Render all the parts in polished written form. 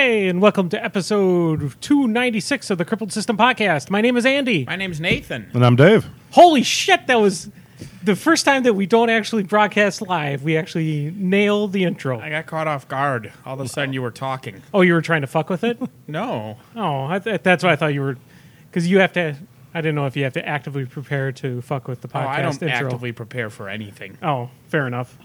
Hey, and welcome to episode 296 of the Crippled System Podcast. My name is Andy. My name's Nathan. And I'm Dave. Holy shit, that was the first time that we don't actually broadcast live. We actually nailed the intro. I got caught off guard. All of a sudden you were talking. Oh, you were trying to fuck with it? No. Oh, that's what I thought you were... Because you have to... I didn't know if you have to actively prepare to fuck with the podcast Oh, I don't intro. actively prepare for anything. Oh, fair enough.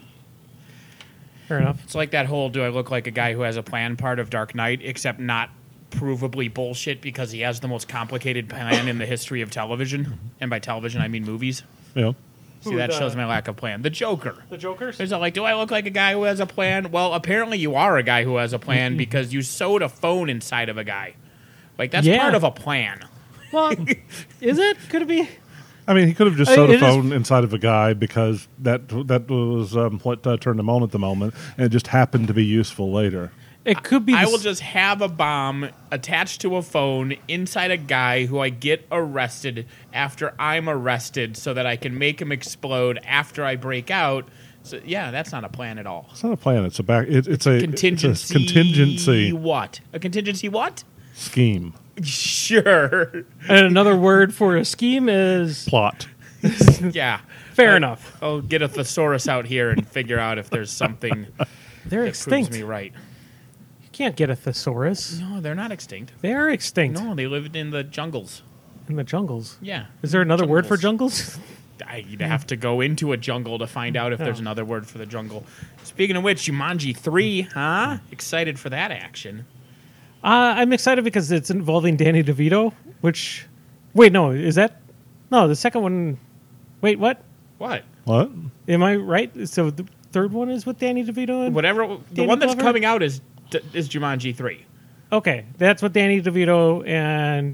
Fair enough. It's like that whole do I look like a guy who has a plan part of Dark Knight, except not provably bullshit because he has the most complicated plan in the history of television. And by television, I mean movies. Yeah. See, that shows my lack of plan. The Joker. The Jokers? There's like, do I look like a guy who has a plan? Well, apparently you are a guy who has a plan because you sewed a phone inside of a guy. Like, that's Yeah. part of a plan. Well, is it? Could it be? I mean, he could have just I mean, sewed a it is- phone inside of a guy because that was what turned him on at the moment, and it just happened to be useful later. It could be... I will just have a bomb attached to a phone inside a guy who I get arrested after I'm arrested so that I can make him explode after I break out. So, yeah, that's not a plan at all. It's not a plan. It's a it's a Contingency. contingency What? A contingency what? scheme Sure. And another word for a scheme is... plot. Yeah. Fair enough. I'll get a thesaurus out here and figure out if there's something They're that extinct. proves me right. You can't get a thesaurus. No, they're not extinct. They are extinct No, they lived in the jungles. in the jungles. Yeah. Is there another word for jungles? You'd have to go into a jungle to find out if there's another word for the jungle. Speaking of which, Jumanji 3, huh? Excited for that action. I'm excited because it's involving Danny DeVito, which... Wait, no, is that... No, the second one... Wait, what? What? What? Am I right? So the third one is with Danny DeVito? And... Whatever. The Danny one that's Glover? coming out is Jumanji 3. Okay, that's with Danny DeVito and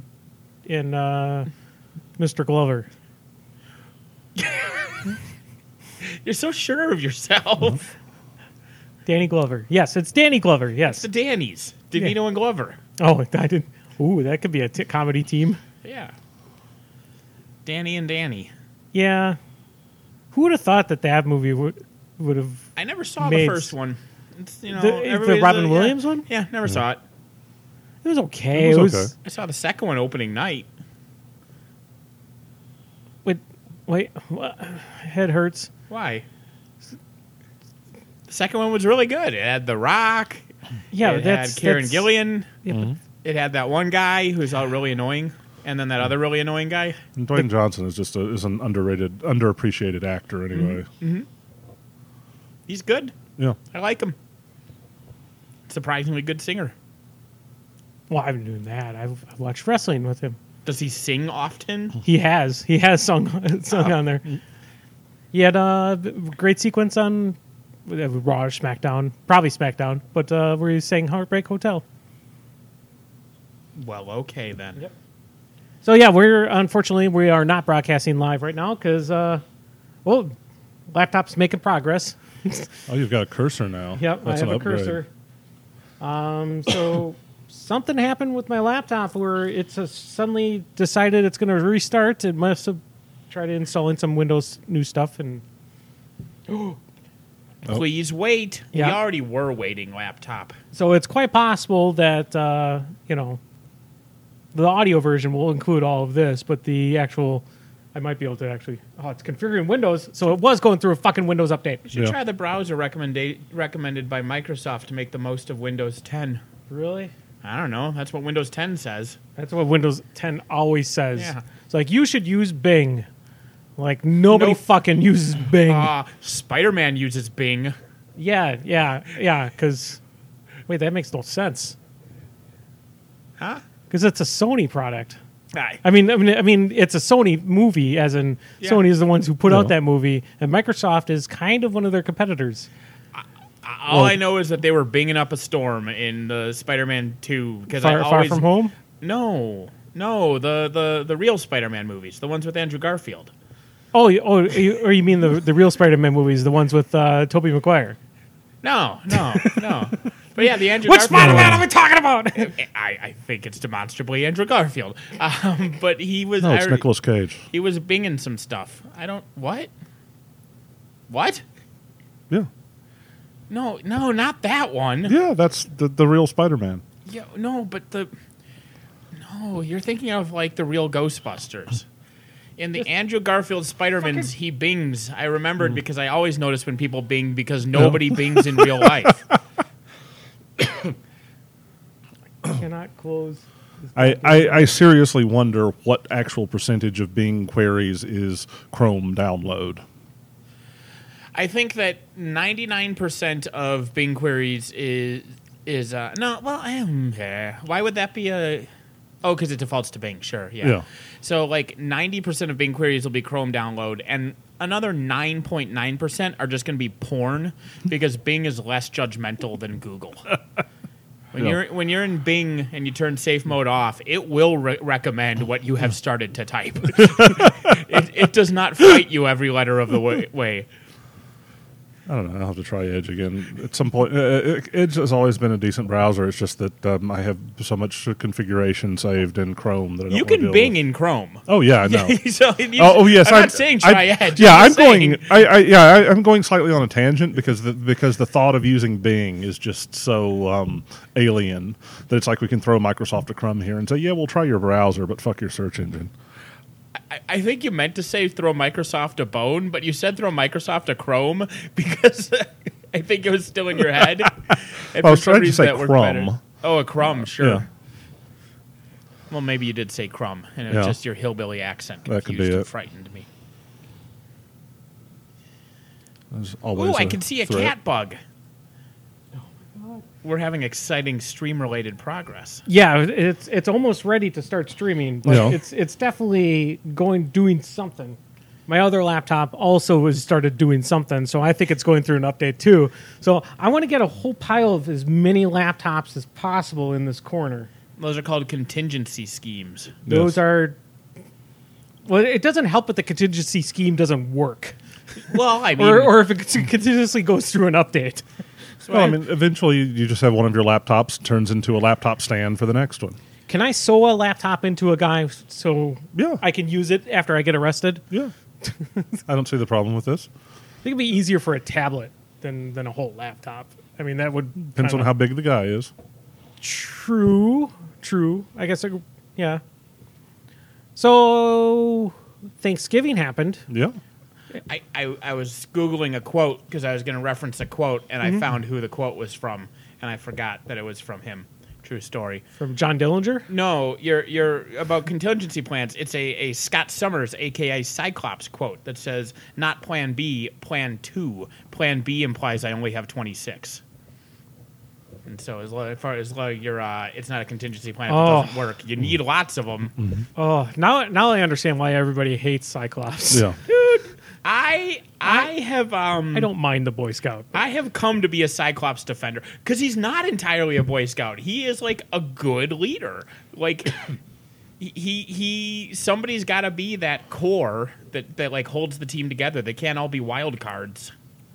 Mr. Glover. You're so sure of yourself. Danny Glover. Yes, it's Danny Glover, yes. The Dannies. DeVito and Glover. Oh, I didn't... Ooh, that could be a comedy team. Yeah. Danny and Danny. Yeah. Who would have thought that movie would have... I never saw Made the first one. It's, you know, The everybody's Robin yeah. Williams one? Yeah, never saw it. It was okay. It was okay. I saw the second one opening night. Wait, what? Head hurts. Why? The second one was really good. It had The Rock. Yeah, it that's had Karen that's- Gillian. Yeah, but It had that one guy who's all really annoying, and then that other really annoying guy. And Dwayne Johnson is just is an underappreciated actor anyway. He's good. Yeah. I like him. Surprisingly good singer. well, I've been doing that. I've watched wrestling with him. Does he sing often? He has sung on there. He had a great sequence on Raw or SmackDown, probably SmackDown, but where he sang Heartbreak Hotel. Well, okay then. Yep. So yeah, unfortunately we are not broadcasting live right now because laptop's making progress. Oh, you've got a cursor now. Yep, That's I have an a upgrade. cursor. So something happened with my laptop where it's suddenly decided it's going to restart. It must have tried installing some Windows new stuff, and Please wait. Yeah. We already were waiting, laptop. so it's quite possible that the audio version will include all of this, but the actual. I might be able to actually... Oh, it's configuring Windows, so it was going through a fucking Windows update. You should Yeah. try the browser recommended by Microsoft to make the most of Windows 10. Really? I don't know. That's what Windows 10 says. That's what Windows 10 always says. Yeah. It's like, you should use Bing. Like, nobody Nope. fucking uses Bing. Spider-Man uses Bing. Yeah, because... Wait, that makes no sense. Huh? Because it's a Sony product. Aye. I mean, it's a Sony movie, as in Yeah. Sony is the ones who put Yeah. out that movie, and Microsoft is kind of one of their competitors. All I know is that they were binging up a storm in the Spider-Man 2. Because Far From Home? No, the real Spider-Man movies, the ones with Andrew Garfield. Or you mean the real Spider-Man movies, the ones with Tobey Maguire? No. But yeah, the Andrew Which Garfield. Spider-Man are we talking about? I think it's demonstrably Andrew Garfield. But he was. No, it's Nicolas Cage. He was binging some stuff. What? What? Yeah. No, not that one. Yeah, that's the real Spider-Man. Yeah, no, but you're thinking of like the real Ghostbusters. In the Andrew Garfield Spider-Man's, he bings. I remembered because I always notice when people bing because nobody bings in real life. Cannot close. I seriously wonder what actual percentage of Bing queries is Chrome download. I think that 99% of Bing queries is no. Well, why would that be a? Oh, because it defaults to Bing. Sure, yeah. So like 90% of Bing queries will be Chrome download, and another 9.9% are just going to be porn because Bing is less judgmental than Google. When you're in Bing and you turn safe mode off, it will recommend what you have started to type. It does not fight you every letter of the way. I don't know. I'll have to try Edge again at some point. Edge has always been a decent browser. It's just that I have so much configuration saved in Chrome that I don't You wanna can deal Bing with. in Chrome. Oh yeah, I know. Yes, I'm not saying try Edge. Yeah, I'm just saying- I'm going slightly on a tangent because the thought of using Bing is just so alien that it's like we can throw Microsoft a crumb here and say, yeah, we'll try your browser, but fuck your search engine. I think you meant to say throw Microsoft a bone, but you said throw Microsoft a Chrome because I think it was still in your head. And I was for some trying to reason say that worked crumb. better. Oh, a crumb, sure. Yeah. Well, maybe you did say crumb, and it was Yeah. just your hillbilly accent That could confused be and it. frightened me. There's always Oh, I a can see a threat. cat bug. We're having exciting stream-related progress. Yeah, it's almost ready to start streaming, but Yeah. it's definitely doing something. My other laptop also has started doing something, so I think it's going through an update too. So I want to get a whole pile of as many laptops as possible in this corner. Those are called contingency schemes. Those are. Well, it doesn't help that the contingency scheme doesn't work, Well, I mean, or if it continuously goes through an update. Well, I mean, eventually you just have one of your laptops turns into a laptop stand for the next one. Can I sew a laptop into a guy so Yeah. I can use it after I get arrested? Yeah. I don't see the problem with this. I think it'd be easier for a tablet than a whole laptop. I mean, that would Depends on how big the guy is. True. I guess. Yeah. So Thanksgiving happened. Yeah. I was Googling a quote because I was going to reference a quote, and I found who the quote was from, and I forgot that it was from him. True story. From John Dillinger? No, you're about contingency plans. It's a Scott Summers, a.k.a. Cyclops quote that says, not Plan B, Plan 2. Plan B implies I only have 26. And so as far as your, it's not a contingency plan if it doesn't work. You need lots of them. Oh, now I understand why everybody hates Cyclops. Yeah. I have I don't mind the Boy Scout. I have come to be a Cyclops defender because he's not entirely a Boy Scout. He is like a good leader. Like he somebody's got to be that core that like holds the team together. They can't all be wild cards.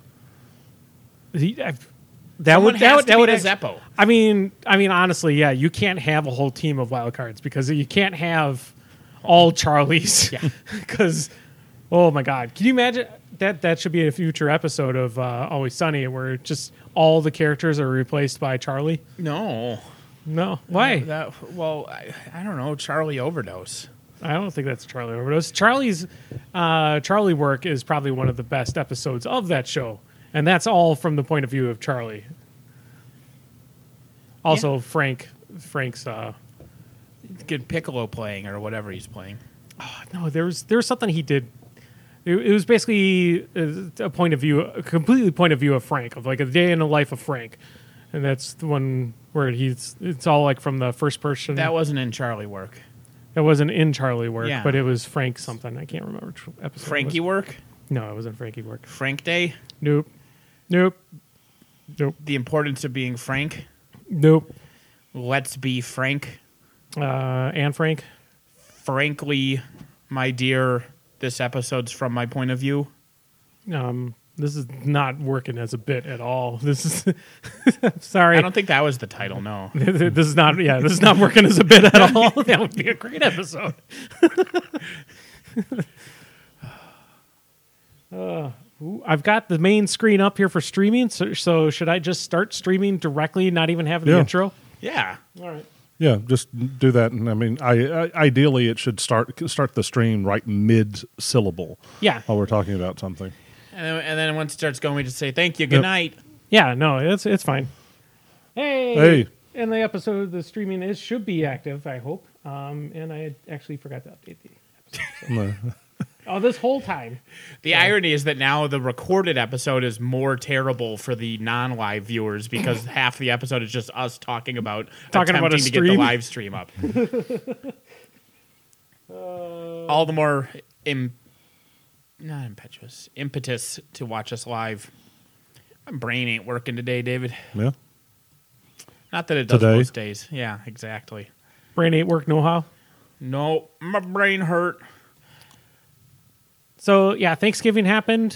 That Someone would has to be the act- Zeppo. I mean, honestly, yeah, you can't have a whole team of wild cards because you can't have all Charlies. Yeah. Because, oh my God, can you imagine that? That should be a future episode of Always Sunny where just all the characters are replaced by Charlie. No. No, why? I don't know. Charlie overdose. I don't think that's Charlie Overdose. Charlie work is probably one of the best episodes of that show, and that's all from the point of view of Charlie. Also, Frank's. Get Piccolo playing or whatever he's playing. No, there was something he did. It was basically a completely point of view of Frank, of like a day in the life of Frank, and that's the one where it's all like from the first person. That wasn't in Charlie work. That wasn't in Charlie work, Yeah. but it was Frank something. I can't remember which episode. Frankie it was. work. No, it wasn't Frankie work. Frank Day. Nope. The importance of being frank. Let's be frank. Anne Frank. Frankly, my dear, this episode's from my point of view. This is not working as a bit at all. This is sorry. I don't think that was the title. No. This is not. Yeah, this is not working as a bit at all. That would be a great episode. I've got the main screen up here for streaming. So should I just start streaming directly, not even having the Yeah. intro? Yeah. All right. Yeah, just do that. And I mean, ideally, it should start the stream right mid syllable. Yeah. While we're talking about something. And then once it starts going, we just say thank you, good Yep. night. Yeah, no, it's fine. Hey. Hey. In the episode, the streaming should be active, I hope. And I actually forgot to update the episode. So. This whole time. The irony is that now the recorded episode is more terrible for the non-live viewers because half the episode is just us talking about a attempting to get the stream. live stream up. All the more not impetus to watch us live. My brain ain't working today, David. Yeah. Not that it does Today? most days. Yeah, exactly. Brain ain't work no how. No, my brain hurt. So yeah, Thanksgiving happened.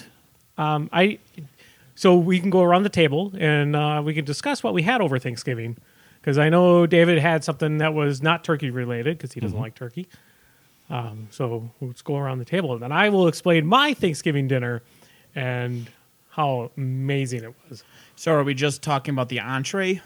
So we can go around the table and we can discuss what we had over Thanksgiving, because I know David had something that was not turkey related because he doesn't like turkey. So let's go around the table and then I will explain my Thanksgiving dinner and how amazing it was. So are we just talking about the entree?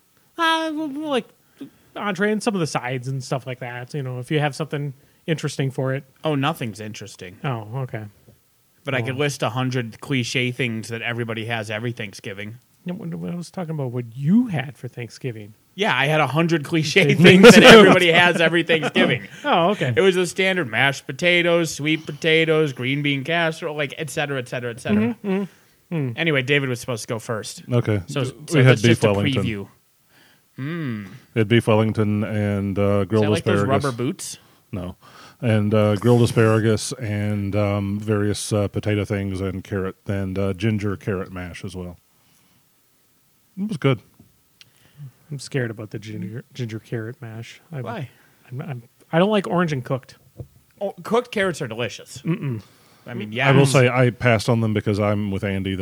Like entree and some of the sides and stuff like that. You know, if you have something interesting for it. Oh, nothing's interesting. Oh, okay. But I could list 100 cliche things that everybody has every Thanksgiving. I was talking about what you had for Thanksgiving. Yeah, I had 100 cliche things that everybody has every Thanksgiving. Oh, okay. It was a standard mashed potatoes, sweet potatoes, green bean casserole, like et cetera, et cetera, et cetera. Anyway, David was supposed to go first. Okay. So we had that's beef just a Wellington. preview. We had beef Wellington and grilled Is that like asparagus. those rubber boots? No. And grilled asparagus and various potato things and carrot and ginger carrot mash as well. It was good. I'm scared about the ginger carrot mash. Why? I don't like orange and cooked. Oh, cooked carrots are delicious. I mean, yeah. I will say I passed on them because I'm with Andy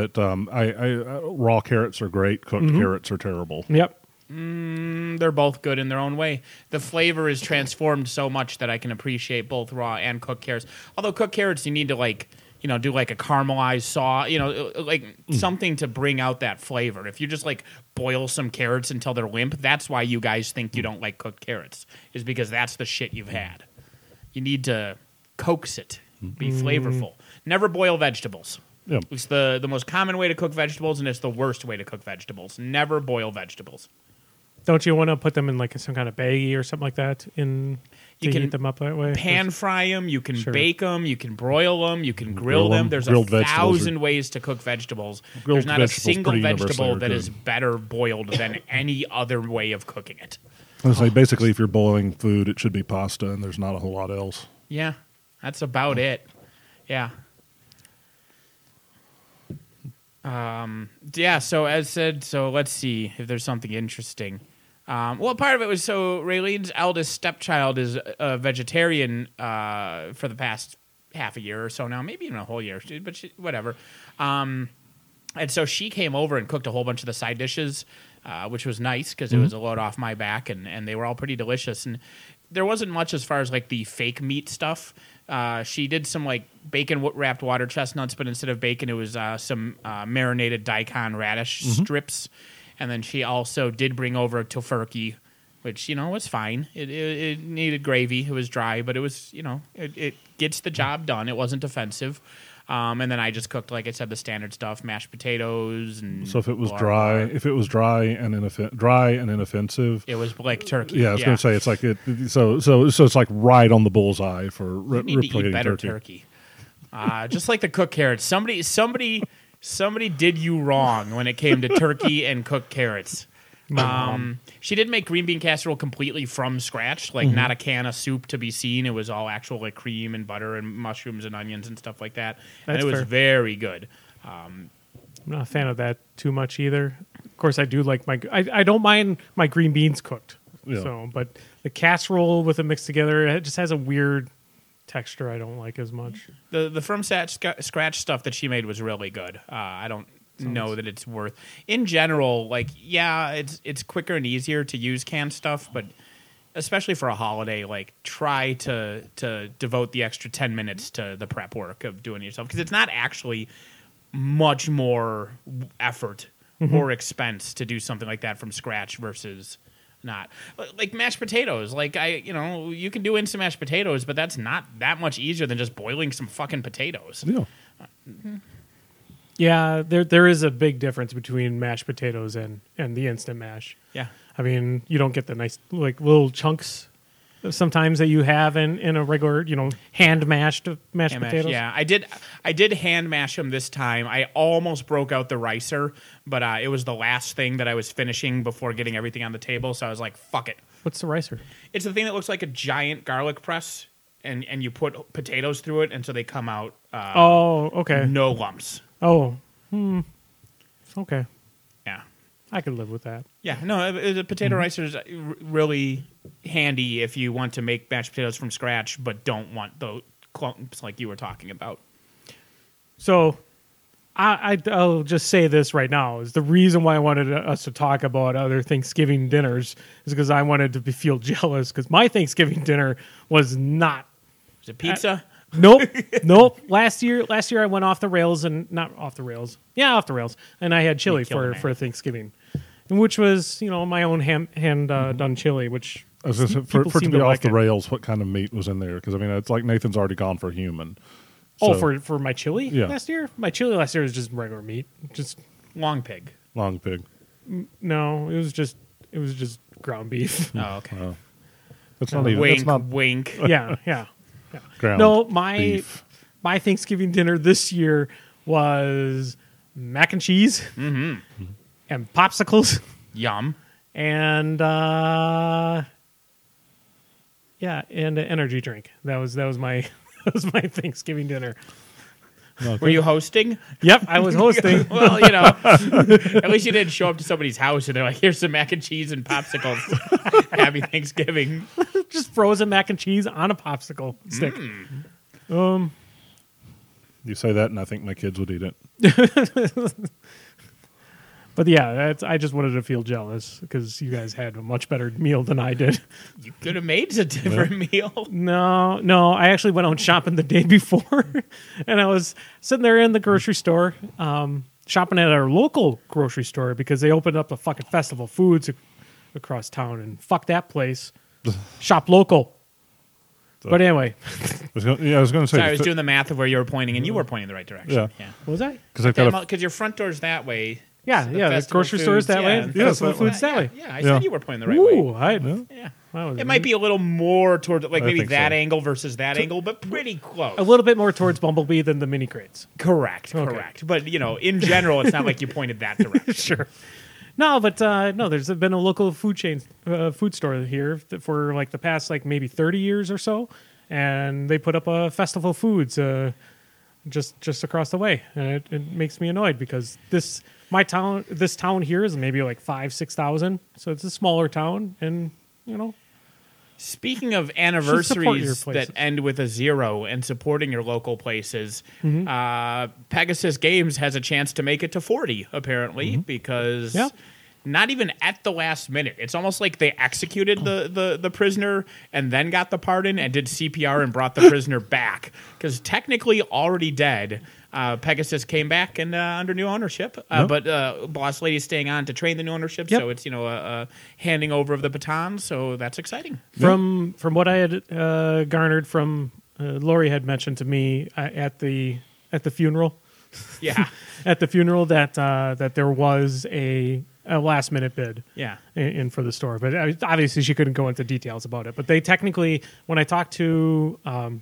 that raw carrots are great, cooked carrots are terrible. Yep. They're both good in their own way. The flavor is transformed so much that I can appreciate both raw and cooked carrots. Although cooked carrots, you need to do like a caramelized sauce, something to bring out that flavor. If you just like boil some carrots until they're limp, that's why you guys think you don't like cooked carrots, is because that's the shit you've had. You need to coax it, be flavorful. Never boil vegetables. Yeah. It's the most common way to cook vegetables, and it's the worst way to cook vegetables. Never boil vegetables. Don't you want to put them in like some kind of baggie or something like that to can heat them up that way? Pan fry them, you can Sure. bake them, you can broil them, you can grill Grill them. 'em. There's Grilled 1,000 ways to cook vegetables. Grilled There's not a vegetables single pretty universally vegetable are that is good. better boiled than any other way of cooking it. I was say basically if you're boiling food, it should be pasta, and there's not a whole lot else. Yeah, that's about it. Yeah. Yeah, so as said, let's see if there's something interesting. Well, part of it was Raylene's eldest stepchild is a vegetarian for the past half a year or so now, maybe even a whole year, but whatever. And so she came over and cooked a whole bunch of the side dishes, which was nice because it was a load off my back, and they were all pretty delicious. And there wasn't much as far as like the fake meat stuff. She did some like bacon wrapped water chestnuts, but instead of bacon, it was some marinated daikon radish strips. And then she also did bring over a tofurkey, which, was fine. It needed gravy. It was dry, but it was, it gets the job done. It wasn't offensive. And then I just cooked, like I said, the standard stuff, mashed potatoes. And So if it was blah, dry, blah. if it was dry and inoffensive, It was like turkey. yeah, I was going to say it's like it. So it's like right on the bullseye for You need to eat replicating better turkey. Just like the cooked carrots. Somebody did you wrong when it came to turkey and cooked carrots. She did make green bean casserole completely from scratch, like not a can of soup to be seen. It was all actual like cream and butter and mushrooms and onions and stuff like that. That's and it was fair. very good. I'm not a fan of that too much either. Of course, I do like I don't mind my green beans cooked. Yeah. So, but the casserole with it mixed together, it just has a weird texture I don't like as much. The from scratch stuff that she made was really good. I don't know that it's worth. In general, like it's quicker and easier to use canned stuff, but especially for a holiday, like try to devote the extra 10 minutes to the prep work of doing it yourself, because it's not actually much more effort more expense to do something like that from scratch versus not. Like mashed potatoes. Like you can do instant mashed potatoes, but that's not that much easier than just boiling some fucking potatoes. Yeah. Yeah, there is a big difference between mashed potatoes and the instant mash. Yeah. I mean, you don't get the nice like little chunks sometimes that you have in a regular, hand mashed mashed Hand mash, potatoes. yeah, I did hand mash them this time. I almost broke out the ricer, but it was the last thing that I was finishing before getting everything on the table. So I was like, "Fuck it." What's the ricer? It's the thing that looks like a giant garlic press, and you put potatoes through it, and so they come out Oh, okay. no lumps. Oh, okay. Yeah. I could live with that. Yeah, no, the potato ricer is really handy if you want to make mashed potatoes from scratch, but don't want the clumps like you were talking about. So, I'll just say this right now: is the reason why I wanted us to talk about other Thanksgiving dinners is because I wanted to feel jealous because my Thanksgiving dinner was not. Is it pizza? Nope. Last year I went off the rails and not off the rails. Yeah, off the rails, and I had chili for Thanksgiving, which was my own hand done chili, which. I was gonna say, people for it to seem be to off like the it. rails, what kind of meat was in there? Because I mean, it's like Nathan's already gone for human. Oh, So, for my chili Yeah. last year? My chili last year was just regular meat. Just Long pig. long pig. no, it was just ground beef. Oh, okay. That's not even. Wink, That's not wink. yeah. ground. No, beef. my Thanksgiving dinner this year was mac and cheese and popsicles Yum. and and an energy drink. That was my that was my Thanksgiving dinner. No, Were you hosting? Yep, I was hosting. Well, at least you didn't show up to somebody's house and they're like, "Here's some mac and cheese and popsicles. Happy Thanksgiving." Just frozen mac and cheese on a popsicle stick. You say that, and I think my kids would eat it. But yeah, I just wanted to feel jealous because you guys had a much better meal than I did. You could have made a different meal. No, I actually went out shopping the day before, and I was sitting there in the grocery store, shopping at our local grocery store because they opened up a fucking Festival Foods across town, and fuck that place. Shop local. But anyway, I was going to say. Sorry, I was doing the math of where you were pointing, and you were pointing in the right direction. Yeah. what was that? Because they've got a, Because your front door's that way. Yeah, the Festival grocery store is that Foods, way. yeah, and yeah, Festival that way. Foods that way. Yeah, I Yeah. said you were pointing the right Ooh, way. Yeah. Wow, It might be a little more toward like maybe think that so. angle versus that angle, but pretty close. a little bit more towards Bumblebee than the mini crates. Correct. But in general, it's not like you pointed that direction. Sure. No, but no, there's been a local food store here for like the past like maybe 30 years or so, and they put up a Festival Foods just across the way, and it makes me annoyed because this town here is maybe like 5,000-6,000, so it's a smaller town, and Speaking of support your anniversaries places. that end with a 0 and supporting your local places, Pegasus Games has a chance to make it to 40, apparently, because Yeah. not even at the last minute. It's almost like they executed the prisoner and then got the pardon and did CPR and brought the prisoner back. Because technically already dead, Pegasus came back and under new ownership. But Boss Lady's staying on to train the new ownership, Yep. so it's a handing over of the baton, so that's exciting. From what I had garnered from Lori had mentioned to me at the funeral. Yeah. At the funeral that there was a last minute bid Yeah. in for the store, but obviously she couldn't go into details about it. But they technically, when I talked to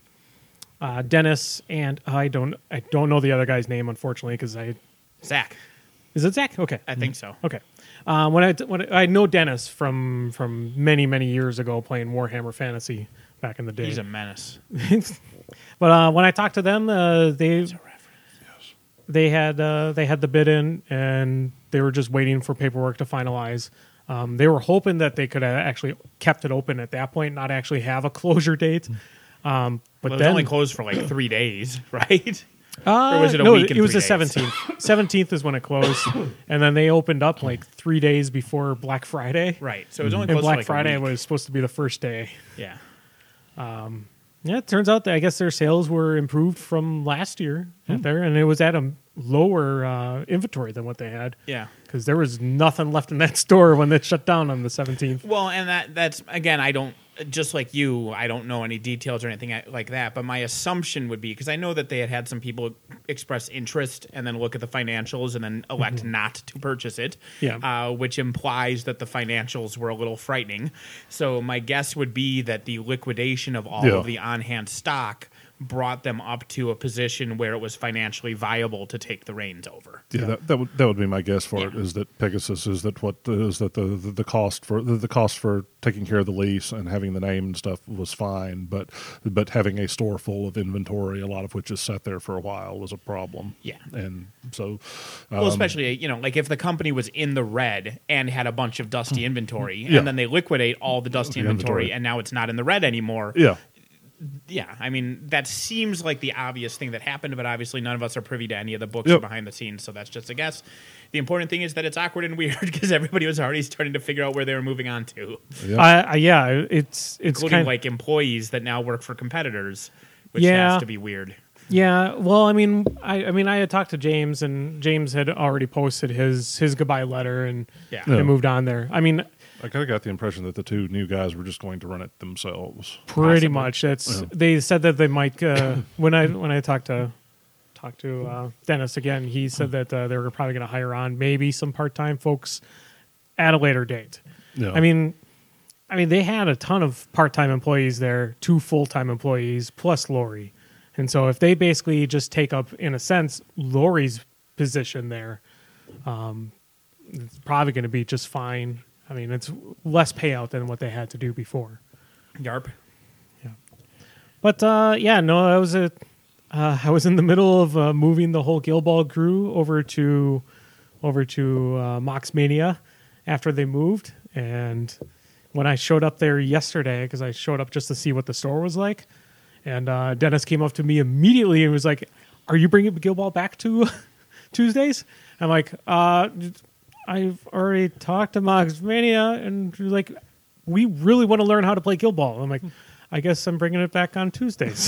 Dennis and I don't know the other guy's name unfortunately because Zach, is it Zach? Okay, I think so. okay. When I know Dennis from many years ago playing Warhammer Fantasy back in the day. He's a menace. But when I talked to them, they had the bid in, and they were just waiting for paperwork to finalize. They were hoping that they could have actually kept it open at that point, not actually have a closure date. But Well, it was then only closed for like 3 days, right? Or was it a no, week and it was 3 the days? 17th. 17th is when it closed, and then they opened up like 3 days before Black Friday. Right. So it was only And closed Black for like Friday a week. was supposed to be the first day. Yeah. Yeah, it turns out that I guess their sales were improved from last year out there, and it was at a lower inventory than what they had. Yeah. Because there was nothing left in that store when it shut down on the 17th. Well, and that's again, I don't, just like you, I don't know any details or anything like that. But my assumption would be, because I know that they had some people express interest and then look at the financials and then elect not to purchase it, which implies that the financials were a little frightening. So my guess would be that the liquidation of all of the on-hand stock brought them up to a position where it was financially viable to take the reins over. Yeah, that would be my guess for it. Is that Pegasus is that what is that the cost for taking care of the lease and having the name and stuff was fine, but having a store full of inventory, a lot of which has sat there for a while, was a problem. Yeah, and so well, especially like if the company was in the red and had a bunch of dusty inventory, and then they liquidate all the dusty inventory, and now it's not in the red anymore. Yeah, I mean, that seems like the obvious thing that happened, but obviously none of us are privy to any of the books or behind the scenes, so that's just a guess. The important thing is that it's awkward and weird because everybody was already starting to figure out where they were moving on to. It's including like employees that now work for competitors, which has to be weird. Yeah, well, I mean, I had talked to James, and James had already posted his goodbye letter, and they moved on there. I mean, I kind of got the impression that the two new guys were just going to run it themselves. Pretty much. They said that they might. When I talked to Dennis again, he said that they were probably going to hire on maybe some part-time folks at a later date. Yeah. I mean, they had a ton of part-time employees there, 2 full-time employees plus Lori, and so if they basically just take up, in a sense, Lori's position there, it's probably going to be just fine. I mean, it's less payout than what they had to do before. Yarp. Yeah. But, I was in the middle of moving the whole Guildball crew over to Mox Mania after they moved. And when I showed up there yesterday, because I showed up just to see what the store was like, and Dennis came up to me immediately and was like, "Are you bringing Guildball back to Tuesdays?" I'm like, I've already talked to Mox Mania, and like, we really want to learn how to play Guild Ball. I'm like, I guess I'm bringing it back on Tuesdays.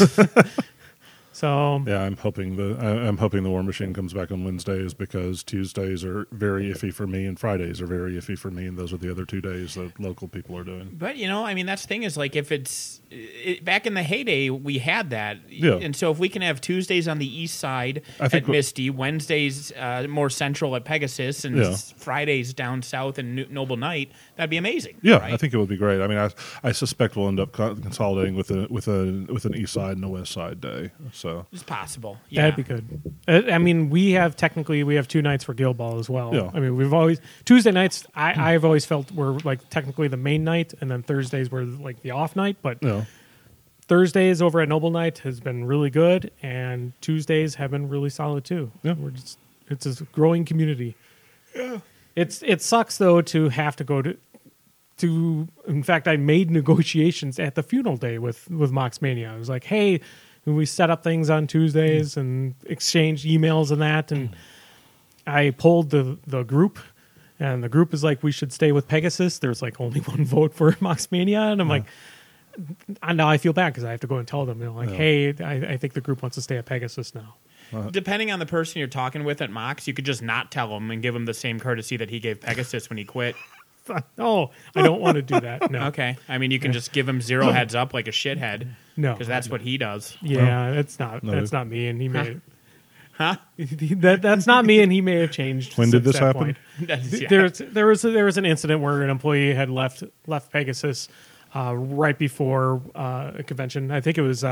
So yeah, I'm hoping the War Machine comes back on Wednesdays, because Tuesdays are very iffy for me and Fridays are very iffy for me, and those are the other 2 days that local people are doing. But that's the thing is, like, if back in the heyday we had that, and so if we can have Tuesdays on the east side at Misty, Wednesdays more central at Pegasus, and Fridays down south in Noble Knight, that'd be amazing. Yeah, right? I think it would be great. I mean, I suspect we'll end up consolidating with an east side and a west side day. So it's possible. Yeah, that'd be good. I mean, we have 2 nights for Guild Ball as well. Yeah. I mean, we've always Tuesday nights. I've always felt were like technically the main night, and then Thursdays were like the off night. But Thursdays over at Noble Night has been really good, and Tuesdays have been really solid too. Yeah, it's a growing community. Yeah, it sucks though to have to go to. In fact, I made negotiations at the funeral day with Mox Mania. I was like, hey. We set up things on Tuesdays and exchanged emails and that, and I polled the group, and the group is like, we should stay with Pegasus. There's like only 1 vote for Mox Mania, and I'm like, now I feel bad because I have to go and tell them, hey, I think the group wants to stay at Pegasus now. Depending on the person you're talking with at Mox, you could just not tell him and give him the same courtesy that he gave Pegasus when he quit. Oh, I don't want to do that. No. Okay. I mean, you can just give him 0 heads up like a shithead. No, because that's what he does. Yeah, that's not me, and he may. That's not me, and he may have changed. When did this happen? There was an incident where an employee had left Pegasus right before a convention. I think it was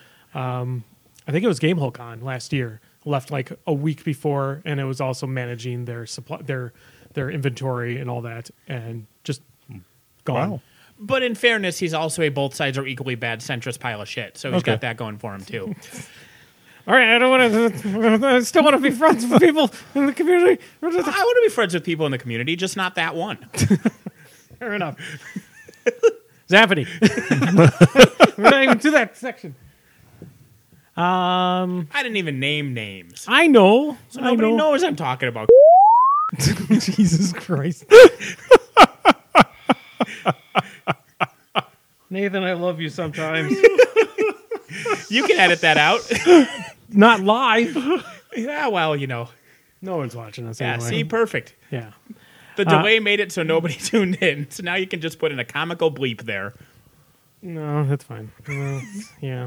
GameHoleCon last year. Left like a week before, and it was also managing their their inventory and all that, and just gone. Wow. But in fairness, he's also a both sides are equally bad centrist pile of shit. So he's got that going for him too. All right, I still want to be friends with people in the community. I want to be friends with people in the community, just not that one. Fair enough. Zappity. We're not even to that section. I didn't even name names. I know. So nobody knows I'm talking about. Jesus Christ. Nathan, I love you sometimes. You can edit that out. Not live. Yeah, well, No one's watching us Yeah, anyway. see, perfect. Yeah. The delay made it so nobody tuned in. So now you can just put in a comical bleep there. No, that's fine. Yeah.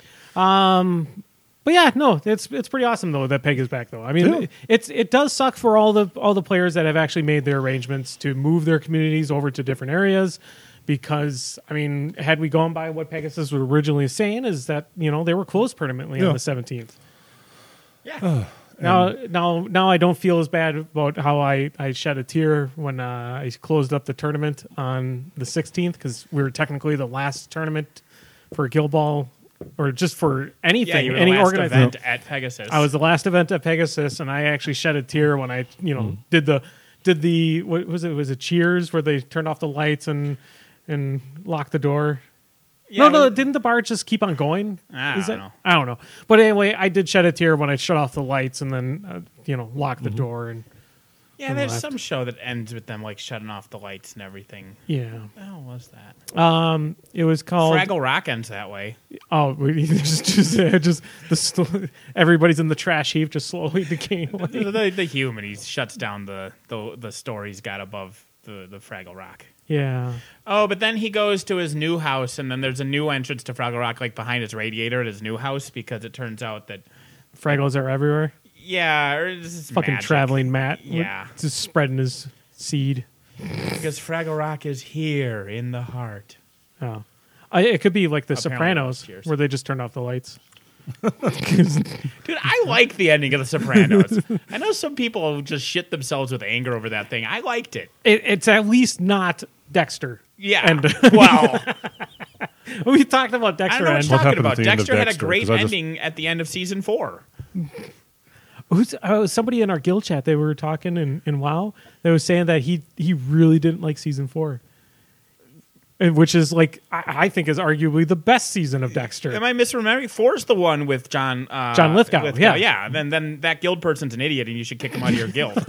But yeah, no, it's pretty awesome though that Peg is back though. I mean, it does suck for all the players that have actually made their arrangements to move their communities over to different areas, because I mean, had we gone by what Pegasus was originally saying, is that they were closed permanently on the 17th. Yeah. Now I don't feel as bad about how I shed a tear when I closed up the tournament on the 16th, because we were technically the last tournament for Guild Ball, or just for anything, Yeah, you were any the last organized event at Pegasus. I was the last event at Pegasus, and I actually shed a tear when I did the what was it? Was it Cheers where they turned off the lights and locked the door? Yeah, No, didn't the bar just keep on going? I don't know. I don't know. But anyway, I did shed a tear when I shut off the lights and then, locked the door. And Yeah, there's some show that ends with them like shutting off the lights and everything. yeah, What the hell was that? it was called. Fraggle Rock ends that way. Oh, everybody's in the trash heap, just slowly decaying away. The human, he shuts down the store he's got above the Fraggle Rock. Yeah. Oh, but then he goes to his new house, and then there's a new entrance to Fraggle Rock, like behind his radiator at his new house, because it turns out that Fraggles are everywhere. yeah, or this is Fucking magic. traveling Matt. Yeah. Just spreading his seed. Because Fraggle Rock is here in the heart. Oh. It could be like The Apparently Sopranos, cheers. where they just turned off the lights. Dude, I like the ending of The Sopranos. I know some people just shit themselves with anger over that thing. I liked it. It's at least not Dexter. Yeah. And Well, we talked about I Dexter. don't know what and you're talking happened about. at the end of Dexter had a Dexter? great 'Cause I just- ending at the end of season 4. Somebody in our guild chat, they were talking in WoW, they was saying that he really didn't like season 4. Which is like I think is arguably the best season of Dexter. Am I misremembering? 4 is the one with John Lithgow, yeah. Yeah. Then that guild person's an idiot, and you should kick him out of your guild.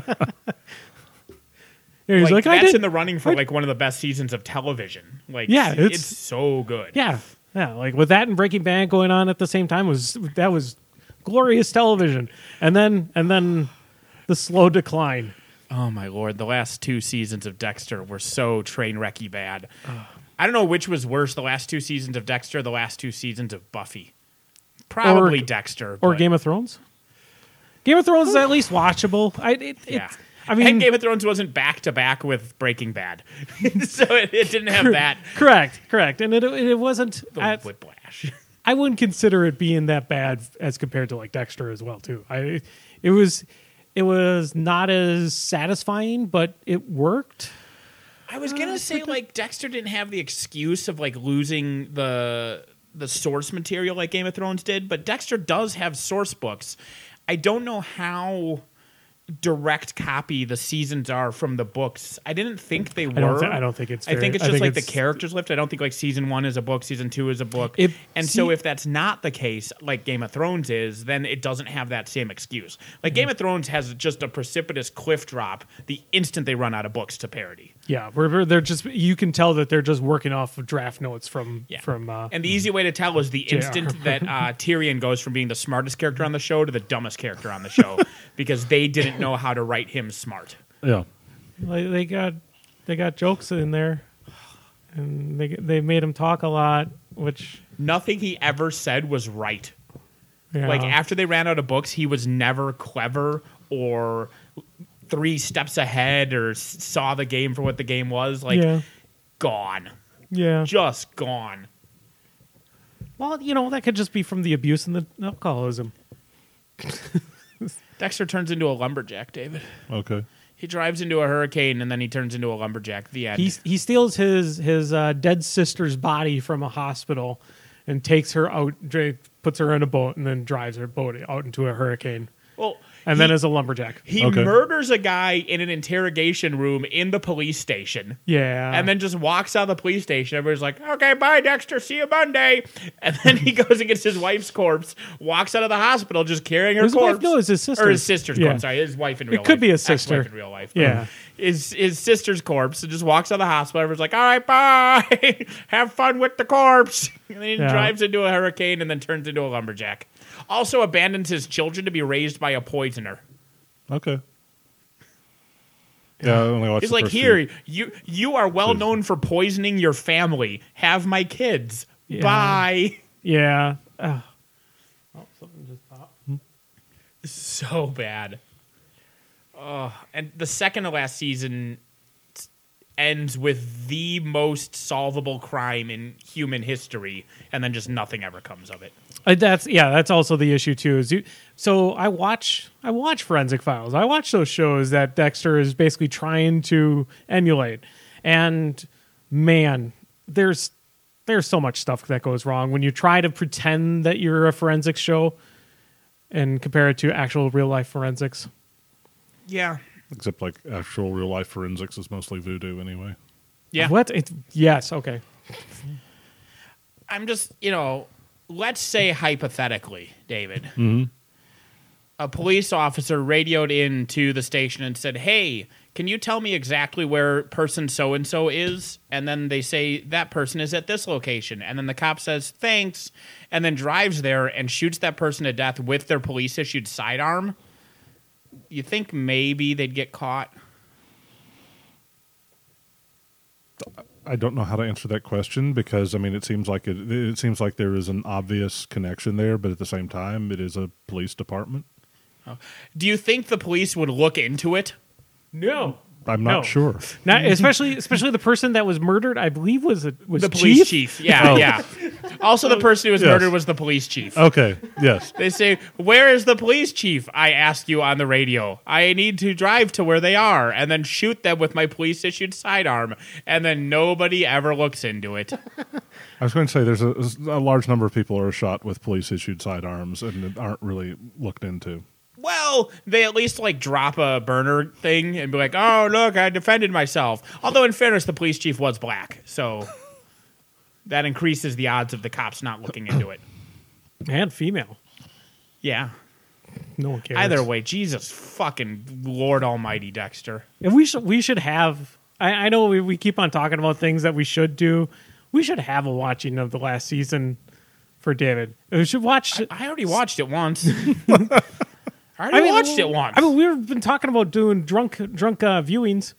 Yeah, he's like, I that's did. in the running for like one of the best seasons of television. Like, Yeah, it's so good. Yeah, like with that and Breaking Bad going on at the same time was glorious television. And then the slow decline. Oh my lord, the last 2 seasons of Dexter were so train wrecky bad. I don't know which was worse, the last 2 seasons of Dexter, or the last 2 seasons of Buffy. Probably Dexter, Or but- Game of Thrones. Game of Thrones is at least watchable. Yeah. I mean, and Game of Thrones wasn't back to back with Breaking Bad, so it didn't have that. correct, and it wasn't. The whiplash. I wouldn't consider it being that bad as compared to like Dexter as well too. It was not as satisfying, but it worked. I was gonna say like Dexter didn't have the excuse of like losing the source material like Game of Thrones did, but Dexter does have source books. I don't know how direct copy the seasons are from the books. I didn't think they were. I don't think it's. I think it's very- just like the it's- characters lift. I don't think like season 1 is a book, season 2 is a book. See- So if that's not the case, like Game of Thrones is, then it doesn't have that same excuse. Like Game of Thrones has just a precipitous cliff drop the instant they run out of books to parody. Yeah, where they're just, you can tell that they're just working off of draft notes from. And the easy way to tell is the instant that Tyrion goes from being the smartest character on the show to the dumbest character on the show because they didn't know how to write him smart. Yeah. Like, they got jokes in there, and they made him talk a lot, which Nothing he ever said was right. yeah. Like after they ran out of books, he was never clever or 3 steps ahead or saw the game for what the game was. Like gone, yeah. just gone. Well, that could just be from the abuse and the alcoholism. Dexter turns into a lumberjack, David. Okay. He drives into a hurricane and then he turns into a lumberjack. The end. He steals his dead sister's body from a hospital and takes her out, puts her in a boat, and then drives her boat out into a hurricane. Well, and then as a lumberjack. He Okay. murders a guy in an interrogation room in the police station. Yeah. And then just walks out of the police station. Everybody's like, okay, bye, Dexter. See you Monday. And then he goes and gets his wife's corpse, walks out of the hospital just carrying her His wife? corpse. No, it's his sister. Or his sister's Yeah. corpse. Sorry, his wife in real life. could be his sister. Ex-wife in real life. Yeah. His sister's corpse and just walks out of the hospital. Everyone's like, all right, bye. Have fun with the corpse. And then he Yeah. drives into a hurricane and then turns into a lumberjack. Also abandons his children to be raised by a poisoner. Okay. Yeah, I only watched He's the like, first here, few. you are well known for poisoning your family. Have my kids. Yeah. Bye. Yeah. Oh, something just popped. So bad. And the second to last season ends with the most solvable crime in human history, and then just nothing ever comes of it. That's also the issue too. So I watch Forensic Files. I watch those shows that Dexter is basically trying to emulate, and man, there's so much stuff that goes wrong when you try to pretend that you're a forensics show and compare it to actual real life forensics. Yeah. Except like actual real life forensics is mostly voodoo anyway. Yeah. What? Yes. Okay. I'm just, let's say hypothetically, David, a police officer radioed into the station and said, hey, can you tell me exactly where person so-and-so is? And then they say, that person is at this location. And then the cop says, thanks, and then drives there and shoots that person to death with their police-issued sidearm. You think maybe they'd get caught? I don't know how to answer that question because I mean it seems like there is an obvious connection there, but at the same time it is a police department. Do you think the police would look into it? No. I'm not No. sure. Not, especially the person that was murdered, I believe was The chief? police chief. Yeah, Oh. yeah. Also, the person who was Yes. murdered was the police chief. Okay. Yes. They say, where is the police chief? I ask you on the radio. I need to drive to where they are and then shoot them with my police-issued sidearm. And then nobody ever looks into it. I was going to say there's a large number of people are shot with police issued sidearms and aren't really looked into. Well, they at least drop a burner thing and be like, oh, look, I defended myself. Although, in fairness, the police chief was black. So that increases the odds of the cops not looking into it. And female. Yeah. No one cares. Either way, Jesus fucking Lord Almighty, Dexter. And we should have. I know we keep on talking about things that we should do. We should have a watching of the last season for David. We should watch. I already watched it once. I already watched it once. I mean, we've been talking about doing drunk viewings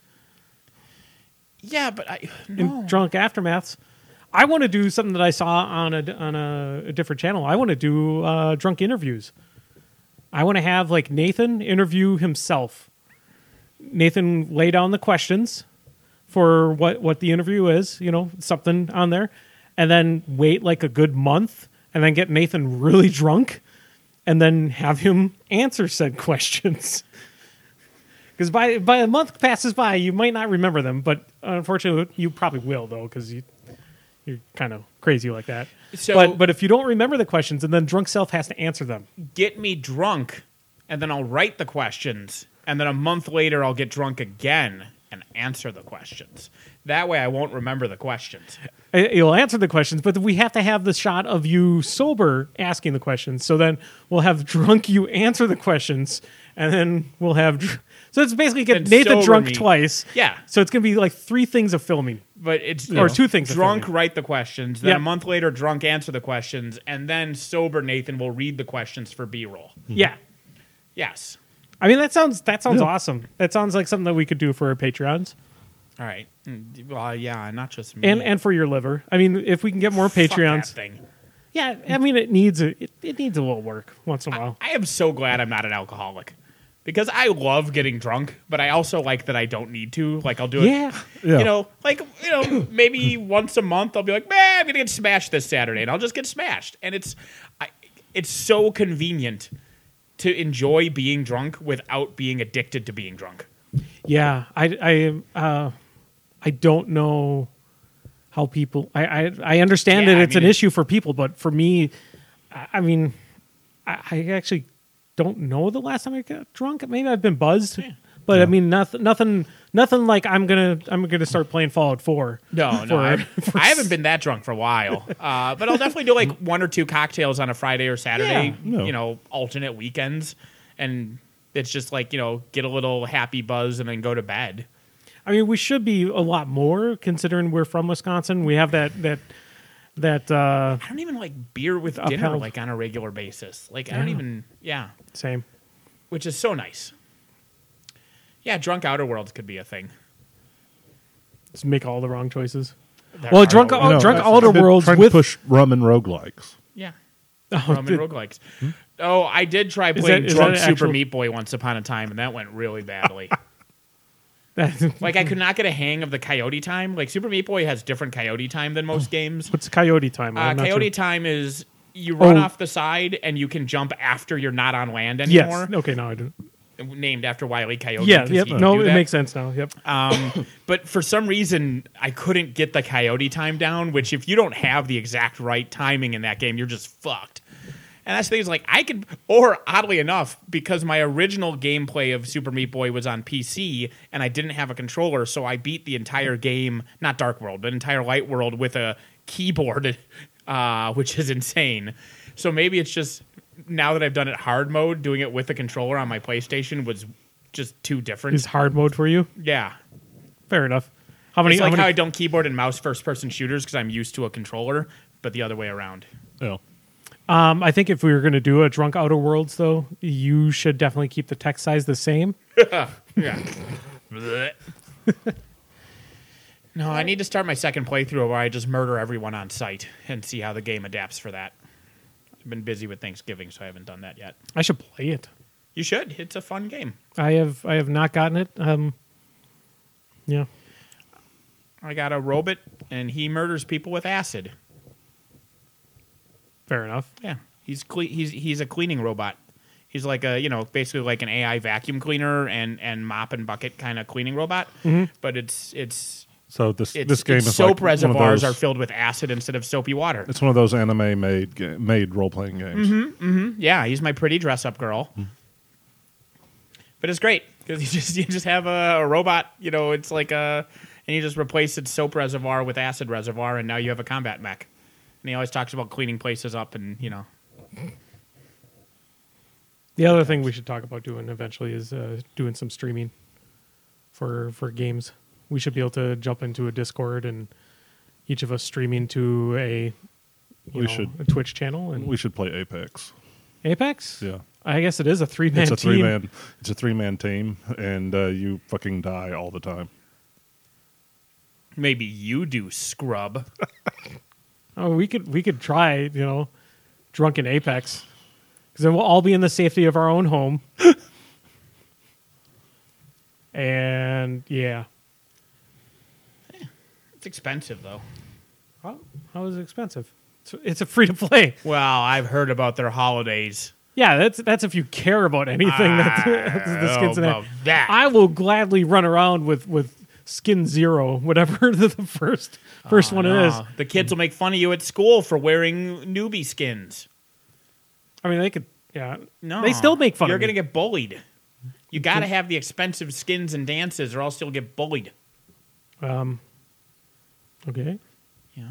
yeah, but and drunk aftermaths. I want to do something that I saw on a different channel. I want to do drunk interviews. I want to have Nathan interview himself. Nathan lay down the questions for what the interview is, something on there, and then wait a good month, and then get Nathan really drunk, and then have him answer said questions. Because by a month passes by, you might not remember them, but unfortunately, you probably will though, because you're kind of crazy like that. So- but if you don't remember the questions, and then drunk self has to answer them. get me drunk, and then I'll write the questions, and then a month later I'll get drunk again and answer the questions. That way I won't remember the questions. You'll answer the questions, but we have to have the shot of you sober asking the questions. So then we'll have drunk you answer the questions, and then we'll have... So it's basically get And Nathan sober drunk me. twice. Yeah. So it's going to be 3 things of filming. But it's Or 2 things of drunk filming. write the questions, then Yep. a month later drunk answer the questions, and then sober Nathan will read the questions for B-roll. Yeah. Yes. I mean, that sounds awesome. That sounds like something that we could do for our Patreons. All right. Well, yeah, not just me. And for your liver. I mean, if we can get more Fuck that Patreons. thing. Yeah, I mean, it needs a little work once in a while. I am so glad I'm not an alcoholic. Because I love getting drunk, but I also like that I don't need to. I'll do it. Yeah. Maybe once a month I'll be like, man, I'm gonna get smashed this Saturday, and I'll just get smashed. And it's so convenient to enjoy being drunk without being addicted to being drunk. Yeah, I don't know how people. I understand Yeah, that I it's mean, an issue for people, but for me, I mean, I actually don't know the last time I got drunk. Maybe I've been buzzed, Yeah. but Yeah. I mean nothing like I'm gonna start playing Fallout 4. No, I haven't been that drunk for a while. But I'll definitely do like 1 or 2 cocktails on a Friday or Saturday, Yeah. alternate weekends. And it's just like, get a little happy buzz and then go to bed. I mean, we should be a lot more considering we're from Wisconsin. We have that I don't even like beer with dinner Upheld. like on a regular basis. Like I don't even, same. which is so nice. Yeah, drunk Outer Worlds could be a thing. Just make all the wrong choices. There Well, are drunk no- I know, drunk I've Outer been Worlds trying to with push rum and roguelikes. Yeah. Oh, Rum and did- roguelikes. Oh, I did try playing is Drunk that Super actual- Meat Boy once upon a time, and that went really badly. What's Like, I could not get a hang of the coyote time. Like, Super Meat Boy has different coyote time than most games. coyote time? I'm not Coyote sure. time is you run Oh. off the side and you can jump after you're not on land anymore. Yes. Okay. No, I do. Named after Wile E. Coyote. Yeah. 'cause Yep. he can No, do it that. makes sense now. Yep. But for some reason, I couldn't get the coyote time down, which if you don't have the exact right timing in that game, you're just fucked. And that's the thing is like I could, or oddly enough, because my original gameplay of Super Meat Boy was on PC and I didn't have a controller, so I beat the entire game, not Dark World, but entire Light World with a keyboard, which is insane. So maybe it's just now that I've done it hard mode, doing it with a controller on my PlayStation was just too different. Is hard mode for you? Yeah. Fair enough. How many? It's like how how I many don't keyboard and mouse first person shooters because I'm used to a controller, but the other way around. Yeah. I think if we were going to do a drunk Outer Worlds, though, you should definitely keep the text size the same. Yeah. Blech. No, I need to start my second playthrough where I just murder everyone on sight and see how the game adapts for that. I've been busy with Thanksgiving, so I haven't done that yet. I should play it. You should. It's a fun game. I have not gotten it. Yeah. I got a robot, and he murders people with acid. Fair enough. Yeah, he's a cleaning robot. He's like a basically like an AI vacuum cleaner and mop and bucket kind of cleaning robot. But it's So this game its is soap like one of reservoirs those- are filled with acid instead of soapy water. It's one of those anime made role playing games. Yeah, he's my pretty dress up girl. But it's great because you just have a robot. It's like and you just replace its soap reservoir with acid reservoir, and now you have a combat mech. And he always talks about cleaning places up, and The other thing we should talk about doing eventually is doing some streaming for games. We should be able to jump into a Discord and each of us streaming to a Twitch channel and We should play Apex. Apex. Yeah. I guess it is a 3-man It's a team. 3-man. It's a 3-man team, and you fucking die all the time. maybe you do, scrub. Oh, we could try, drunken Apex, because then we'll all be in the safety of our own home. And yeah, It's expensive though. how is it expensive? It's a free to play. Well, I've heard about their holidays. Yeah, that's if you care about anything that the skins in about that. I will gladly run around with skin 0, whatever the first one is. The kids will make fun of you at school for wearing newbie skins. I mean, they could. Yeah, No, they still make fun You're of me. gonna get bullied. You got to have the expensive skins and dances, or else you'll get bullied. Okay. Yeah.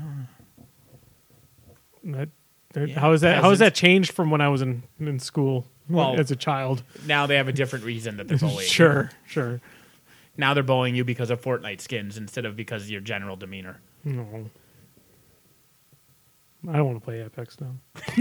How is that? How has that changed from when I was in school? Well, as a child. Now they have a different reason that they're bullying. Sure. Now they're bullying you because of Fortnite skins instead of because of your general demeanor. No. I don't want to play Apex now.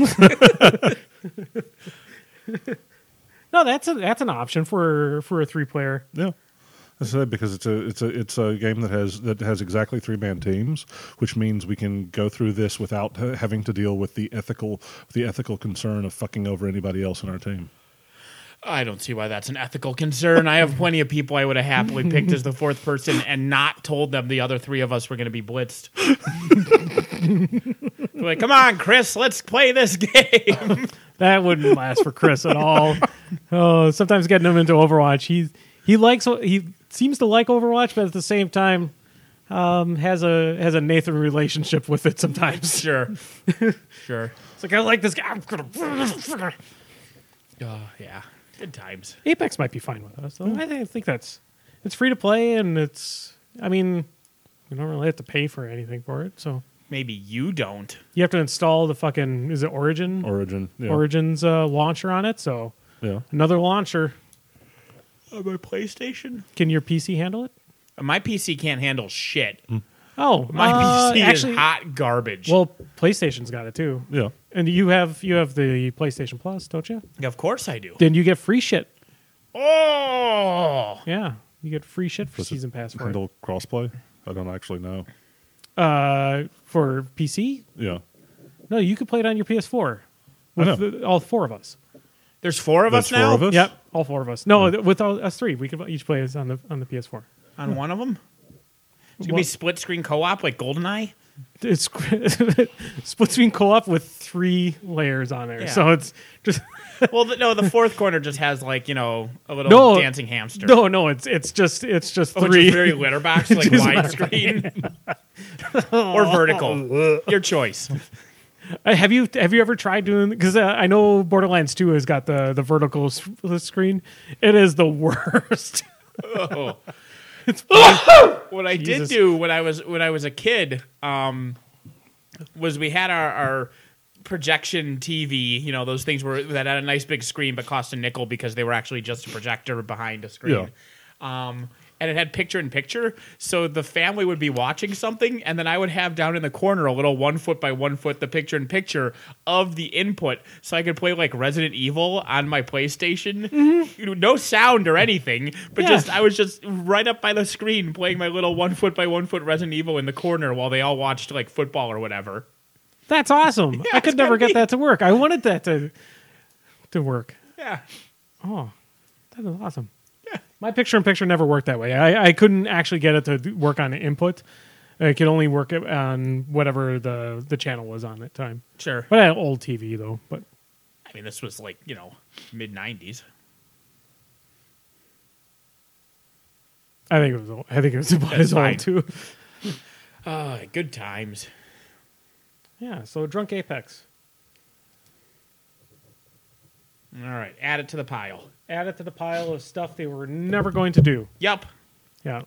No, that's an option for a 3-player. Yeah. I said because it's a game that has exactly 3-man teams, which means we can go through this without having to deal with the ethical concern of fucking over anybody else in our team. I don't see why that's an ethical concern. I have plenty of people I would have happily picked as the 4th person and not told them the other 3 of us were going to be blitzed. Like, come on, Chris, let's play this game. That wouldn't last for Chris at all. Oh, sometimes getting him into Overwatch, he seems to like Overwatch, but at the same time has a Nathan relationship with it sometimes. Sure. It's like, I like this guy. I'm gonna. Yeah. Good times. Apex might be fine with us, though. I think it's free to play, and I mean, you don't really have to pay for anything for it. So Maybe you don't. you have to install the fucking, is it Origin? Origin. Yeah. Origin's launcher on it. So Yeah. another launcher. On my PlayStation? Can your PC handle it? My PC can't handle shit. Oh, My PC actually, is hot garbage. well, PlayStation's got it too. Yeah. And you have the PlayStation Plus, don't you? of course I do. Then you get free shit. Oh! Yeah, you get free shit for Does it season pass for it. handle crossplay? I don't actually know. For PC. Yeah. No, you could play it on your PS4 I know. with all four of us. There's four of us There's now? four of us? Yep, all four of us. No, with us three, we could each play this on the PS4. On one of them? It's going to be split screen co-op like GoldenEye? It's split screen co-op with 3 layers on there, Yeah. so it's just Well, no, the fourth corner just has like, a little No. dancing hamster. no. It's just Oh, it's 3. just very letterbox, like Just widescreen. Or vertical. Your choice. Have you ever tried doing? Because I know Borderlands 2 has got the vertical screen. It is the worst. Oh. What I Jesus. did do when I was a kid was we had our projection TV, those things that had a nice big screen but cost a nickel because they were actually just a projector behind a screen. And it had picture-in-picture, so the family would be watching something, and then I would have down in the corner a little 1 foot by 1 foot, the picture-in-picture of the input, so I could play like Resident Evil on my PlayStation. Mm-hmm. No sound or anything, but Yeah. I was just right up by the screen playing my little 1 foot by 1 foot Resident Evil in the corner while they all watched like football or whatever. That's awesome. I could it's never gotta get that to work. I wanted that to work. Yeah. Oh, that is awesome. Yeah. My picture-in-picture never worked that way. I couldn't actually get it to work on input. It could only work on whatever the channel was on at the time. Sure. But I had an old TV, though. But I mean, this was like, mid-90s. I think it was about as fine. old, too. Good times. Yeah, so Drunk Apex. All right, add it to the pile. Add it to the pile of stuff they were never going to do. Yup. Yeah.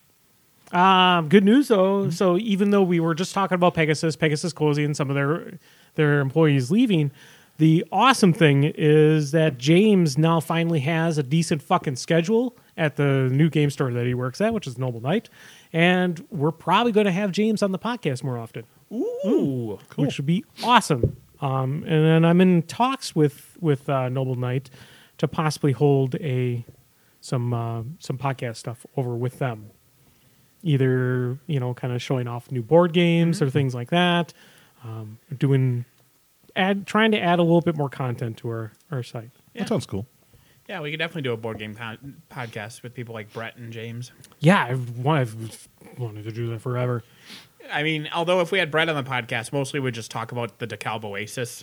Good news, though. So even though we were just talking about Pegasus closing and some of their employees leaving, the awesome thing is that James now finally has a decent fucking schedule at the new game store that he works at, which is Noble Knight. And we're probably going to have James on the podcast more often. Ooh. Cool. Which would be awesome. And then I'm in talks with Noble Knight to possibly hold some podcast stuff over with them. Either kind of showing off new board games or things like that. Trying to add a little bit more content to our site. Yeah. That sounds cool. Yeah, we could definitely do a board game podcast with people like Brett and James. Yeah, I've wanted to do that forever. I mean, although if we had Brett on the podcast, mostly we'd just talk about the DeKalb Oasis.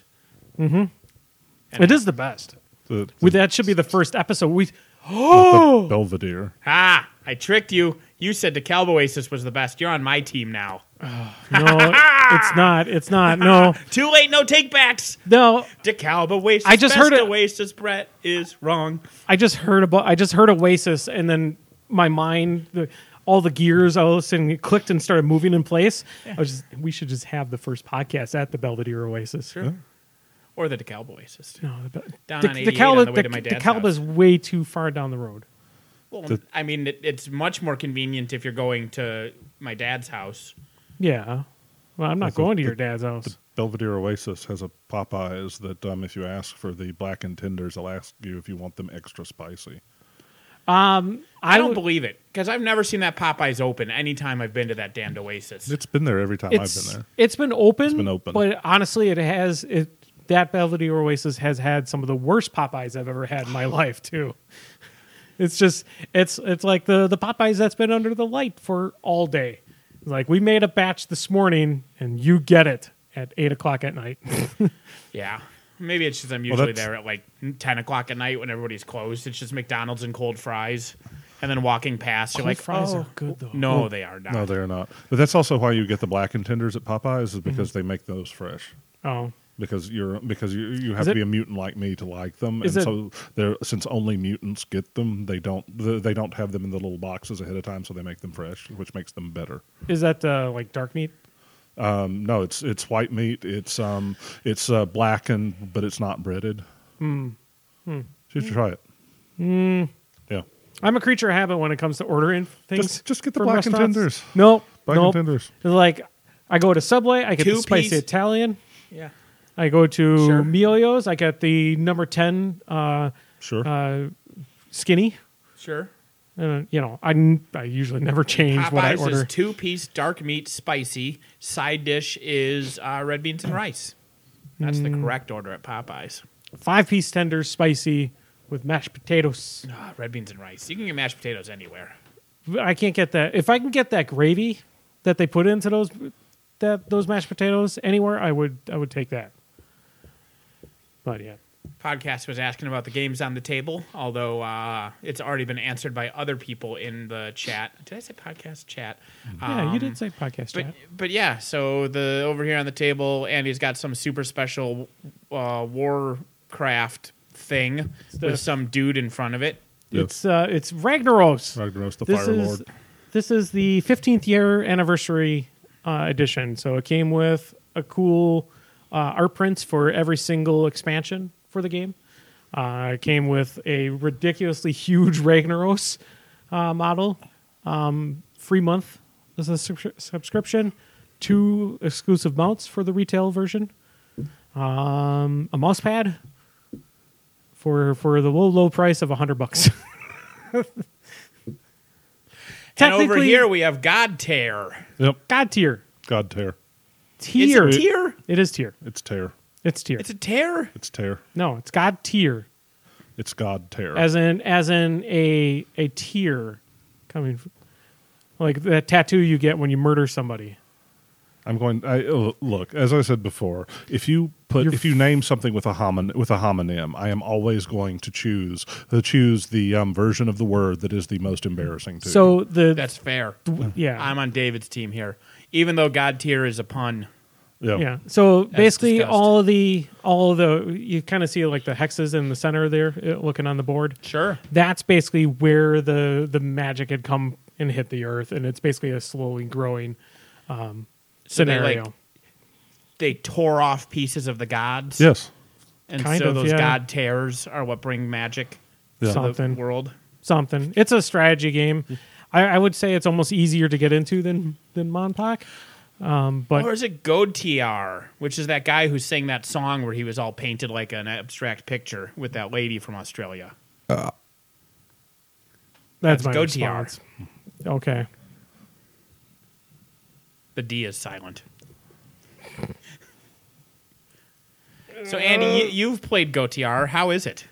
It is the best. That should be the first episode. The Belvedere. Ha! I tricked you. You said DeKalb Oasis was the best. You're on my team now. No, it's not. It's not. No, Too late, no takebacks. no. DeKalb Oasis. I just best heard it. Oasis. Brett is wrong. I just heard Oasis, and then my mind, all the gears all of a sudden clicked and started moving in place. We should just have the first podcast at the Belvedere Oasis. Sure. Or the DeKalb Oasis. No, Down on 88 on the way to my dad's DeKalb house. is way too far down the road. Well, I mean, it's much more convenient if you're going to my dad's house. Yeah. Well, I'm not going to your dad's house. Belvedere Oasis has a Popeyes that if you ask for the blackened tenders, they'll ask you if you want them extra spicy. I don't believe it because I've never seen that Popeyes open anytime I've been to that damned Oasis. It's been there every time I've been there. It's been open. It's been open. But honestly, that Belvedere Oasis has had some of the worst Popeyes I've ever had in my life too. It's like the Popeyes that's been under the light for all day. Like, we made a batch this morning and you get it at 8:00 at night. Yeah. Maybe it's just I'm usually there at like 10 o'clock at night when everybody's closed. It's just McDonald's and cold fries. And then walking past, you're like, fries oh, are good though. No, they are not. No, they're not. But that's also why you get the blackened tenders at Popeyes is because they make those fresh. Oh, because you have Is to it- be a mutant like me to like them, Is and it- so since only mutants get them, they don't have them in the little boxes ahead of time, so they make them fresh, which makes them better. Is that like dark meat? No, it's white meat. It's blackened, but it's not breaded. You should try it. Yeah, I'm a creature of habit when it comes to ordering things. just get the from blackened restaurants. tenders. Nope. Blackened Nope. tenders. It's like I go to Subway, I get the Two-piece. spicy Italian. Yeah. I go to Sure. Melio's, I get the number 10 Sure. skinny. Sure. I usually never change what I Popeyes order. is 2-piece dark meat spicy. Side dish is red beans and rice. That's the correct order at Popeyes. 5-piece tenders, spicy with mashed potatoes. Red beans and rice. You can get mashed potatoes anywhere. I can't get that. If I can get that gravy that they put into those mashed potatoes anywhere, I would take that. But yeah. Podcast was asking about the games on the table, although it's already been answered by other people in the chat. Did I say podcast chat? Yeah, you did say podcast chat. But yeah, so over here on the table, Andy's got some super special Warcraft thing with some dude in front of it. It's Ragnaros. Ragnaros, the This Fire is Lord. this is the 15th year anniversary edition. So it came with a cool art prints for every single expansion for the game. It came with a ridiculously huge Ragnaros model. Free month as a subscription. 2 exclusive mounts for the retail version. A mouse pad for the low price of $100. And over Technically- here we have God Tear. Yep. God tier. God tear. Tier. It's a tier? It is tier. It's tear. It's tier. It's a tear? It's tear. No, it's God tier. It's God tear. As in a tear coming from, like that tattoo you get when you murder somebody. Look, as I said before, if you name something with a homonym, I am always going to choose the version of the word that is the most embarrassing to you. So That's fair. yeah. I'm on David's team here. Even though God Tier is a pun. Yeah. Yeah. So basically, discussed. all of the you kind of see like the hexes in the center there, looking on the board. Sure. That's basically where the magic had come and hit the earth, and it's basically a slowly growing scenario. They tore off pieces of the gods. Yes. And Kind so of, those yeah. God Tears are what bring magic Yeah. to Something. the world. Something. It's a strategy game. I would say it's almost easier to get into than Monpok. But Or is it Godtiar, which is that guy who sang that song where he was all painted like an abstract picture with that lady from Australia? that's my Godtiar. response. Okay. The D is silent. So, Andy, you've played Gotiar. How is it?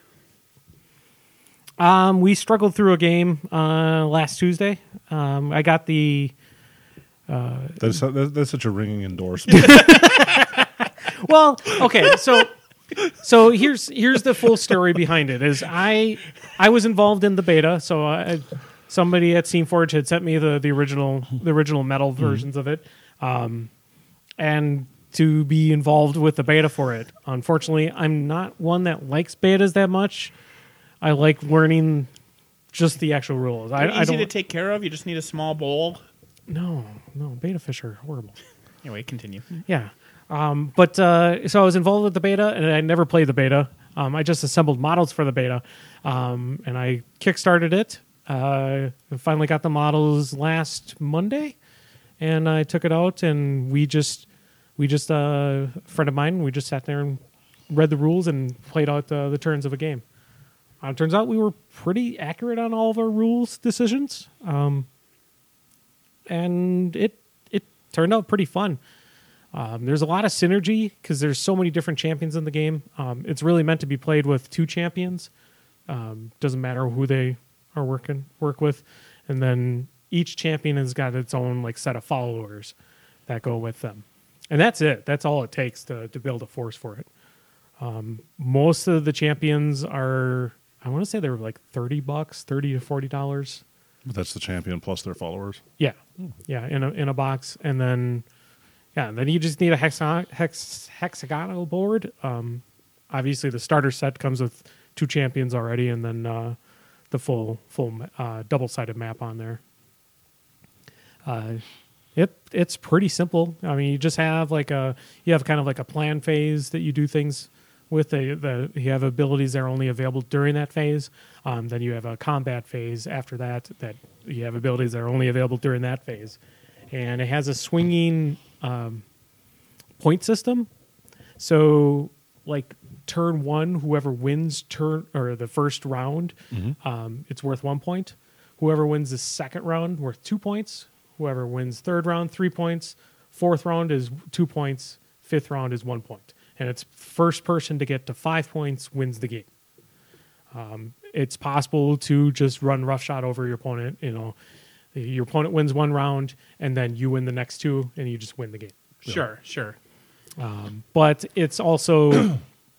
We struggled through a game last Tuesday. I got the That's such a ringing endorsement. well. Okay, so here's the full story behind it. Is I was involved in the beta, so somebody at Steamforge had sent me the original metal versions of it, and to be involved with the beta for it. Unfortunately, I'm not one that likes betas that much. I like learning just the actual rules. They're I easy don't. to take care of. You just need a small bowl. No, beta fish are horrible. Anyway, continue. Yeah. So I was involved with the beta, and I never played the beta. I just assembled models for the beta, and I kickstarted it. I finally got the models last Monday, and I took it out, and we just a friend of mine, we just sat there and read the rules and played out the turns of a game. It turns out we were pretty accurate on all of our rules decisions, and it turned out pretty fun. There's a lot of synergy because there's so many different champions in the game. It's really meant to be played with 2 champions. Doesn't matter who they are work with, and then each champion has got its own like set of followers that go with them, and that's it. That's all it takes to build a force for it. Most of the champions are, I want to say they're like $30, $30 to $40. That's the champion plus their followers. Yeah, yeah, in a box, and then Yeah, and then you just need a hexagonal board. Obviously, the starter set comes with 2 champions already, and then the full double-sided map on there. It's pretty simple. I mean, you just have kind of like a plan phase that you do things with. You have abilities that are only available during that phase. Then you have a combat phase after that you have abilities that are only available during that phase, and it has a swinging point system. So, like turn 1, whoever wins the first round, it's worth 1 point. Whoever wins the second round, worth 2 points. Whoever wins third round, 3 points. Fourth round is 2 points. Fifth round is 1 point. And it's first person to get to 5 points wins the game. It's possible to just run roughshod over your opponent. Your opponent wins 1 round, and then you win the next 2, and you just win the game. Sure. But it's also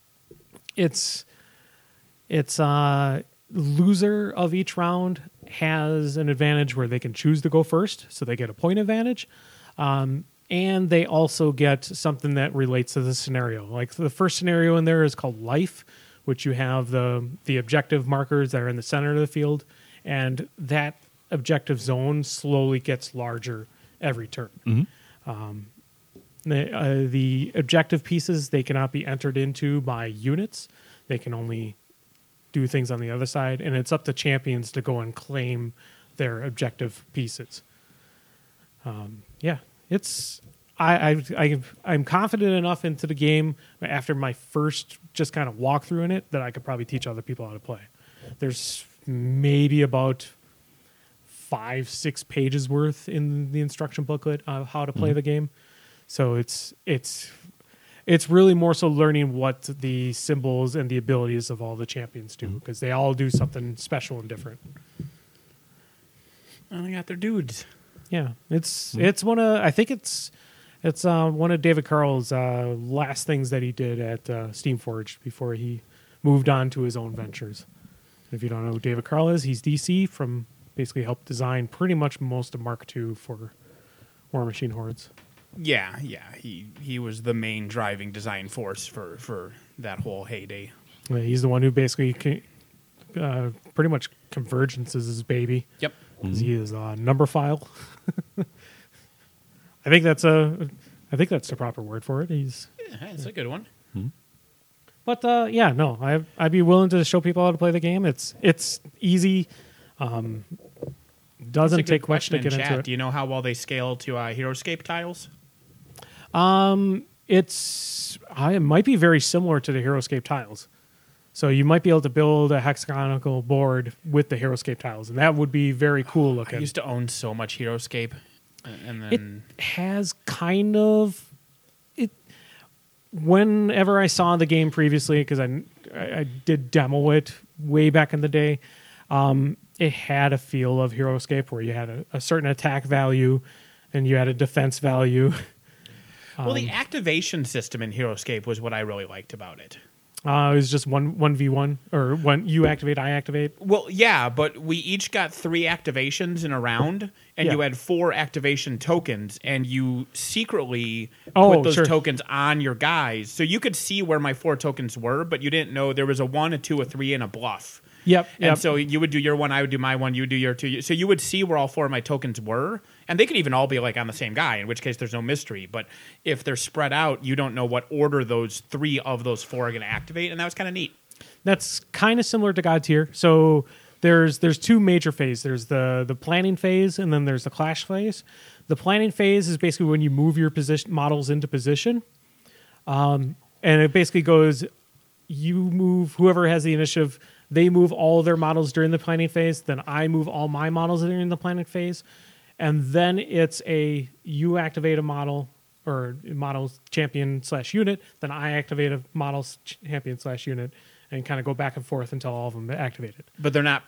loser of each round has an advantage where they can choose to go first, so they get a point advantage. And they also get something that relates to the scenario. Like the first scenario in there is called life, which you have the objective markers that are in the center of the field, and that objective zone slowly gets larger every turn. The objective pieces, they cannot be entered into by units. They can only do things on the other side, and it's up to champions to go and claim their objective pieces. I'm confident enough into the game after my first just kind of walkthrough in it that I could probably teach other people how to play. There's maybe about 5-6 pages worth in the instruction booklet of how to play the game. So it's really more so learning what the symbols and the abilities of all the champions do, because they all do something special and different. They got their dudes. Yeah, it's one of one of David Carl's last things that he did at Steamforged before he moved on to his own ventures. If you don't know who David Carl is, he's DC from basically helped design pretty much most of Mark II for War Machine Hordes. Yeah. He was the main driving design force for that whole heyday. Yeah, he's the one who basically pretty much Convergence is his baby. Yep. 'Cause he is a number file. I think that's the proper word for it. That's a good one. But I'd be willing to show people how to play the game. It's easy. Doesn't take much to get into it. Do you know how well they scale to HeroScape tiles? It might be very similar to the HeroScape tiles. So you might be able to build a hexagonal board with the HeroScape tiles, and that would be very cool looking. I used to own so much HeroScape, and then it has kind of it. Whenever I saw the game previously, because I did demo it way back in the day, it had a feel of HeroScape where you had a certain attack value and you had a defense value. Well, the activation system in HeroScape was what I really liked about it. It was just 1v1, or when you activate, I activate. Well, yeah, but we each got 3 activations in a round, and you had 4 activation tokens, and you secretly put those tokens on your guys. So you could see where my 4 tokens were, but you didn't know there was a 1, a 2, a 3, and a bluff. Yep. And so you would do your 1, I would do my 1, you would do your 2. So you would see where all 4 of my tokens were, and they could even all be like on the same guy, in which case there's no mystery. But if they're spread out, you don't know what order those 3 of those 4 are going to activate, and that was kind of neat. That's kind of similar to God Tier. So there's 2 major phases. There's the planning phase, and then there's the clash phase. The planning phase is basically when you move your models into position, and it basically goes, you move whoever has the initiative. They move all their models during the planning phase. Then I move all my models during the planning phase. And then it's you activate a model or model champion/unit. Then I activate a model champion/unit and kind of go back and forth until all of them are activated. But they're not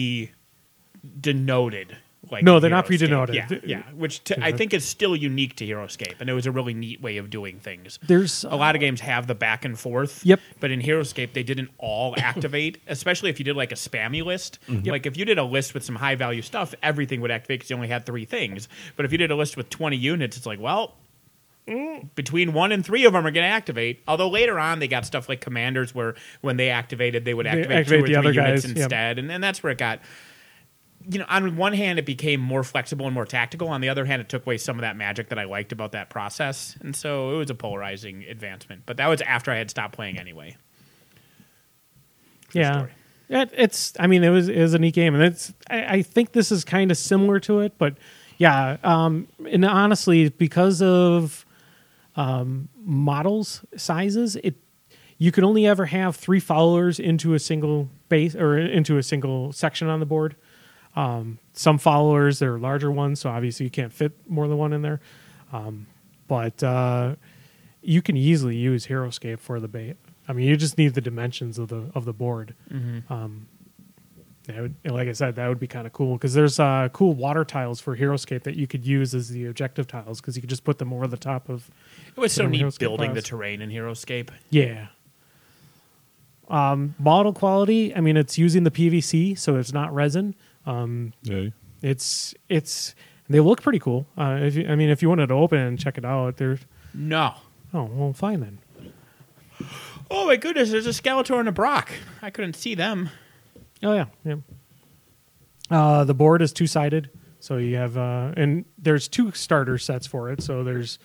pre-denoted. No, they're not pre-denoted. Yeah. Which I think is still unique to HeroScape, and it was a really neat way of doing things. There's a lot of games have the back and forth. Yep. But in HeroScape, they didn't all activate, especially if you did like a spammy list. Mm-hmm. Like if you did a list with some high value stuff, everything would activate because you only had 3 things. But if you did a list with 20 units, it's like, well, between 1 and 3 of them are going to activate. Although later on, they got stuff like commanders where when they activated, they would activate 2 or 3 other units guys, instead. And that's where it got... on one hand, it became more flexible and more tactical. On the other hand, it took away some of that magic that I liked about that process. And so it was a polarizing advancement. But that was after I had stopped playing anyway. Yeah. It's. I mean, it was a neat game, and it's. I think this is kind of similar to it, but yeah. And honestly, because of models sizes, you could only ever have 3 followers into a single base or into a single section on the board. Some followers, they're larger ones, so obviously you can't fit more than one in there. But you can easily use HeroScape for the bait. I mean, you just need the dimensions of the board. Like I said, that would be kind of cool because there's cool water tiles for HeroScape that you could use as the objective tiles because you could just put them over the top of. It was so neat HeroScape building tiles. the terrain in HeroScape. Yeah. Model quality. I mean, it's using the PVC, so it's not resin. Yeah. It's they look pretty cool. If you wanted to open it and check it out, they're No. well, fine then. Oh my goodness, there's a Skeletor and a Brock. I couldn't see them. Oh yeah. The board is 2-sided, so you have and there's 2 starter sets for it. So there's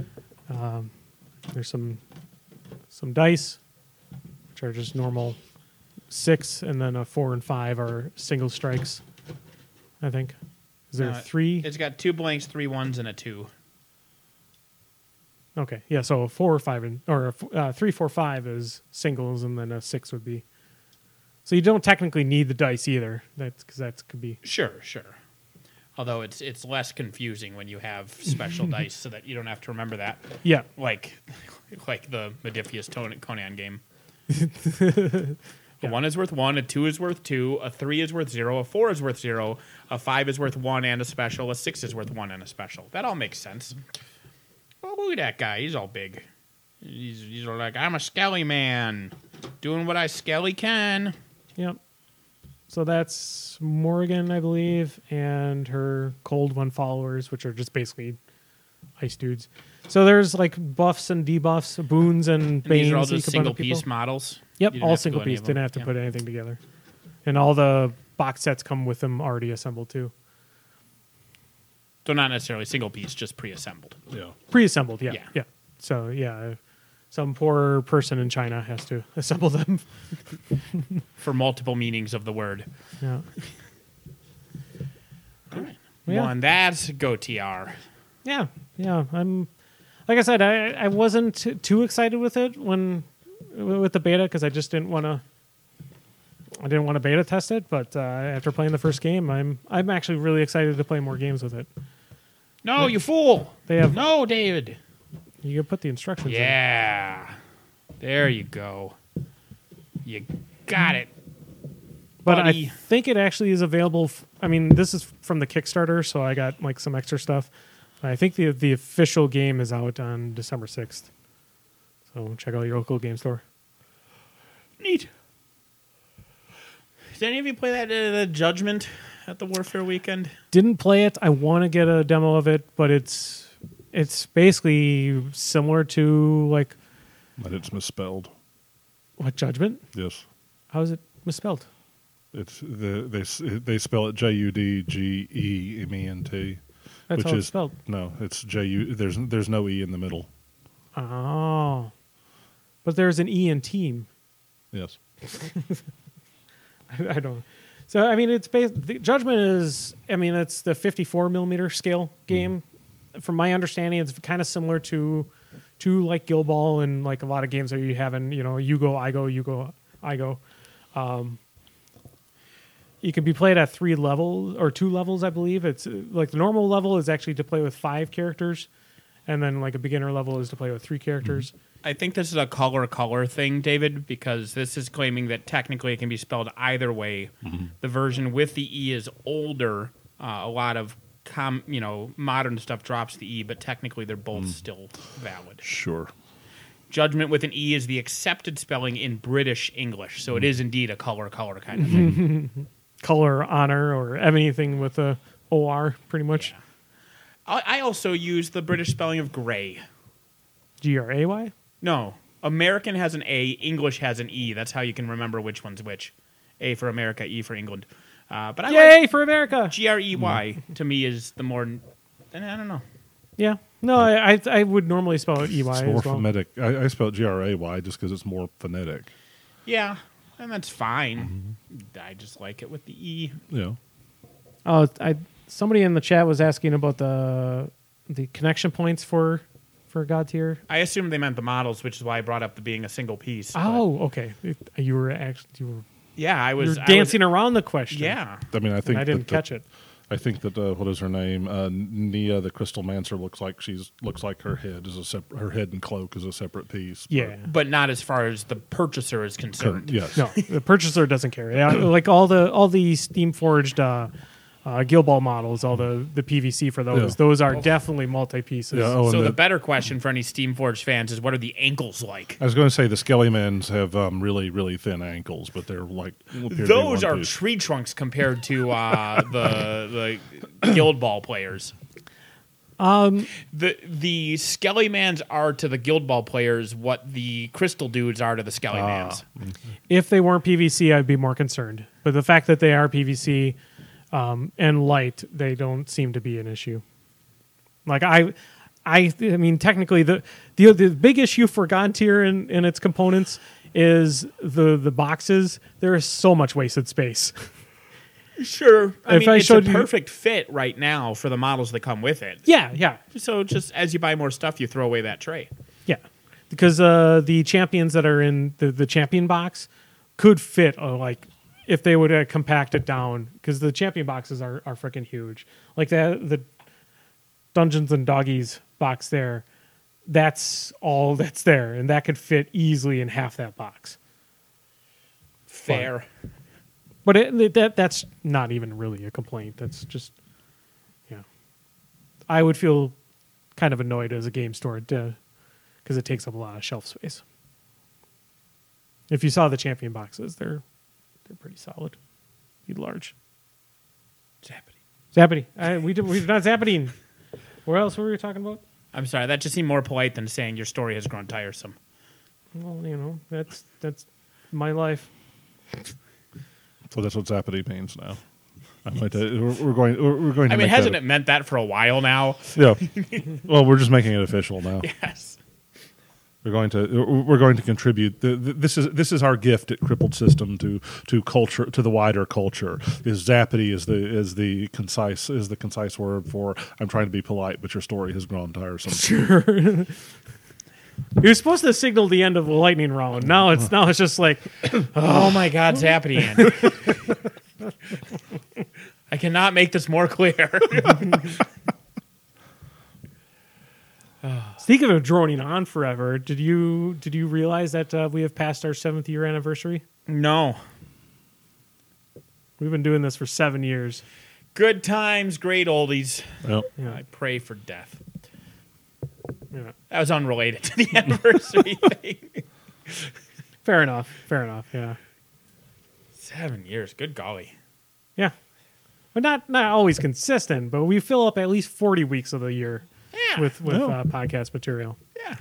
some dice, which are just normal 6, and then a 4 and 5 are single strikes. I think. Is there 3? It's got 2 blanks, 3 1s, and a 2. Okay, yeah. So a 4 or 5 or 3, 4, 5 is singles, and then a 6 would be. So you don't technically need the dice either. That's because that could be. Sure. Although it's less confusing when you have special dice, so that you don't have to remember that. Yeah. Like the Modiphius Conan game. Yeah. A 1 is worth 1, a 2 is worth 2, a 3 is worth 0, a 4 is worth 0, a 5 is worth 1 and a special, a 6 is worth 1 and a special. That all makes sense. Oh, look at that guy. He's all big. He's all like, I'm a Skelly man, doing what I Skelly can. Yep. So that's Morrigan, I believe, and her Cold One followers, which are just basically ice dudes. So there's like buffs and debuffs, boons and banes. These are all that you just can put on single-piece people. models? Yep, You didn't all have to single glue any piece. of them? Didn't have to Yeah. put anything together. And all the box sets come with them already assembled too. So not necessarily single piece, just pre-assembled. Yeah. Pre-assembled, yeah. Yeah. Yeah. So, yeah, some poor person in China has to assemble them. For multiple meanings of the word. Yeah. All right. Yeah. One, that's GoTR. Yeah. Yeah. Like I said, I wasn't too excited with it with the beta because I just didn't want to beta test it, but after playing the first game, I'm actually really excited to play more games with it. No, you fool. They have No, David. you can put the instructions in. Yeah. There you go. You got it. But buddy. I think it actually is available. This is from the Kickstarter, so I got like some extra stuff. I think the official game is out on December 6th. So check out your local game store. Neat. Did any of you play that Judgment at the Warfare Weekend? Didn't play it. I want to get a demo of it, but it's basically similar to like But it's misspelled. what Judgment? Yes. How is it misspelled? It's they spell it JUDGEMENT. That's which how it's is spelled. No, it's JU. There's no E in the middle. Oh, but there's an E in team. Yes. I don't. So it's the Judgment is. It's the 54 millimeter scale game. From my understanding, it's kind of similar to like Guild Ball and like a lot of games that you have in you go I go you go I go. You can be played at 3 levels or 2 levels, I believe. It's like the normal level is actually to play with 5 characters, and then like a beginner level is to play with 3 characters. I think this is a color thing, David, because this is claiming that technically it can be spelled either way. Mm-hmm. The version with the E is older. A lot of modern stuff drops the E, but technically they're both still valid. Sure. Judgment with an E is the accepted spelling in British English, so it is indeed a color kind of thing. Color, honor, or anything with a OR, pretty much. Yeah. I also use the British spelling of gray. Gray? No, American has an A, English has an E. That's how you can remember which one's which. A for America, E for England. But I Yay like for America! Grey to me is the more. I don't know. Yeah. No, I would normally spell it EY It's more as well. phonetic. I spell it Gray just because it's more phonetic. Yeah, and that's fine. I just like it with the E. Yeah. Oh, somebody in the chat was asking about the connection points for God tier. I assumed they meant the models, which is why I brought up the being a single piece. but- Oh, okay. You were yeah, I was dancing around the question. Yeah, I mean, I think I didn't that catch it. I think that what is her name? Nia, the Crystal Mancer, looks like her head is her head and cloak is a separate piece. but- Yeah. but not as far as the purchaser is concerned. Yes. No, the purchaser doesn't care. Yeah, like all the steam forged Guild Ball models, all the PVC for those. Yeah. Those are definitely multi pieces. Yeah. Oh, So and the better question for any Steamforged fans is, what are the ankles like? I was going to say the Skellymans have really, really thin ankles, but they're like appear to be Those one are piece. tree trunks compared to the Guild Ball players. The Skellymans are to the Guild Ball players what the Crystal dudes are to the Skellymans. If they weren't PVC, I'd be more concerned. But the fact that they are PVC and light, they don't seem to be an issue. Like I mean, technically, the big issue for God tier and its components is the boxes. There is so much wasted space. Sure. I If mean, I it's a showed you- perfect fit right now for the models that come with it. Yeah. So just as you buy more stuff, you throw away that tray. Yeah, because the champions that are in the champion box could fit like if they would compact it down, because the champion boxes are freaking huge. Like the Dungeons and Doggies box there, that's all that's there, and that could fit easily in half that box. Fair. But that's not even really a complaint. That's just, yeah. I would feel kind of annoyed as a game store because it takes up a lot of shelf space. If you saw the champion boxes, they're pretty solid. Be large. Zappity. We're not zappiting. Where else were we talking about? I'm sorry, that just seemed more polite than saying your story has grown tiresome. Well, that's my life. So that's what Zappity means now. We're going to. I mean, make hasn't that it meant that for a while now? Yeah. Well, we're just making it official now. Yes. We're going to contribute. This is our gift at Crippled System to culture, to the wider culture. Is Zappity is the concise word for I'm trying to be polite, but your story has grown tiresome. Sure. You're supposed to signal the end of the lightning round. Now it's just like, Oh my God, Zappity Ann. I cannot make this more clear. speaking of droning on forever, did you realize that we have passed our 7th year anniversary? No. We've been doing this for 7 years. Good times, great oldies. Yep. Yeah. I pray for death. Yeah. That was unrelated to the anniversary thing. Fair enough. Yeah. 7 years, good golly. Yeah. But not always consistent, but we fill up at least 40 weeks of the year Yeah. with Yeah. podcast material. Yeah.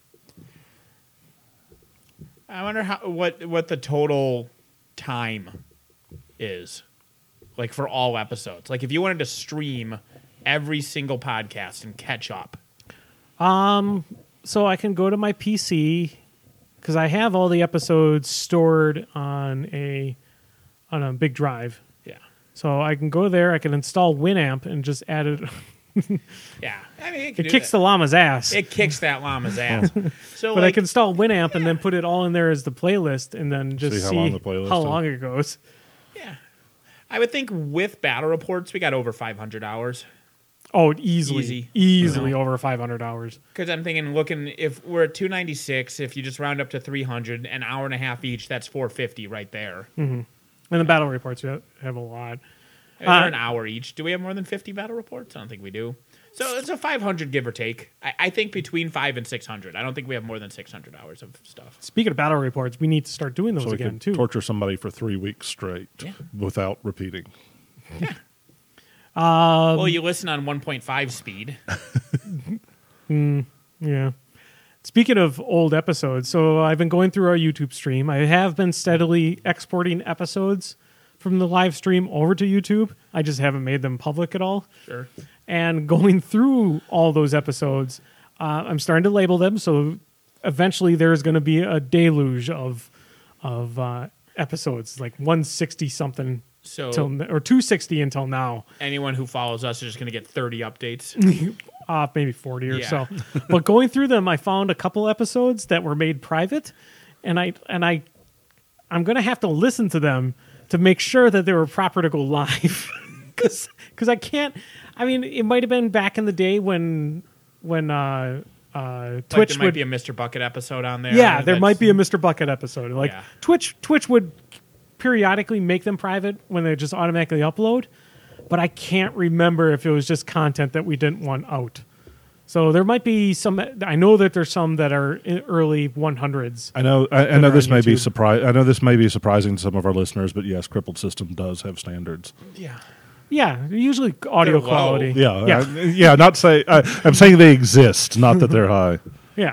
I wonder what the total time is, like for all episodes. Like if you wanted to stream every single podcast and catch up. So I can go to my PC because I have all the episodes stored on a big drive. Yeah. So I can go there. I can install Winamp and just add it. Yeah. I mean, It kicks the llama's ass. It kicks that llama's ass. So But I like, can install Winamp and then put it all in there as the playlist, and then just See see how long the playlist how is. long it goes. yeah. I would think with battle reports, we got over 500 hours. Oh, easily over 500 hours. Because I'm thinking, looking, if we're at 296, if you just round up to 300, an hour and a half each, that's 450 right there. And the battle reports have a lot. They're an hour each. Do we have more than 50 battle reports? I don't think we do. So it's a 500 give or take. I think between 500 and 600. I don't think we have more than 600 hours of stuff. Speaking of battle reports, we need to start doing those So we again could too. torture somebody for 3 weeks straight without repeating. Well, you listen on 1.5 speed. Yeah. speaking of old episodes, so I've been going through our YouTube stream. I have been steadily exporting episodes from the live stream over to YouTube. I just haven't made them public at all. Sure. And going through all those episodes, I'm starting to label them. So eventually there's going to be a deluge of episodes, like 160 something, So or 260 until now. anyone who follows us is just going to get 30 updates. Maybe 40 or Yeah. so. But going through them, I found a couple episodes that were made private, and I'm going to have to listen to them to make sure that they were proper to go live. Because I can't. I mean, it might have been back in the day when Twitch Like there might would be a Mr. Bucket episode on there. yeah, there That's- might be a Mr. Bucket episode. Like Yeah. Twitch would periodically make them private when they just automatically upload, but I can't remember if it was just content that we didn't want out. So there might be some. I know that there's some that are in early 100s. I know are this on may be YouTube. I know this may be surprising to some of our listeners, but yes, Crippled System does have standards. Yeah. Yeah, usually audio They're low. quality. Yeah, Not say I'm saying they exist, not that they're high. Yeah.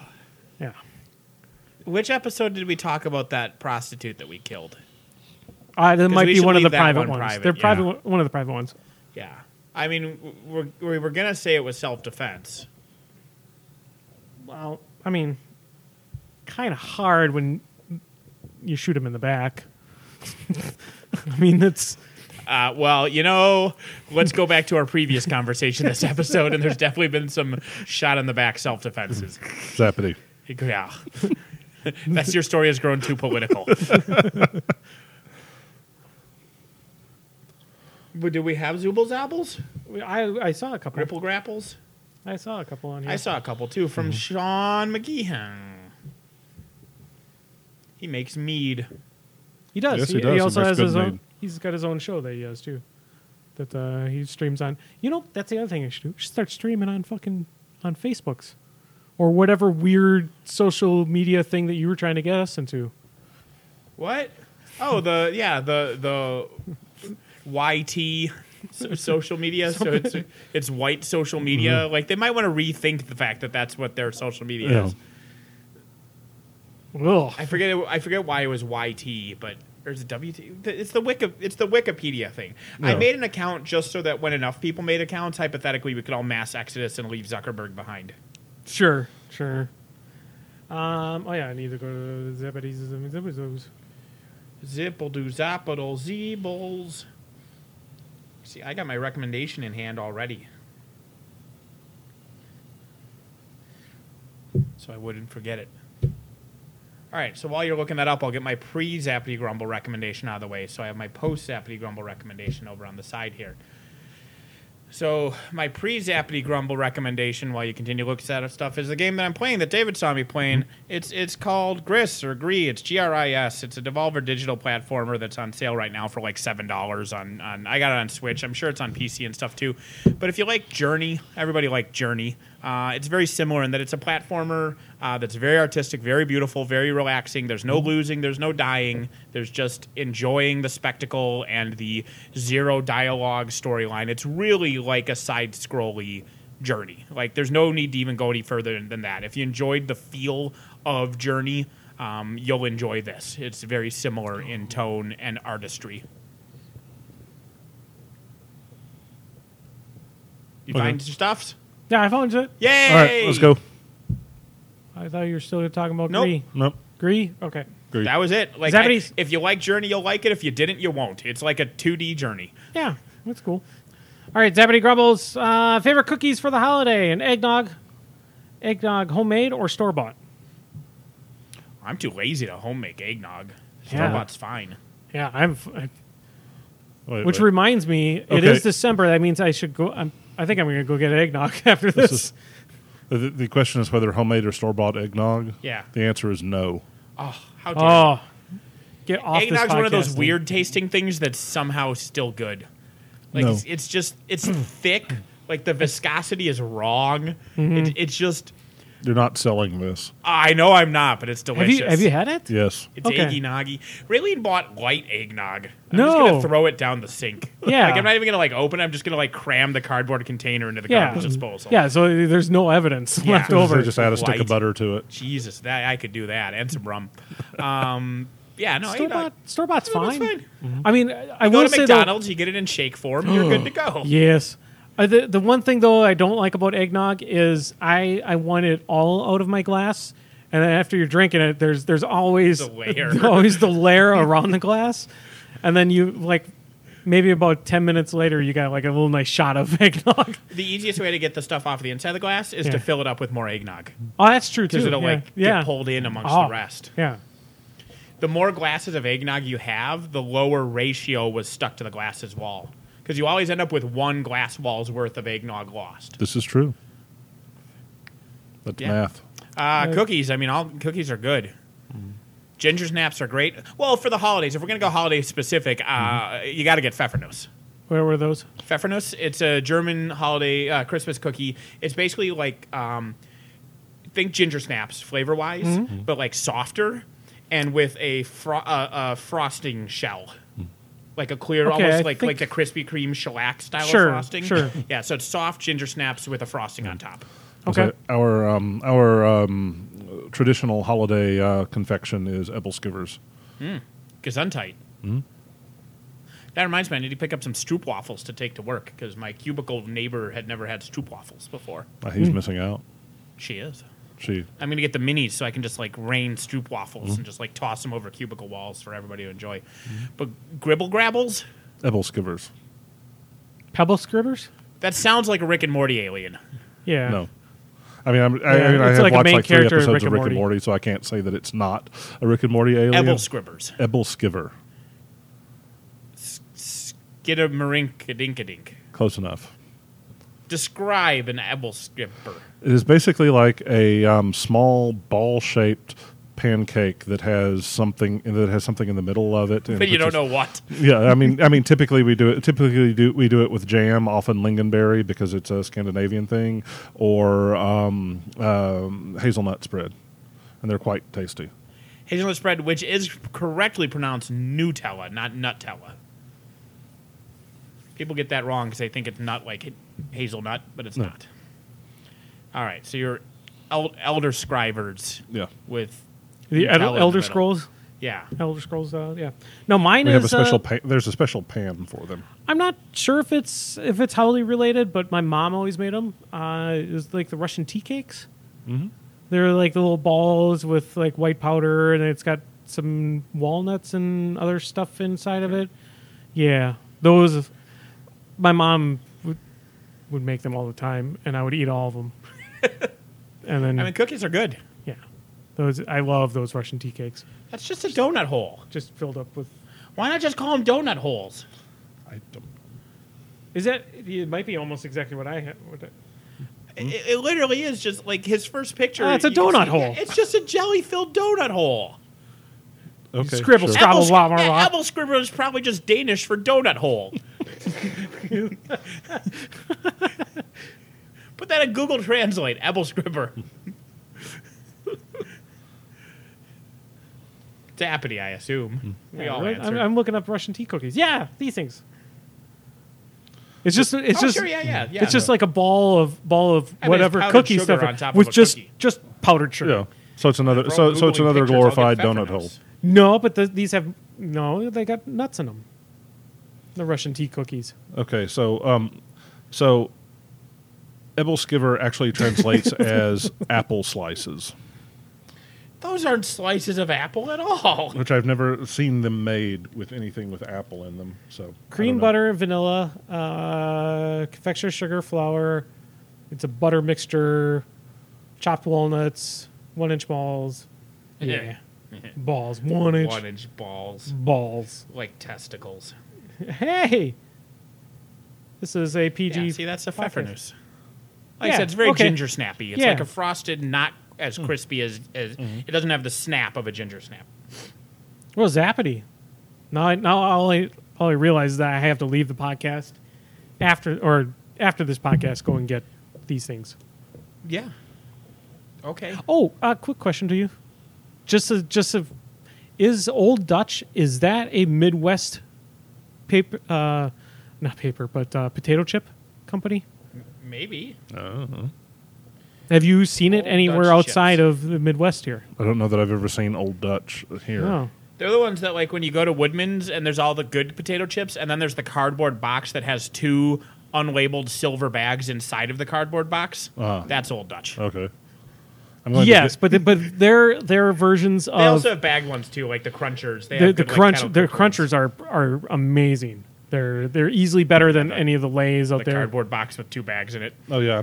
Which episode did we talk about that prostitute that we killed? That might we be should one of the leave that private one ones. private, They're yeah. private. One of the private ones. Yeah. I mean, we were going to say it was self-defense. Well, I mean, kind of hard when you shoot him in the back. I mean, that's Well, let's go back to our previous conversation this episode, and there's definitely been some shot in the back self-defenses. Zappity. Yeah. That's your story has grown too political. But do we have Zoobles Apples? I saw a couple. Ripple Grapples? I saw a couple on here. I saw a couple too from Sean McGeehan. He makes mead. He does. Yes, he, he does. he He also makes has good his own. mead. He's got his own show that he has too. That he streams on. That's the other thing I should do. I should start streaming on Facebooks, or whatever weird social media thing that you were trying to get us into. What? Oh, the YT social media. So it's white social media. Like they might want to rethink the fact that that's what their social media Yeah. is. Ugh. I forget why it was YT, but or is it WT? It's the Wikipedia thing. I Yeah. made an account just so that when enough people made accounts, hypothetically, we could all mass exodus and leave Zuckerberg behind. Sure. Oh yeah, I need to go to Zebedee. Zipple-doo, zappidle, zeebles. See, I got my recommendation in hand already. So I wouldn't forget it. All right, so while you're looking that up, I'll get my pre-Zappity Grumble recommendation out of the way. So I have my post-Zappity Grumble recommendation over on the side here. So my pre-Zappity Grumble recommendation, while you continue looking at stuff, is the game that I'm playing that David saw me playing. It's called Gris or Gree. It's GRIS. It's a Devolver digital platformer that's on sale right now for like $7 on I got it on Switch. I'm sure it's on PC and stuff too. But if you like Journey, everybody liked Journey. It's very similar in that it's a platformer that's very artistic, very beautiful, very relaxing. There's no losing, there's no dying. There's just enjoying the spectacle and the zero dialogue storyline. It's really like a side-scrolly Journey. Like, there's no need to even go any further than that. If you enjoyed the feel of Journey, you'll enjoy this. It's very similar in tone and artistry. You Okay. find your stuffs? Yeah, I found it. Yay! All right, let's go. I thought you were still talking about Nope. Gree. Nope. Gree? Okay. Agree. That was it. Like, Zapady's- if you like Journey, you'll like it. If you didn't, you won't. It's like a 2D Journey. Yeah, that's cool. All right, Zappity Grumbles. Favorite cookies for the holiday and eggnog. Eggnog homemade or store-bought? I'm too lazy to home make eggnog. Yeah. Store-bought's fine. Yeah, Wait, which wait. reminds me, it Okay. is December. That means I should go. I think I'm going to go get eggnog after this. is- The question is whether homemade or store-bought eggnog. Yeah. The answer is no. Oh, how dare you. Oh, get off this Eggnog's one of those podcast. weird tasting things that's somehow still good. Like, No. it's thick. Like, the viscosity is wrong. Mm-hmm. It's just... You're not selling this. I know I'm not, but it's delicious. Have you had it? Yes. It's Okay. eggy-noggy. Raylene bought light eggnog. I'm No. just going to throw it down the sink. Yeah. Like, I'm not even going to, open it. I'm just going to, cram the cardboard container into the Yeah. garbage disposal. Yeah, so there's no evidence Yeah. left They over. just add a stick Light. of butter to it. Jesus, that I could do that. And some rum. Yeah, no, eggnog. Store-bought's It's fine. fine. I mean, I Go will to say though, McDonald's, you get it in shake form, you're good to go. yes. The one thing though I don't like about eggnog is I want it all out of my glass, and then after you're drinking it, there's always The layer. always the layer around the glass, and then you maybe about 10 minutes later you got a little nice shot of eggnog. The easiest way to get the stuff off the inside of the glass is Yeah. to fill it up with more eggnog. Oh, that's true too. Because it'll yeah. get pulled in amongst Oh, the rest. Yeah. The more glasses of eggnog you have, the lower ratio was stuck to the glass's wall. Because you always end up with one glass wall's worth of eggnog lost. This is true. That's Yeah. math. Cookies, all cookies are good. Ginger snaps are great. Well, for the holidays, if we're going to go holiday specific, you got to get Pfeffernuss. Where were those? Pfeffernuss, it's a German holiday Christmas cookie. It's basically think ginger snaps flavor wise, but softer and with a frosting shell. Like a clear, Okay, almost I like think- the Krispy Kreme shellac style Sure, of frosting. sure. Yeah, so it's soft ginger snaps with a frosting on top. Okay. So our traditional holiday confection is Ebelskivers. Gesundheit. That reminds me, I need to pick up some stroopwafels to take to work because my cubicle neighbor had never had stroopwafels before. He's missing out. She is. She I'm going to get the minis so I can just rain stroopwafels and just toss them over cubicle walls for everybody to enjoy. But Gribble Grabbles, Ebelskivers. Pebble Scribbers? that sounds like a Rick and Morty alien. Yeah. No. I have it's watched like a main 3 character in episodes Rick of and Rick and Morty. Morty, so I can't say that it's not a Rick and Morty alien. Ebel Scribbers. Ebelskiver. Get a marink-a-dink-a-dink. Close enough. Describe an Ebel Scribber. It is basically like a small ball-shaped pancake that has something in the middle of it. But you don't know what. Yeah, I mean, typically we do it with jam, often lingonberry because it's a Scandinavian thing, or hazelnut spread, and they're quite tasty. Hazelnut spread, which is correctly pronounced Nutella, not Nutella. People get that wrong because they think it's nut like hazelnut, but it's not. All right, so you're Elder Scribers Yeah, with The Nutella in the Elder middle. Scrolls? Yeah. Elder Scrolls, yeah. No, mine we is... have a special. There's a special pan for them. I'm not sure if it's holiday related, but my mom always made them. It was like the Russian tea cakes. Mm-hmm. They're like the little balls with white powder, and it's got some walnuts and other stuff inside of it. Yeah, those. My mom would make them all the time, and I would eat all of them. And then, Cookies are good. yeah, I love those Russian tea cakes. That's just a donut hole. Just filled up with. Why not just call them donut holes? I don't. Is that? It might be almost exactly what I had. It literally is just his first picture. It's a you can donut see- hole. It's just a jelly-filled donut hole. Okay, Scribble, sure. scrabble, blah, blah, blah. Ebel Scribber is probably just Danish for donut hole. Put that in Google Translate. Ebel Scribber. Tappity, I assume. We all Right? answer. I'm looking up Russian tea cookies. Yeah, these things. It's just sure, yeah. it's just like a ball of it's whatever powdered cookie sugar stuff on top of with a just cookie. powdered sugar. Yeah. So it's another. Bro, So it's Googling another pictures, I'll glorified get donut Pfeffernuss. hole. No, but these have they got nuts in them. The Russian tea cookies. Okay, so Ebelskiver actually translates as apple slices, Those aren't slices of apple at all. which I've never seen them made with anything with apple in them. So I Cream don't know. butter, vanilla, confectioner sugar, flour. It's a butter mixture, chopped walnuts, 1-inch balls. Yeah. Balls. 1 inch 1-inch balls. balls. Like testicles. Hey! This is a PG. Yeah, see, that's a podcast. Pfeffernuss. Like I Yeah, said, it's very okay. ginger snappy. It's Yeah. like a frosted, not as crispy as it doesn't have the snap of a ginger snap. Well, Zappity. Now all I realize is that I have to leave the podcast after this podcast. Go and get these things. Yeah. Okay. Oh, quick question to you. Is Old Dutch, is that a Midwest paper, not paper, but potato chip company? Maybe. Have you seen it Old anywhere Dutch outside chips. of the Midwest here? I don't know that I've ever seen Old Dutch here. No. They're the ones that, like, when you go to Woodman's and there's all the good potato chips, and then there's the cardboard box that has 2 unlabeled silver bags inside of the cardboard box. That's Old Dutch. Okay. I'm going to Yes, but their versions They of also have bagged ones too, like the Crunchers. They the have good, like, crunch. kettle Their cooked ones. crunchers are amazing. They're easily better than any of the Lays out The there. cardboard box with 2 bags in it. Oh yeah,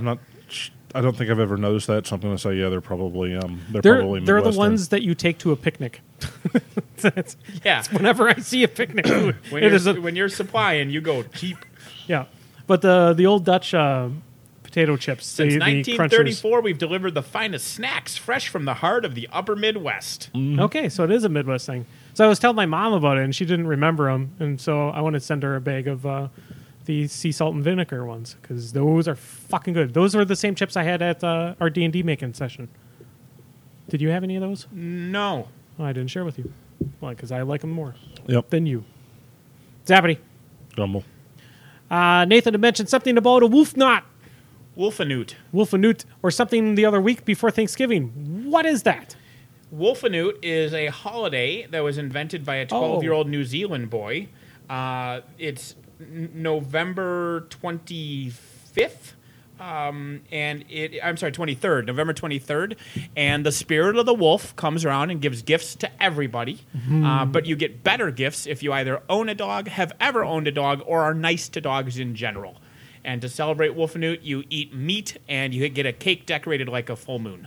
I don't think I've ever noticed that. So I'm going to say they're probably They're probably the Midwestern. ones that you take to a picnic. That's- Yeah. whenever I see a picnic, When it is a, when you're supplying, you go cheap. yeah. But the Old Dutch potato chips, Since the crunchers. 1934, we've delivered the finest snacks fresh from the heart of the upper Midwest. Okay, so it is a Midwest thing. So I was telling my mom about it, and she didn't remember them, and so I want to send her a bag of the sea salt and vinegar ones because those are fucking good. Those are the same chips I had at our D&D making session. Did you have any of those? No. Oh, I didn't share with you. Why? Because I like them more Yep. than you. Zappity. Gumble. Nathan had mentioned something about a wolf knot, Wolfenoot. wolfenoot, or something the other week before Thanksgiving. What is that? Wolfenoot is a holiday that was invented by a 12-year-old New Zealand boy. It's November 25th. And I'm sorry, 23rd, November 23rd. And the spirit of the wolf comes around and gives gifts to everybody. But you get better gifts if you either own a dog, have ever owned a dog, or are nice to dogs in general. And to celebrate Wolfenoot, you eat meat and you get a cake decorated like a full moon.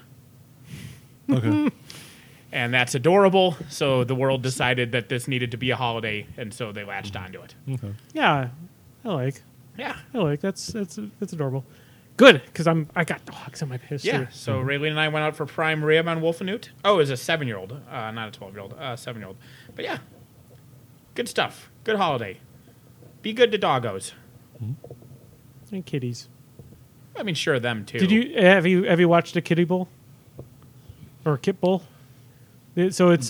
Okay. And that's adorable. So the world decided that this needed to be a holiday, and so they latched onto it. Yeah, I like. Yeah. That's adorable. Good, because I got dogs in my history. Yeah, so Raylene and I went out for prime rib on Wolfenoot. Oh, it was a 7-year-old, not a 12-year-old, 7-year-old. But yeah, good stuff. Good holiday. Be good to doggos. And kitties. I mean, sure, them too. Did you have you watched a kitty bowl or a kit bowl? So it's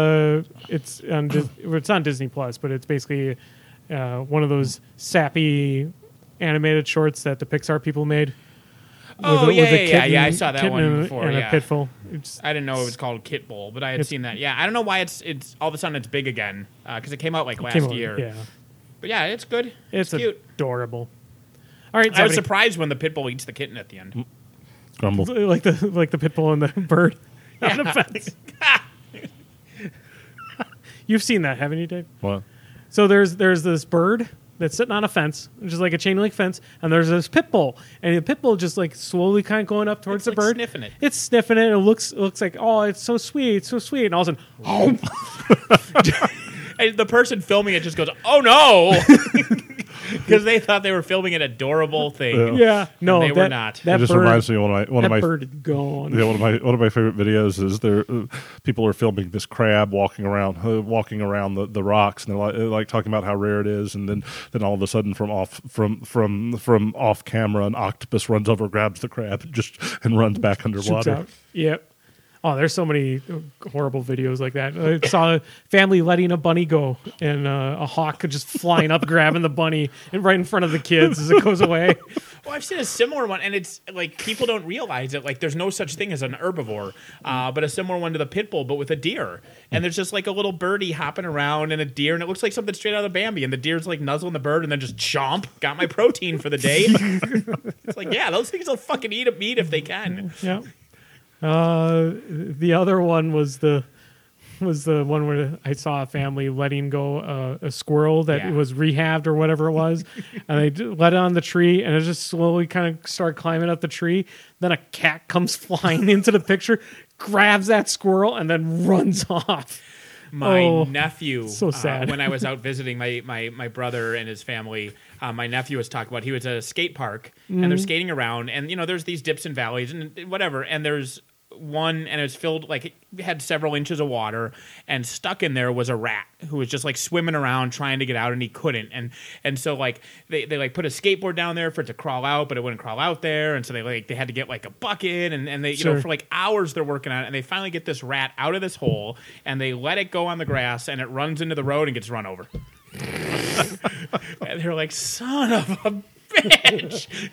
on Disney Plus, but it's basically one of those sappy animated shorts that the Pixar people made. Oh, with a yeah, kitten- I saw that kitten one and, before, and yeah. a pitfall. I didn't know it was called Kit Bowl, but I had seen that. Yeah, I don't know why it's all of a sudden it's big again because it came out like last year. Yeah, But yeah, it's good. it's cute. adorable. All right, I was Zebedee. surprised when the pit bull eats the kitten at the end. Grumble. like the pit bull and the bird on the fence. You've seen that, haven't you, Dave? What? So there's this bird that's sitting on a fence, which is like a chain link fence, and there's this pit bull, and the pit bull just like slowly kind of going up towards It's the like bird, sniffing it. It's sniffing it. And it looks like, oh, it's so sweet, and all of a sudden, oh, And the person filming it just goes, "Oh no," because they thought they were filming an adorable thing. yeah, no, And they were not. That It just bird, reminds me of one of my bird is gone. Yeah, one of my favorite videos is there. People are filming this crab walking around the rocks, and they're like talking about how rare it is, and then all of a sudden from off camera, an octopus runs over, grabs the crab, and runs back Shoots underwater. out. Yep. Oh, there's so many horrible videos like that. I saw a family letting a bunny go, and a hawk just flying up, grabbing the bunny, and right in front of the kids as it goes away. Well, I've seen a similar one, and it's like people don't realize it. Like, there's no such thing as an herbivore, but a similar one to the pit bull, but with a deer. And there's just like a little birdie hopping around and a deer, and it looks like something straight out of Bambi. And the deer's like nuzzling the bird, and then just chomp. Got my protein for the day. It's like, yeah, those things will fucking eat meat if they can. Yeah. The other one was the one where I saw a family letting go a squirrel that Yeah. was rehabbed or whatever it was, and they let it on the tree, and it just slowly kind of started climbing up the tree. Then a cat comes flying into the picture, grabs that squirrel, and then runs off. My nephew, so sad. when I was out visiting my brother and his family, my nephew was talking about he was at a skate park and they're skating around, and there's these dips and valleys and whatever, and there's one, and it was filled, like, it had several inches of water, and stuck in there was a rat who was just, like, swimming around trying to get out, and he couldn't. And so, like, they like, put a skateboard down there for it to crawl out, but it wouldn't crawl out there, and so they had to get, like, a bucket, and they, Sure. for, like, hours they're working on it, and they finally get this rat out of this hole, and they let it go on the grass, and it runs into the road and gets run over. And they're like, son of a bitch.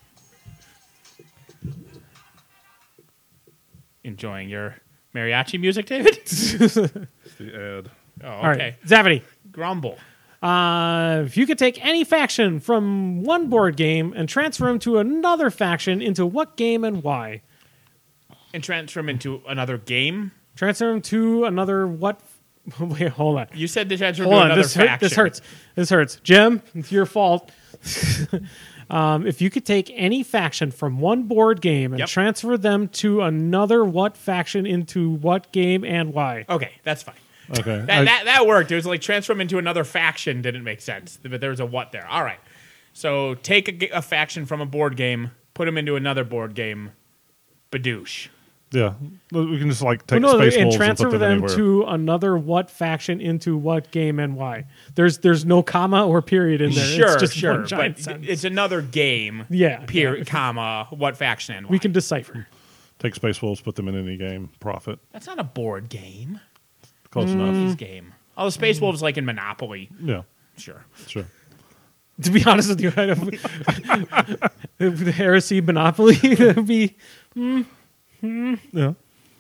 Enjoying your mariachi music, David? The ad. Oh, All right, okay. Zavity. Grumble. If you could take any faction from one board game and transfer them to another faction, into what game and why? And transfer him into another game? Transfer them to another what? Wait, hold on. You said to transfer him Hold to on. another This faction. This hurts. Jim, it's your fault. If you could take any faction from one board game and Yep. transfer them to another what faction into what game and why? Okay, that's fine. Okay. That worked. It was like transfer him into another faction didn't make sense, but there was a what there. All right. So take a faction from a board game, put him into another board game, badoosh. Yeah. We can just like take Well, no, space and wolves and transfer put them them anywhere. to another what faction into what game and why. There's no comma or period in there. Sure, it's just sure, one giant but sentence. it's another game. Yeah, Period, yeah. comma, what faction and why. We can decipher. Take space wolves, put them in any game, profit. That's not a board game. Close Mm. enough. This game. Oh, the Space Wolves like in Monopoly. Yeah. Sure. Sure. To be honest with you, I don't, the heresy monopoly that would be Yeah.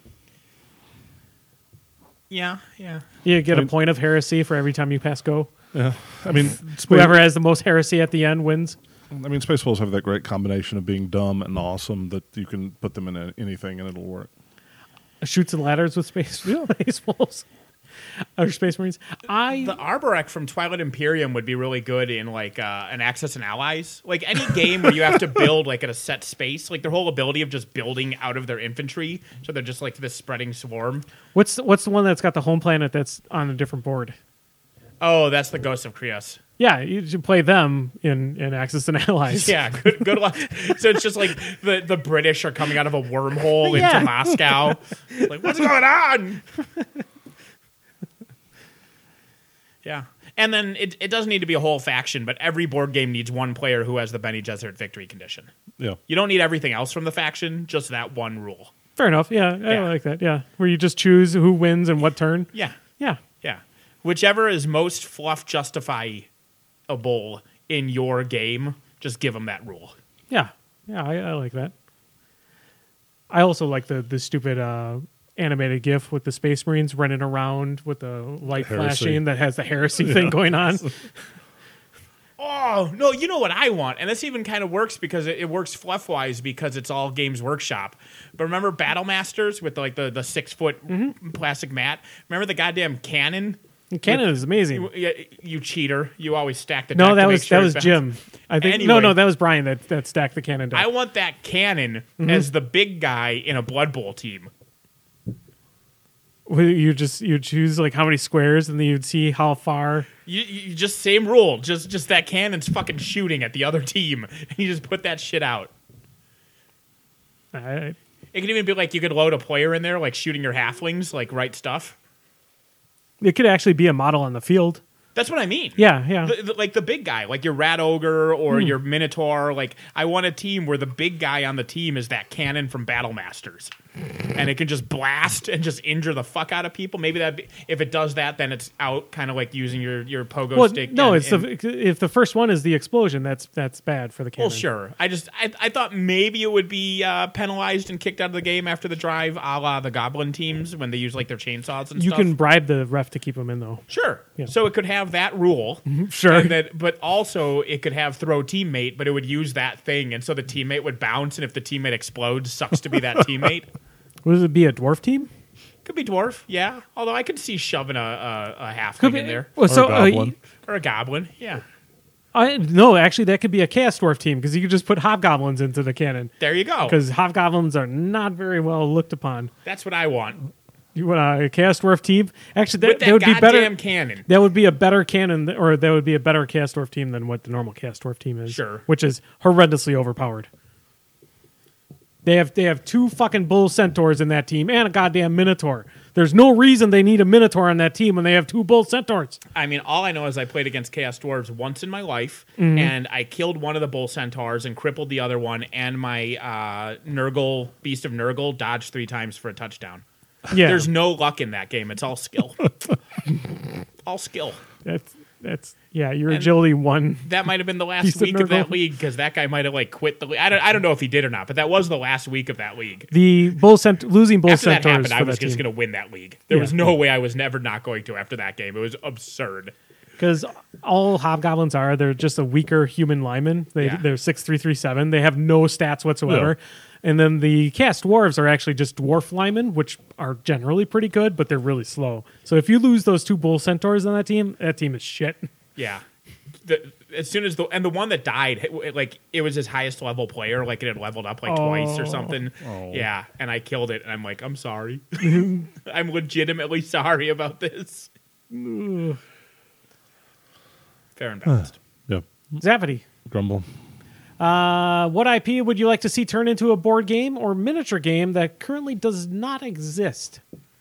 Yeah. you get a point of heresy for every time you pass go. Yeah. I mean, Whoever has the most heresy at the end wins. space wolves have that great combination of being dumb and awesome that you can put them in anything and it'll work. Shoots and ladders with space wolves or space marines. The Arborek from Twilight Imperium would be really good in like an Axis and Allies. Like any game where you have to build like at a set space, like their whole ability of just building out of their infantry, so they're just like this spreading swarm. What's the one that's got the home planet that's on a different board? Oh, that's the Ghost of Krios. Yeah, you should play them in Axis and Allies. Yeah, good luck. So it's just like the British are coming out of a wormhole Yeah. into Moscow. Like, what's going on? Yeah. And then it doesn't need to be a whole faction, but every board game needs one player who has the Bene Gesserit victory condition. Yeah. You don't need everything else from the faction, just that one rule. Fair enough. Yeah, I Yeah. like that. Yeah, where you just choose who wins and what turn. Yeah. Yeah. Yeah. Whichever is most fluff justifiable in your game, just give them that rule. Yeah, I like that. I also like the stupid animated GIF with the Space Marines running around with the light Heresy. flashing that has the heresy thing going on. Oh, no, you know what I want? And this even kind of works because it works fluff-wise because it's all Games Workshop. But remember Battle Masters with like the 6-foot plastic mat? Remember the goddamn cannon? Cannon is amazing. You cheater. You always stack the deck No, to that make was sure that it's was balanced. Jim. I think Anyway. no, that was Brian that stacked the cannon deck. I want that cannon as the big guy in a Blood Bowl team. You choose like how many squares, and then you'd see how far. You just same rule. Just that cannon's fucking shooting at the other team. And you just put that shit out. I, It could even be like you could load a player in there, like shooting your halflings, like right stuff. it could actually be a model on the field. That's what I mean. Yeah. Like the big guy, like your Rat Ogre or your Minotaur. Like I want a team where the big guy on the team is that cannon from Battle Masters, and it can just blast and just injure the fuck out of people. Maybe if it does that, then it's out, kind of like using your pogo Well, stick. no, and- if the first one is the explosion, that's bad for the cannon. Well, sure. I thought maybe it would be penalized and kicked out of the game after the drive, a la the Goblin teams when they use like their chainsaws and You stuff. can bribe the ref to keep them in, though. Sure. Yeah. So it could have that rule. Sure. And but also it could have throw teammate, but it would use that thing, and so the teammate would bounce, and if the teammate explodes, sucks to be that teammate. Would it be a dwarf team? Could be dwarf, yeah. Although I could see shoving a halfling Could be in there. Well, Or so, a goblin. Or a goblin, yeah. No, actually, that could be a chaos dwarf team because you could just put hobgoblins into the cannon There you go. because hobgoblins are not very well looked upon. That's what I want. You want a chaos dwarf team? Actually, With that that would be better. goddamn cannon. That would be a better cannon, or that would be a better chaos dwarf team than what the normal chaos dwarf team is. Sure. Which is horrendously overpowered. They have 2 fucking bull centaurs in that team and a goddamn minotaur. There's no reason they need a minotaur on that team when they have 2 bull centaurs. I mean, all I know is I played against Chaos Dwarves once in my life, and I killed one of the bull centaurs and crippled the other one, and my Nurgle, Beast of Nurgle, dodged 3 times for a touchdown. Yeah, There's no luck in that game. It's all skill. All skill. That's your agility 1. That might have been the last Beast of week of that Nurgle. league because that guy might have like quit the league. I don't know if he did or not, but that was the last week of that league. The losing bull After that centaurs happened, for I was that just team. going to win that league. There Yeah. was no way I was never not going to after that game. It was absurd. Because all hobgoblins they're just a weaker human lineman. Yeah. They're 6'3", They have no stats whatsoever. And then the Chaos Dwarves are actually just dwarf linemen, which are generally pretty good, but they're really slow. So if you lose those 2 bull centaurs on that team is shit. Yeah. As soon as the one that died, like it was his highest level player, like it had leveled up like twice or something. Oh. Yeah, and I killed it, and I'm like, I'm sorry. I'm legitimately sorry about this. Fair and balanced. Yeah. Zappity. Grumble. What IP would you like to see turn into a board game or miniature game that currently does not exist?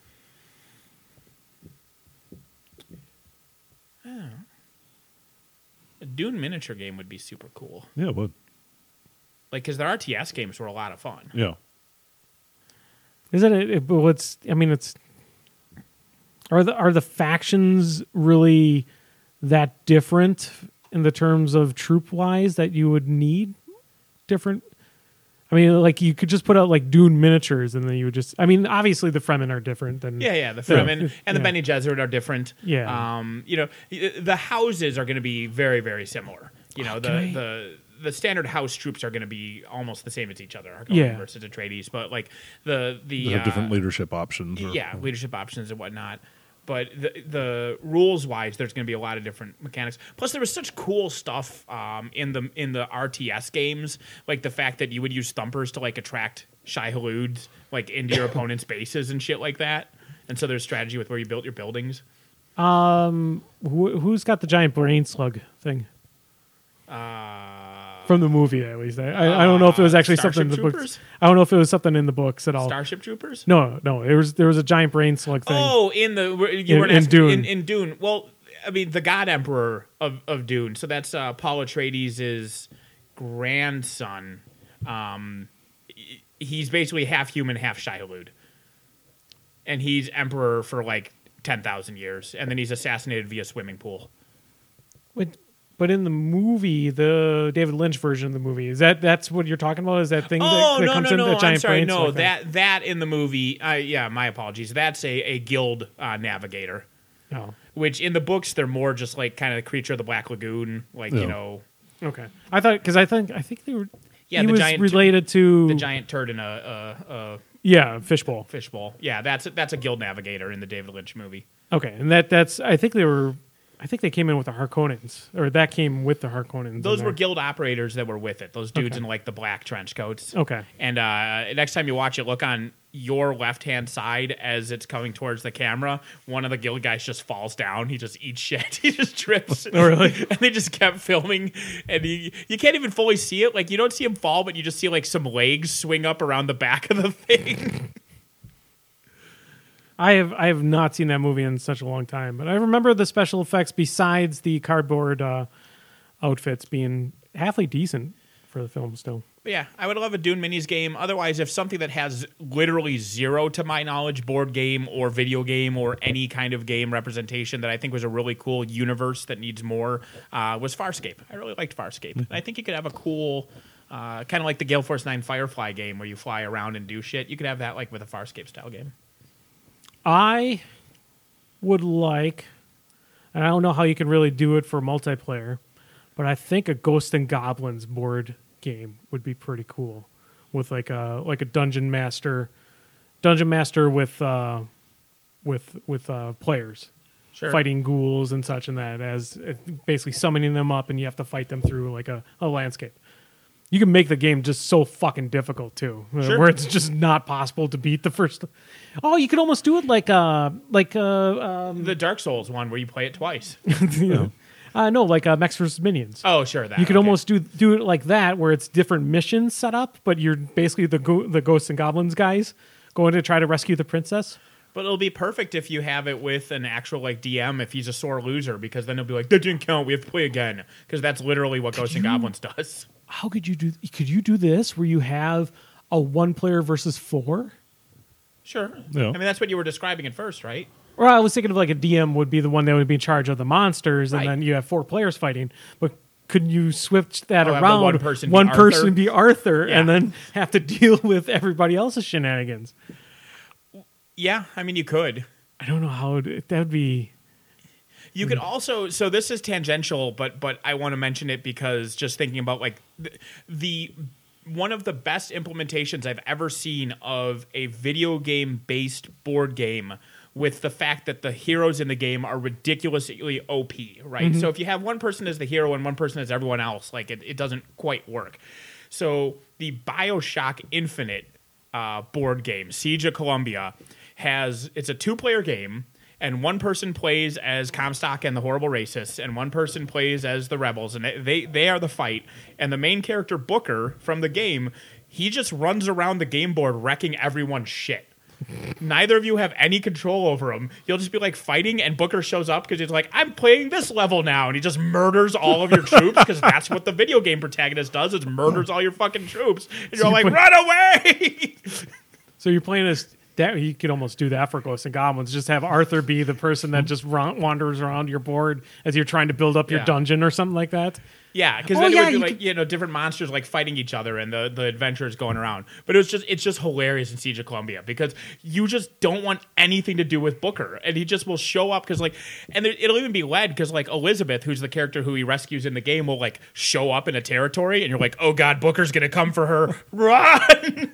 A Dune miniature game would be super cool. Yeah, it would. Like, because the RTS games were a lot of fun. Yeah. Isn't it? But what's? I mean, it's. Are the factions really that different in the terms of troop wise that you would need different? I mean, like you could just put out like Dune miniatures, and then you would just. I mean, obviously the Fremen are different than. Yeah, the Fremen and the Yeah. Bene Gesserit are different. Yeah. The houses are going to be very, very similar. You know, can the standard house troops are going to be almost the same as each other. Harkonnen Yeah. versus Atreides, but like the They have different leadership options. leadership options and whatnot. But the rules wise, there's going to be a lot of different mechanics. Plus, there was such cool stuff in the RTS games, like the fact that you would use thumpers to like attract Shai-Haluds like into your opponent's bases and shit like that. And so there's strategy with where you built your buildings. Who's got the giant brain slug thing? From the movie, at least. I don't know if it was actually something in the Starship books. Troopers? I don't know if it was something in the books at all. Starship Troopers? No. There was a giant brain slug thing. Oh, in Dune. In Dune. Well, I mean, the God Emperor of Dune. So that's Paul Atreides' grandson. He's basically half human, half Shai-Hulud. And he's emperor for like 10,000 years. And then he's assassinated via swimming pool. But in the movie, the David Lynch version of the movie, that's what you're talking about? Is that thing that comes in the giant I'm sorry. brain No, slug thing? that in the movie, my apologies. That's a guild navigator. Oh, Which in the books, they're more just like kind of the creature of the Black Lagoon. Like, Yeah. you know, okay. I thought, because I think they were. Yeah, he the was giant related to the giant turd in a fishbowl. fishbowl. Yeah, that's a guild navigator in the David Lynch movie. Okay, and that's I think they came in with the Harkonnens, or that came with the Harkonnens. Those in were there. guild operators that were with it. Those dudes Okay. in like the black trench coats. Okay. And next time you watch it, look on your left-hand side as it's coming towards the camera. One of the guild guys just falls down. He just eats shit. He just trips. Oh, really? And they just kept filming. And you can't even fully see it. Like, you don't see him fall, but you just see like some legs swing up around the back of the thing. I have not seen that movie in such a long time, but I remember the special effects besides the cardboard outfits being halfly decent for the film still. But yeah, I would love a Dune Minis game. Otherwise, if something that has literally zero, to my knowledge, board game or video game or any kind of game representation that I think was a really cool universe that needs more was Farscape. I really liked Farscape. And I think you could have a cool, kind of like the Gale Force 9 Firefly game where you fly around and do shit. You could have that like with a Farscape style game. I would like, and I don't know how you can really do it for multiplayer, but I think a Ghost and Goblins board game would be pretty cool, with like a dungeon master with players Sure. fighting ghouls and such, and that as basically summoning them up, and you have to fight them through like a landscape. You can make the game just so fucking difficult too, Sure. where it's just not possible to beat the first. Oh, you could almost do it like The Dark Souls one where you play it twice. you know. No, like Max vs. Minions. Oh, sure. That You could okay. almost do it like that, where it's different missions set up, but you're basically the ghosts and goblins guys going to try to rescue the princess. But it'll be perfect if you have it with an actual like DM if he's a sore loser, because then he'll be like, that didn't count. We have to play again, because that's literally what Ghosts and Goblins does. How could you do? Could you do this where you have a 1 player versus 4? Sure. Yeah. I mean, that's what you were describing at first, right? Or I was thinking of like a DM would be the one that would be in charge of the monsters, and Right. then you have 4 players fighting. But could you switch that Oh, have the around? one person be one Arthur? person be Arthur, Yeah. and then have to deal with everybody else's shenanigans. Yeah, I mean, you could. I don't know how that would be. You could also, so this is tangential, but I want to mention it because just thinking about like the one of the best implementations I've ever seen of a video game based board game with the fact that the heroes in the game are ridiculously OP, right? So if you have one person as the hero and one person as everyone else, like it doesn't quite work. So the BioShock Infinite board game, Siege of Columbia, it's a 2-player game, and one person plays as Comstock and the Horrible Racists, and one person plays as the Rebels, and they are the fight. And the main character, Booker, from the game, he just runs around the game board wrecking everyone's shit. Neither of you have any control over him. You'll just be like fighting, and Booker shows up because he's like, I'm playing this level now, and he just murders all of your troops because that's what the video game protagonist does, is murders all your fucking troops. And you're all like, run away! So you're playing as that. You could almost do that for Ghosts and Goblins. Just have Arthur be the person that just wanders around your board as you're trying to build up your Yeah. dungeon or something like that. Yeah, because Oh, then yeah, it you would be like, different monsters like fighting each other and the adventures going around. But it's just hilarious in Siege of Columbia because you just don't want anything to do with Booker, and he just will show up because it'll even be led because like Elizabeth, who's the character who he rescues in the game, will like show up in a territory, and you're like, oh god, Booker's gonna come for her, run!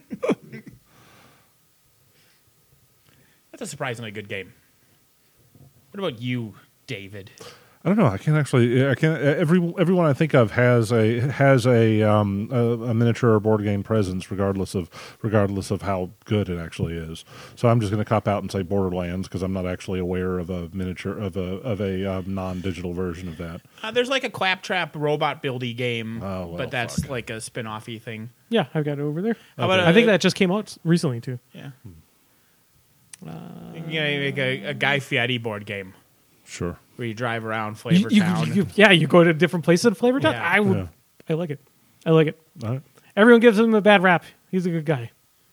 That's a surprisingly good game. What about you, David? I don't know. I can't actually. I can't. Everyone I think of has a miniature or board game presence, regardless of how good it actually is. So I'm just going to cop out and say Borderlands because I'm not actually aware of a miniature of a non-digital version of that. There's like a Claptrap robot buildy game, Oh, well, but that's fuck. like a spin-off-y thing. Yeah, I've got it over there. How about I think that just came out recently too. Yeah. You can make a Guy Fieri board game Sure. where you drive around Flavor Town. You go to different places in Flavor Town. Yeah. I would. Yeah. I like it. I like it. All right. Everyone gives him a bad rap. He's a good guy.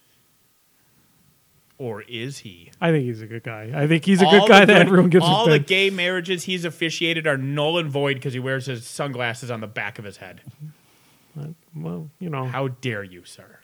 Or is he? I think he's a good guy. I think he's a good guy that everyone gives all him the bad. gay marriages he's officiated are null and void because he wears his sunglasses on the back of his head. Well, you know. How dare you, sir?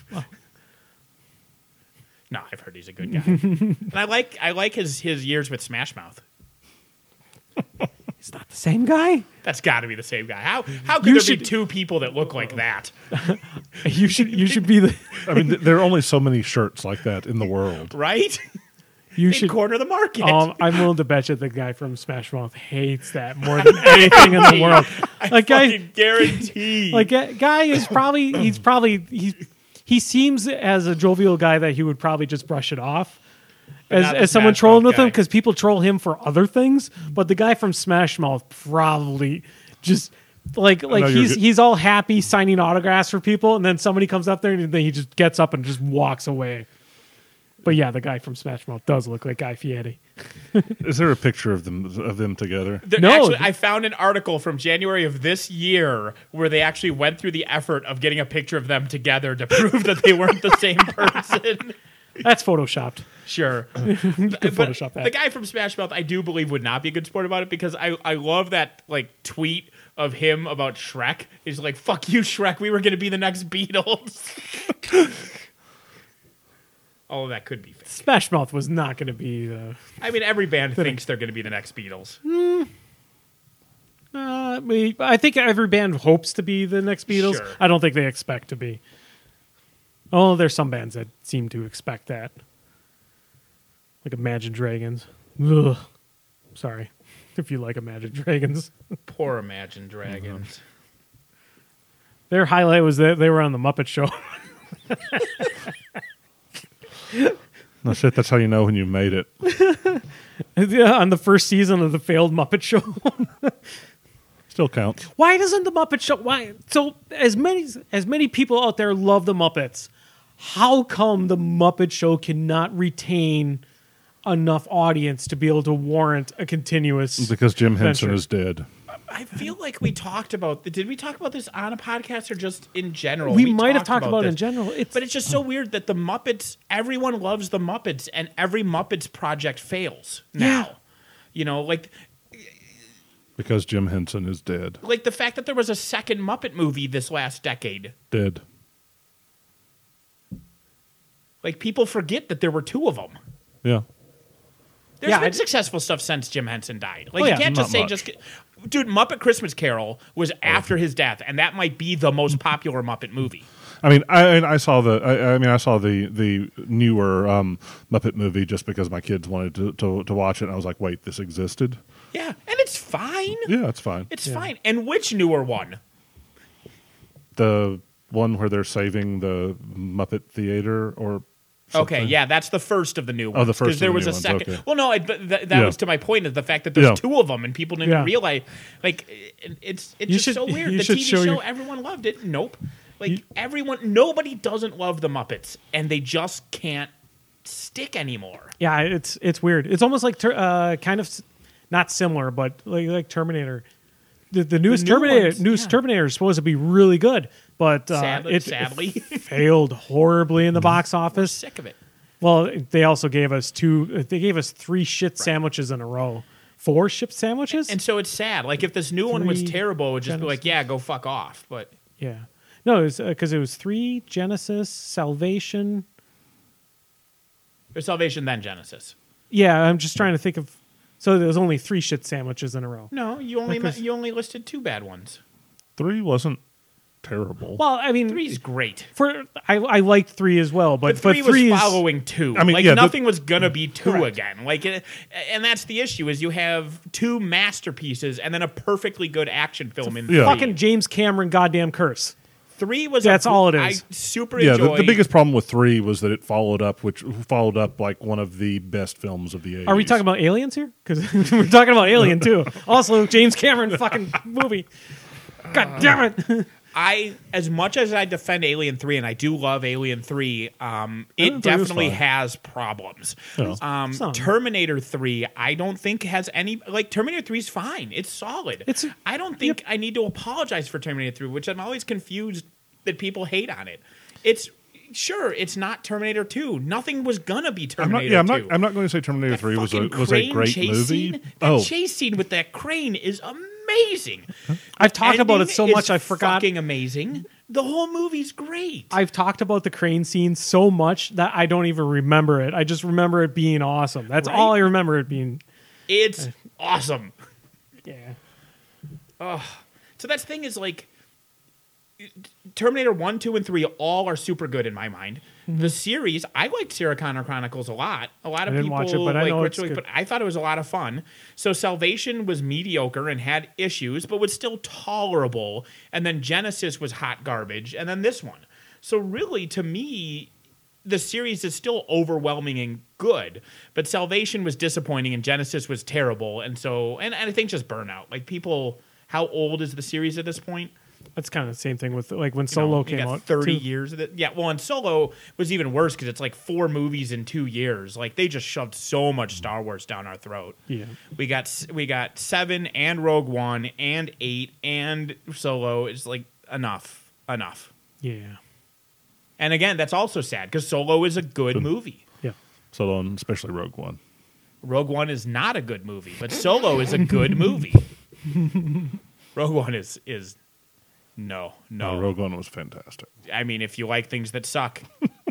No, I've heard he's a good guy. And I like his years with Smash Mouth. It's not the same guy. That's got to be the same guy. How could You there should- be two people that look like that? You should be the. I mean, there are only so many shirts like that in the world. Right? You In should. corner the market. I'm willing to bet you the guy from Smash Mouth hates that more than anything in the world. Like guy, fucking guarantee. like guy is probably he seems as a jovial guy that he would probably just brush it off not the as someone Smash trolling Mouth with him guy. because people troll him for other things. But the guy from Smash Mouth probably just like you're he's all happy signing autographs for people, and then somebody comes up there and then he just gets up and just walks away. But yeah, the guy from Smash Mouth does look like Guy Fieri. Is there a picture of them together? No. Actually, I found an article from January of this year where they actually went through the effort of getting a picture of them together to prove that they weren't the same person. That's photoshopped. Sure. You could But Photoshop that. the guy from Smash Mouth, I do believe, would not be a good sport about it because I love that like tweet of him about Shrek. He's like, "Fuck you, Shrek. We were going to be the next Beatles." All of that could be fake. Smash Mouth was not going to be the. I mean, every band thinks they're going to be the next Beatles. I think every band hopes to be the next Beatles. Sure. I don't think they expect to be. Oh, there's some bands that seem to expect that. Like Imagine Dragons. Ugh. Sorry if you like Imagine Dragons. Poor Imagine Dragons. Their highlight was that they were on the Muppet Show. No shit. That's how you know when you made it. Yeah, on the first season of the failed Muppet Show. Still counts. Why doesn't the Muppet Show? Why? So as many people out there love the Muppets, how come the Muppet Show cannot retain enough audience to be able to warrant a continuous? Because Jim Henson venture? is dead. I feel like we talked about. Did we talk about this on a podcast or just in general? We might have talked about it this. in general. But it's just so weird that the Muppets. Everyone loves the Muppets, and every Muppets project fails now. Like Because Jim Henson is dead. like the fact that there was a second Muppet movie this last decade. Dead. Like people forget that there were two of them. Yeah. There's Yeah, been successful stuff since Jim Henson died. Like Oh, you yeah. can't just Not say much. dude, Muppet Christmas Carol was after his death, and that might be the most popular Muppet movie. I mean, I saw the newer Muppet movie just because my kids wanted to watch it, and I was like, wait, this existed? Yeah, and it's fine. Yeah, it's fine. It's fine. And which newer one? The one where they're saving the Muppet Theater or something. Okay, yeah, that's the first of the new ones. the first of there the was new a ones, second. okay. Well, no, that Yeah. was to my point is the fact that there's Yeah. two of them and people didn't Yeah. realize. Like, it's You just should- so weird. you The should TV show show, your- everyone loved it. Nope. Like nobody doesn't love the Muppets, and they just can't stick anymore. Yeah, it's weird. It's almost like kind of not similar, but like Terminator. The newest new ones, yeah. Terminator is supposed to be really good, but Sadly. it failed horribly in the box office. Sick of it. Well, they also gave us They gave us 3 shit sandwiches in a row. 4 shit sandwiches. And so it's sad. Like if this new one was 3 terrible, it would just be like, Genesis. yeah, go fuck off. But Yeah. No, it was because it was 3 Genesis, Salvation. there's Salvation then Genesis. Yeah, I'm just trying to think of. So there was only 3 shit sandwiches in a row. No, you only Because- you only listed 2 bad ones. 3 wasn't terrible. Well, I mean, 3's great. I liked 3 as well, but But 3 was 3 is following 2. I mean, like yeah, nothing was gonna be 2 Correct. again. Like, and that's the issue is you have 2 masterpieces and then a perfectly good action film in Yeah. fucking James Cameron goddamn curse. 3 was That's all it is. I super yeah, enjoyed. the biggest problem with 3 was that it followed up like one of the best films of the 80s. Are we talking about aliens here? Because we're talking about Alien too. Also, James Cameron fucking movie. God damn it! As much as I defend Alien 3, and I do love Alien 3, it 3 was definitely fine. has problems. Yeah. Some. Terminator 3, I don't think has any. Like, Terminator 3 is fine. It's solid. I don't think I need to apologize for Terminator 3, which I'm always confused that people hate on it. Sure, it's not Terminator 2. Nothing was gonna be Terminator 2. I'm not going to say Terminator 3 was a Fucking great crane chase movie. Scene, that chase scene with that crane is amazing. I've talked about it Ending so is much I forgot. Fucking amazing. The whole movie's great. I've talked about the crane scene so much that I don't even remember it. I just remember it being awesome. That's Right? all I remember it being. It's awesome. Yeah. So that's the thing is like Terminator 1, 2, and 3 all are super good in my mind. The series, I liked Sarah Connor Chronicles a lot. A lot of didn't people watch it, but I like know Rachel, it's good. but I thought it was a lot of fun. So Salvation was mediocre and had issues, but was still tolerable. And then Genesis was hot garbage, and then this one. So really, to me, the series is still overwhelming and good, but Salvation was disappointing and Genesis was terrible. And so, and I think just burnout. Like people, how old is the series at this point? That's kind of the same thing with like when You Solo know, came you got out. 30 too. years of it. Yeah, well, and Solo was even worse because it's like 4 movies in 2 years. Like they just shoved so much Star Wars down our throat. Yeah. We got 7 and Rogue One and 8 and Solo. It's like enough. Yeah. And again, that's also sad because Solo is a good movie. Yeah. So on, especially Rogue One. Rogue One is not a good movie, but Solo is a good movie. Rogue One is no. Rogue One was fantastic. I mean, if you like things that suck.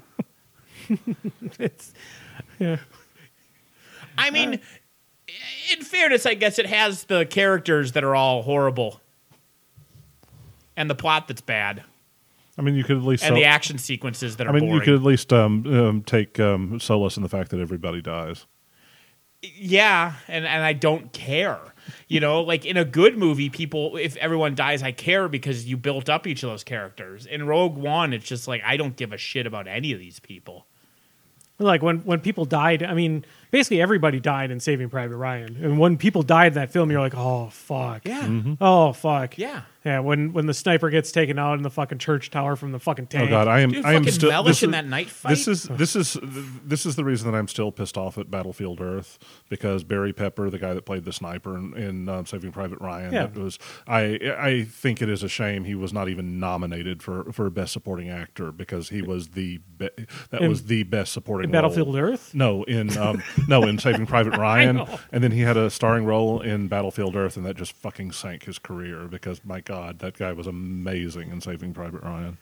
It's yeah. I mean, in fairness, I guess it has the characters that are all horrible. And the plot that's bad. I mean, you could at least. And the action sequences that are boring. you could at least take solace in the fact that everybody dies. Yeah, and I don't care. You know, like in a good movie, if everyone dies, I care because you built up each of those characters. In Rogue One, it's just like, I don't give a shit about any of these people. Like when people died, I mean, basically everybody died in Saving Private Ryan. And when people died in that film, you're like, oh fuck. Yeah. Oh fuck. Yeah. Yeah, when the sniper gets taken out in the fucking church tower from the fucking tank. Oh god, I am Dude, still Mellish in that night fight. This is the reason that I'm still pissed off at Battlefield Earth, because Barry Pepper, the guy that played the sniper in Saving Private Ryan, Yeah. that was I think it is a shame he was not even nominated for Best Supporting Actor, because he was was the best supporting in role. Battlefield Earth? No, in Saving Private Ryan, know. and then he had a starring role in Battlefield Earth, and that just fucking sank his career, because my god, that guy was amazing in Saving Private Ryan.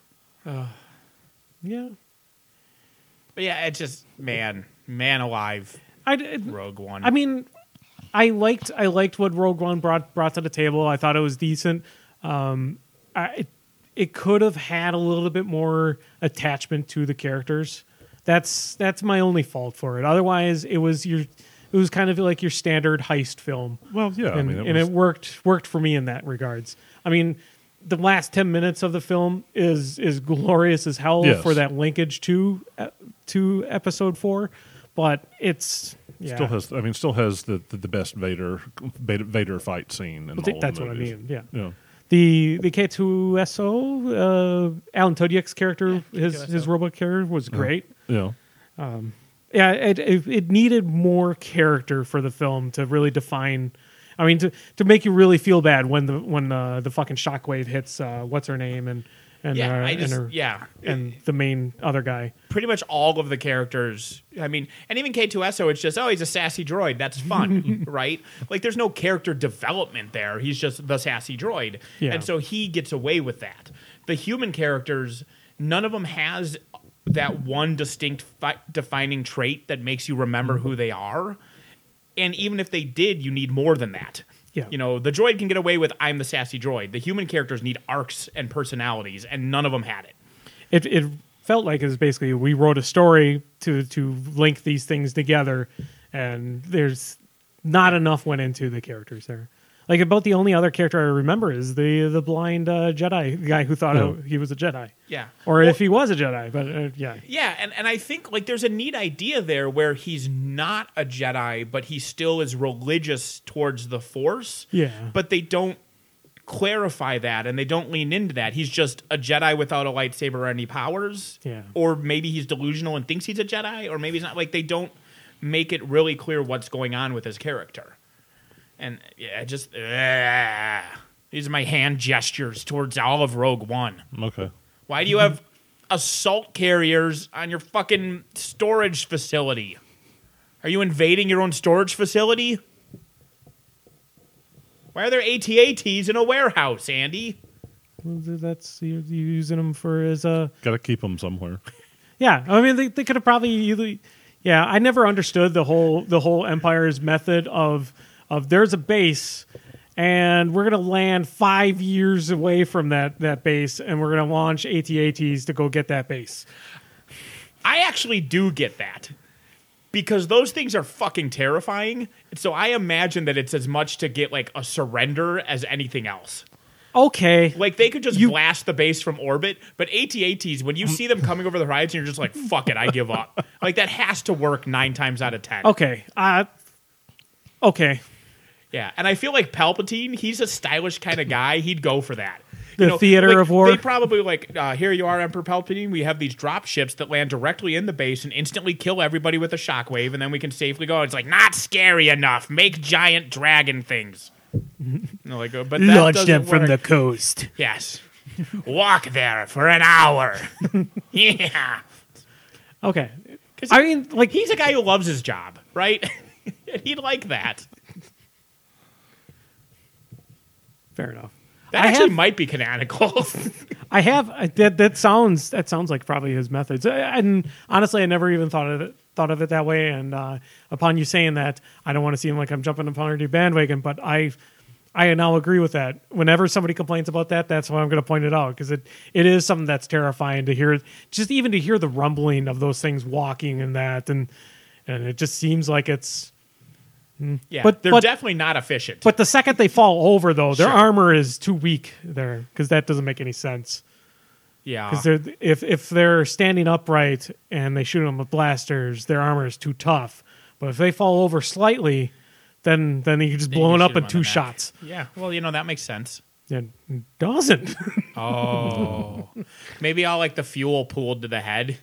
Yeah. But yeah, it's just man alive. I Rogue One. I mean, I liked what Rogue One brought to the table. I thought it was decent. It could have had a little bit more attachment to the characters. That's my only fault for it. Otherwise, it was kind of like your standard heist film. Well, yeah, And, I mean, it worked for me in that regards. I mean, the last 10 minutes of the film is glorious as hell Yes. for that linkage to Episode 4, but it's still has the best Vader fight scene in all of that's the what I movies. mean. Yeah. Yeah. The K2SO, Alan Tudyk's character, his robot character was great. Yeah. Yeah, it needed more character for the film to really define. I mean, to make you really feel bad when the fucking shockwave hits what's her name and the main other guy. Pretty much all of the characters. I mean, and even K2SO, it's just, he's a sassy droid. That's fun, right? Like, there's no character development there. He's just the sassy droid. Yeah. And so he gets away with that. The human characters, none of them has that one distinct defining trait that makes you remember who they are. And even if they did, you need more than that. Yeah. You know, the droid can get away with, I'm the sassy droid. The human characters need arcs and personalities, and none of them had it. It felt like it was basically we wrote a story to link these things together, and there's not enough went into the characters there. Like, about the only other character I remember is the blind Jedi, the guy who thought he was a Jedi. Yeah. Or if he was a Jedi, but yeah. Yeah, and I think, like, there's a neat idea there where he's not a Jedi, but he still is religious towards the Force. Yeah. But they don't clarify that, and they don't lean into that. He's just a Jedi without a lightsaber or any powers. Yeah. Or maybe he's delusional and thinks he's a Jedi, or maybe he's not. Like, they don't make it really clear what's going on with his character. And yeah, just these are my hand gestures towards all of Rogue One. Okay. Why do you have assault carriers on your fucking storage facility? Are you invading your own storage facility? Why are there AT-ATs in a warehouse, Andy? That's you're using them for his Got to keep them somewhere. Yeah, I mean they could have probably I never understood the whole Empire's method of there's a base and we're gonna land 5 years away from that base and we're gonna launch AT-ATs to go get that base. I actually do get that. Because those things are fucking terrifying. So I imagine that it's as much to get like a surrender as anything else. Okay. Like, they could just blast the base from orbit, but AT-ATs, when you see them coming over the horizon, you're just like, fuck it, I give up. Like, that has to work 9 times out of 10. Okay. Okay. Yeah, and I feel like Palpatine, he's a stylish kind of guy. He'd go for that. The theater of war? They probably here you are, Emperor Palpatine. We have these drop ships that land directly in the base and instantly kill everybody with a shockwave, and then we can safely go. It's like, not scary enough. Make giant dragon things. But that launch them doesn't from work. the coast. Yes. Walk there for an hour. Yeah. Okay. I mean, like, he's a guy who loves his job, right? And he'd like that. Fair enough. That actually might be canonical. I have that sounds like probably his methods, and honestly, I never even thought of it that way. And upon you saying that, I don't want to seem like I'm jumping upon your bandwagon, but I now agree with that. Whenever somebody complains about that, that's why I'm going to point it out, because it is something that's terrifying to hear. Just even to hear the rumbling of those things walking and that, and it just seems like it's. Yeah, but they're definitely not efficient. But the second they fall over, though, their Sure. armor is too weak there, because that doesn't make any sense. Yeah. Because if they're standing upright and they shoot them with blasters, their armor is too tough. But if they fall over slightly, then you can just Then blow you it up shoot 'em in on 2 the neck. shots. Yeah. Well, that makes sense. It doesn't. Oh. Maybe I'll like the fuel pooled to the head.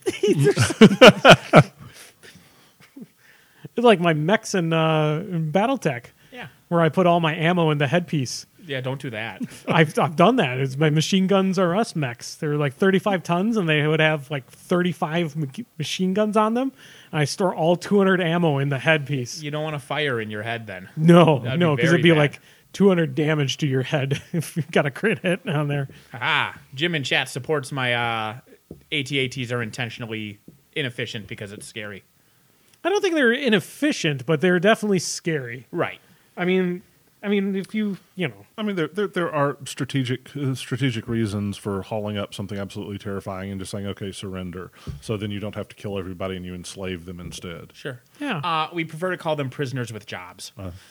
It's like my mechs in BattleTech, Yeah. where I put all my ammo in the headpiece. Yeah, don't do that. I've done that. It's my Machine Guns R Us mechs. They're like 35 tons, and they would have like 35 machine guns on them. And I store all 200 ammo in the headpiece. You don't want to fire in your head then. No, That'd no, be because very it'd be bad. like 200 damage to your head if you've got a crit hit on there. Ah, Jim in chat supports my AT-ATs are intentionally inefficient because it's scary. I don't think they're inefficient, but they're definitely scary. Right. I mean, if you know, I mean, there are strategic reasons for hauling up something absolutely terrifying and just saying, okay, surrender. So then you don't have to kill everybody and you enslave them instead. Sure. yeah. We prefer to call them prisoners with jobs.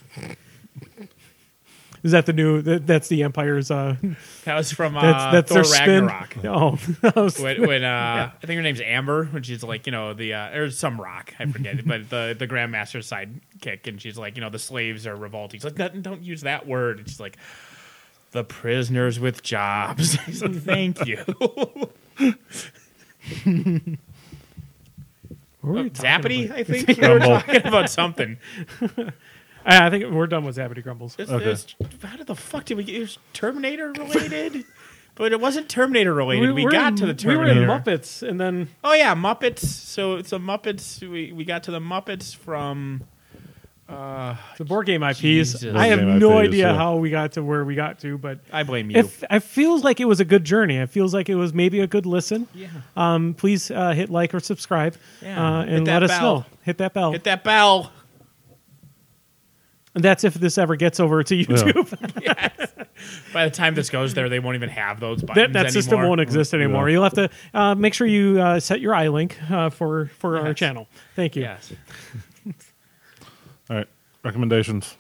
Is that the new? That's the Empire's. That was from That's Thor their spin. Ragnarok. Oh, that was- When I think her name's Amber, when she's like, there's some rock, I forget it, but the Grandmaster's sidekick, and she's like, the slaves are revolting. He's like, don't use that word. And she's like, the prisoners with jobs. He's like, thank you. what were we talking Zappity, about? I think we were talking about something. I think we're done with Zappity Grumbles. How the fuck did we get? It was Terminator related, but it wasn't Terminator related. We were got in- to the We were in Terminator. Muppets, and then Oh yeah, Muppets. So it's a Muppets. We got to the Muppets from. the board game IPs. Jesus. I have Board game no IPs, idea yeah. how we got to where we got to, but I blame you. it feels like it was a good journey. It feels like it was maybe a good listen. Yeah. Please hit like or subscribe, Yeah. Hit and that let us bell. know. Hit that bell. Hit that bell. And that's if this ever gets over to YouTube. By the time this goes there, they won't even have those buttons That system anymore. won't exist anymore. You'll have to make sure you set your iLink for our Yes. channel. Thank you. Yes. All right, recommendations.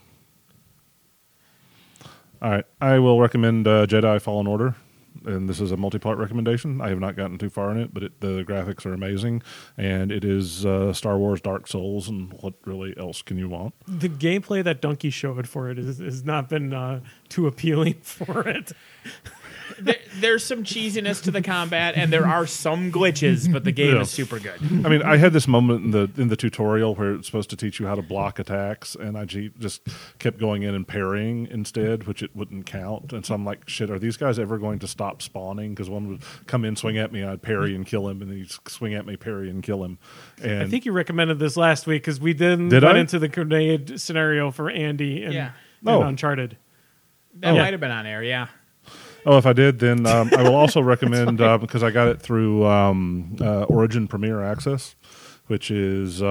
All right, I will recommend Jedi Fallen Order, and this is a multi-part recommendation. I have not gotten too far in it, but the graphics are amazing, and it is Star Wars Dark Souls, and what really else can you want? The gameplay that Donkey showed for it has not been too appealing for it. There's some cheesiness to the combat, and there are some glitches, but the game Yeah. is super good. I mean, I had this moment in the tutorial where it's supposed to teach you how to block attacks, and I just kept going in and parrying instead, which it wouldn't count. And so I'm like, shit, are these guys ever going to stop spawning? Because one would come in, swing at me, I'd parry and kill him, and then he'd swing at me, parry and kill him. And I think you recommended this last week because we Did went I? into the grenade scenario for Andy and, Yeah. and Oh. Uncharted. That Yeah. might have been on air, yeah. oh, if I did, then I will also recommend because I got it through Origin Premier Access, which is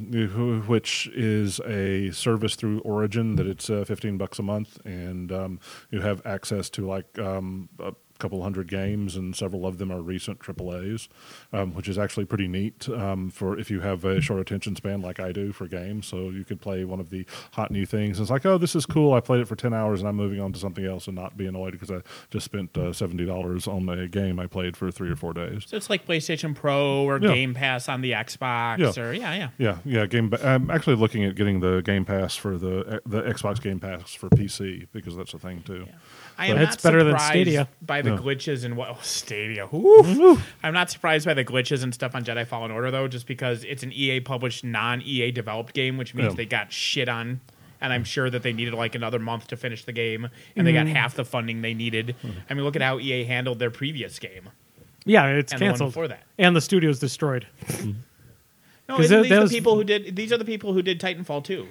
a service through Origin that it's $15 a month, and you have access to like a couple hundred games, and several of them are recent AAAs, which is actually pretty neat for if you have a short attention span like I do for games. So you could play one of the hot new things. And it's like, oh, this is cool. I played it for 10 hours and I'm moving on to something else and not be annoyed because I just spent $70 on a game I played for 3 or 4 days. So it's like PlayStation Pro or Yeah. Game Pass on the Xbox, Yeah. or yeah. Yeah. I'm actually looking at getting the Game Pass for the Xbox Game Pass for PC because that's a thing too. I am It's not better than surprised Stadia. by the Yeah. glitches and Stadia. Oof. I'm not surprised by the glitches and stuff on Jedi Fallen Order though, just because it's an EA published, non-EA developed game, which means Yeah. they got shit on. And I'm sure that they needed like another month to finish the game, and they got half the funding they needed. I mean, look at how EA handled their previous game Yeah, it's and the one canceled. before that. And the studio's destroyed. No, 'Cause isn't that these the was- people who did? These are the people who did Titanfall 2.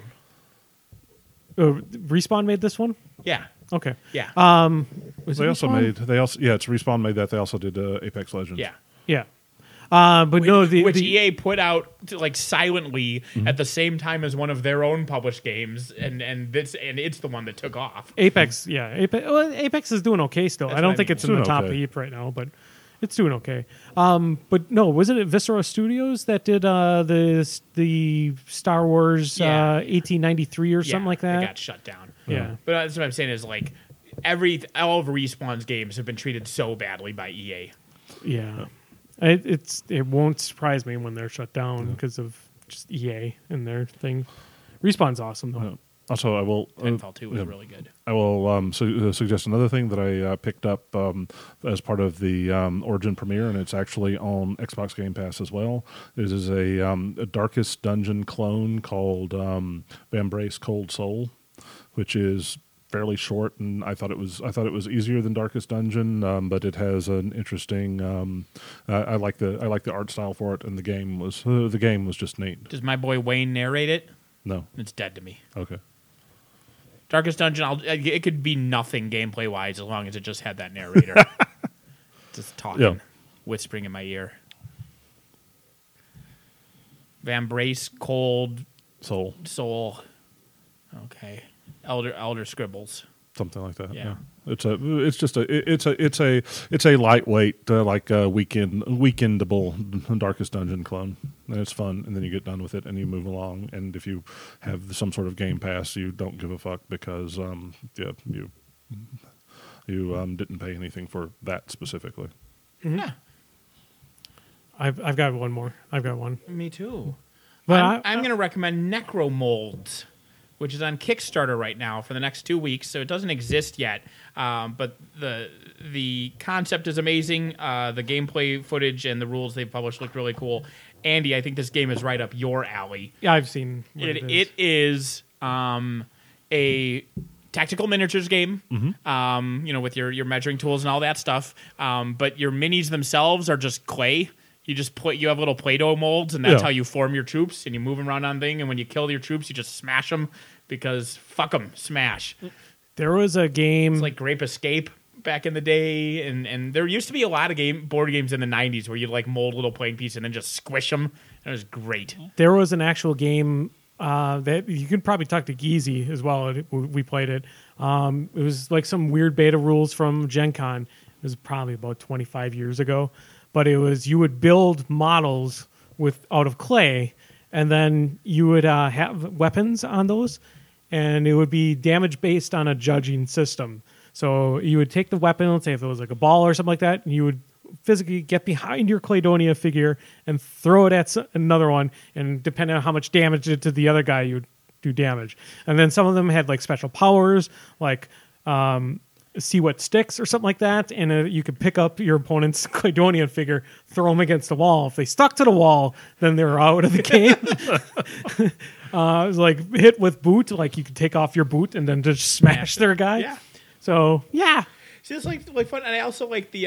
Respawn made this one? Yeah, Okay. yeah, Was They it also Respawn? it's Respawn made that. They also did Apex Legends. yeah. Yeah. But no, Which the EA put out like silently at the same time as one of their own published games, and it's the one that took off. Apex, yeah. Apex is doing okay still. That's I don't what I think mean. it's in the Doing top okay. heap right now, but it's doing okay. But no, wasn't it Viscera Studios that did the Star Wars Yeah. 1893 or something like It that? got shut down. Yeah. But that's what I'm saying is like all of Respawn's games have been treated so badly by EA. Yeah. It won't surprise me when they're shut down because of just EA and their thing. Respawn's awesome though. Also, I will Titanfall 2 was really good. I will suggest another thing that I picked up as part of the Origin premiere, and it's actually on Xbox Game Pass as well. It is a Darkest Dungeon clone called Vambrace Cold Soul, which is fairly short, and I thought it was easier than Darkest Dungeon, but it has an interesting. I like the art style for it, and the game was just neat. Does my boy Wayne narrate it? No, It's dead to me. okay. Darkest Dungeon, it could be nothing gameplay wise as long as it just had that narrator, just talking, Yeah. whispering in my ear. Vambrace Cold Soul, Soul. Okay. Elder Scribbles. something like that. Yeah. It's a lightweight weekendable Darkest Dungeon clone, and it's fun. And then you get done with it and you move along. And if you have some sort of Game Pass, you don't give a fuck because you didn't pay anything for that specifically. Yeah. I've got one more. I've got one. Me too. But I'm going to recommend Necromolds, which is on Kickstarter right now for the next 2 weeks, so it doesn't exist yet. But the concept is amazing. The gameplay footage and the rules they've published look really cool. Andy, I think this game is right up your alley. Yeah, I've seen what It is a tactical miniatures game, with your measuring tools and all that stuff. But your minis themselves are just clay. You have little Play-Doh molds, and that's how you form your troops, and you move them around on thing. And when you kill your troops, you just smash them because fuck them, smash. There was a game It's like Grape Escape back in the day, and there used to be a lot of board games in the 90s where you'd like mold little playing pieces and then just squish them. It was great. There was an actual game that you can probably talk to Geezy as well. We played it. It was like some weird beta rules from Gen Con. It was probably about 25 years ago. But it was you would build models out of clay, and then you would have weapons on those, and it would be damage based on a judging system. So you would take the weapon, let's say if it was like a ball or something like that, and you would physically get behind your Claydonia figure and throw it at another one, and depending on how much damage it did to the other guy, you would do damage. And then some of them had like special powers, like see what sticks or something like that, and you could pick up your opponent's Cladonian figure, throw them against the wall. If they stuck to the wall, then they were out of the game. It was like hit with boot, like you could take off your boot and then just smash their guy. Yeah. So yeah, See, it's like fun, and I also like the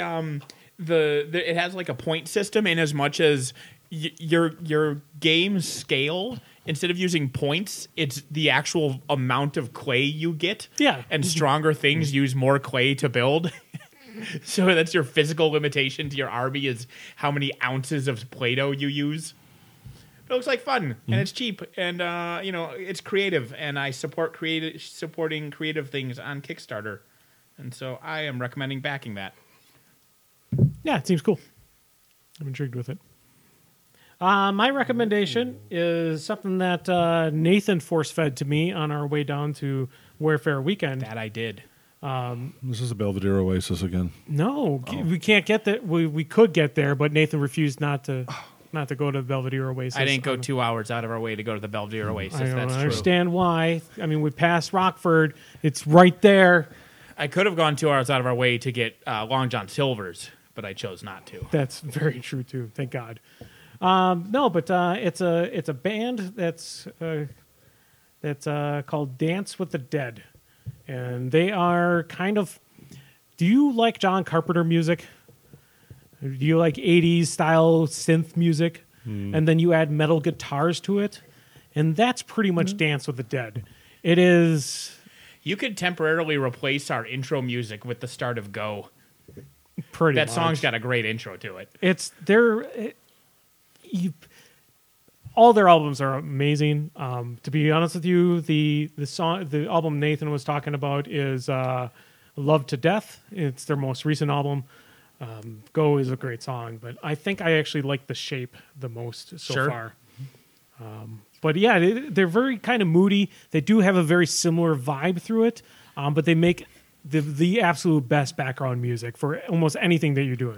it has like a point system in as much as your game scale. Instead of using points, it's the actual amount of clay you get. Yeah. And stronger things use more clay to build. So that's your physical limitation to your army is how many ounces of Play-Doh you use. But it looks like fun, and it's cheap, and it's creative, and I supporting creative things on Kickstarter. And so I am recommending backing that. yeah, it seems cool. I'm intrigued with it. My recommendation is something that Nathan force-fed to me on our way down to Warfare Weekend. That I did. This is a Belvedere Oasis again. No, we can't get there. We could get there, but Nathan refused not to go to Belvedere Oasis. I didn't go 2 hours out of our way to go to the Belvedere Oasis. I don't That's true. understand why. I mean, we passed Rockford. It's right there. I could have gone 2 hours out of our way to get Long John Silver's, but I chose not to. That's very true too. Thank God. No, but it's a band that's called Dance with the Dead, and they are kind of. Do you like John Carpenter music? Do you like 80s style synth music? And then you add metal guitars to it, and that's pretty much Dance with the Dead. It is You could temporarily replace our intro music with the start of Go. pretty. That much. song's got a great intro to it. It's all their albums are amazing. To be honest with you, the album Nathan was talking about is "Love to Death." It's their most recent album. "Go" is a great song, but I think I actually like "The Shape" the most so Sure. far. But yeah, they're very kind of moody. They do have a very similar vibe through it, but they make the absolute best background music for almost anything that you're doing.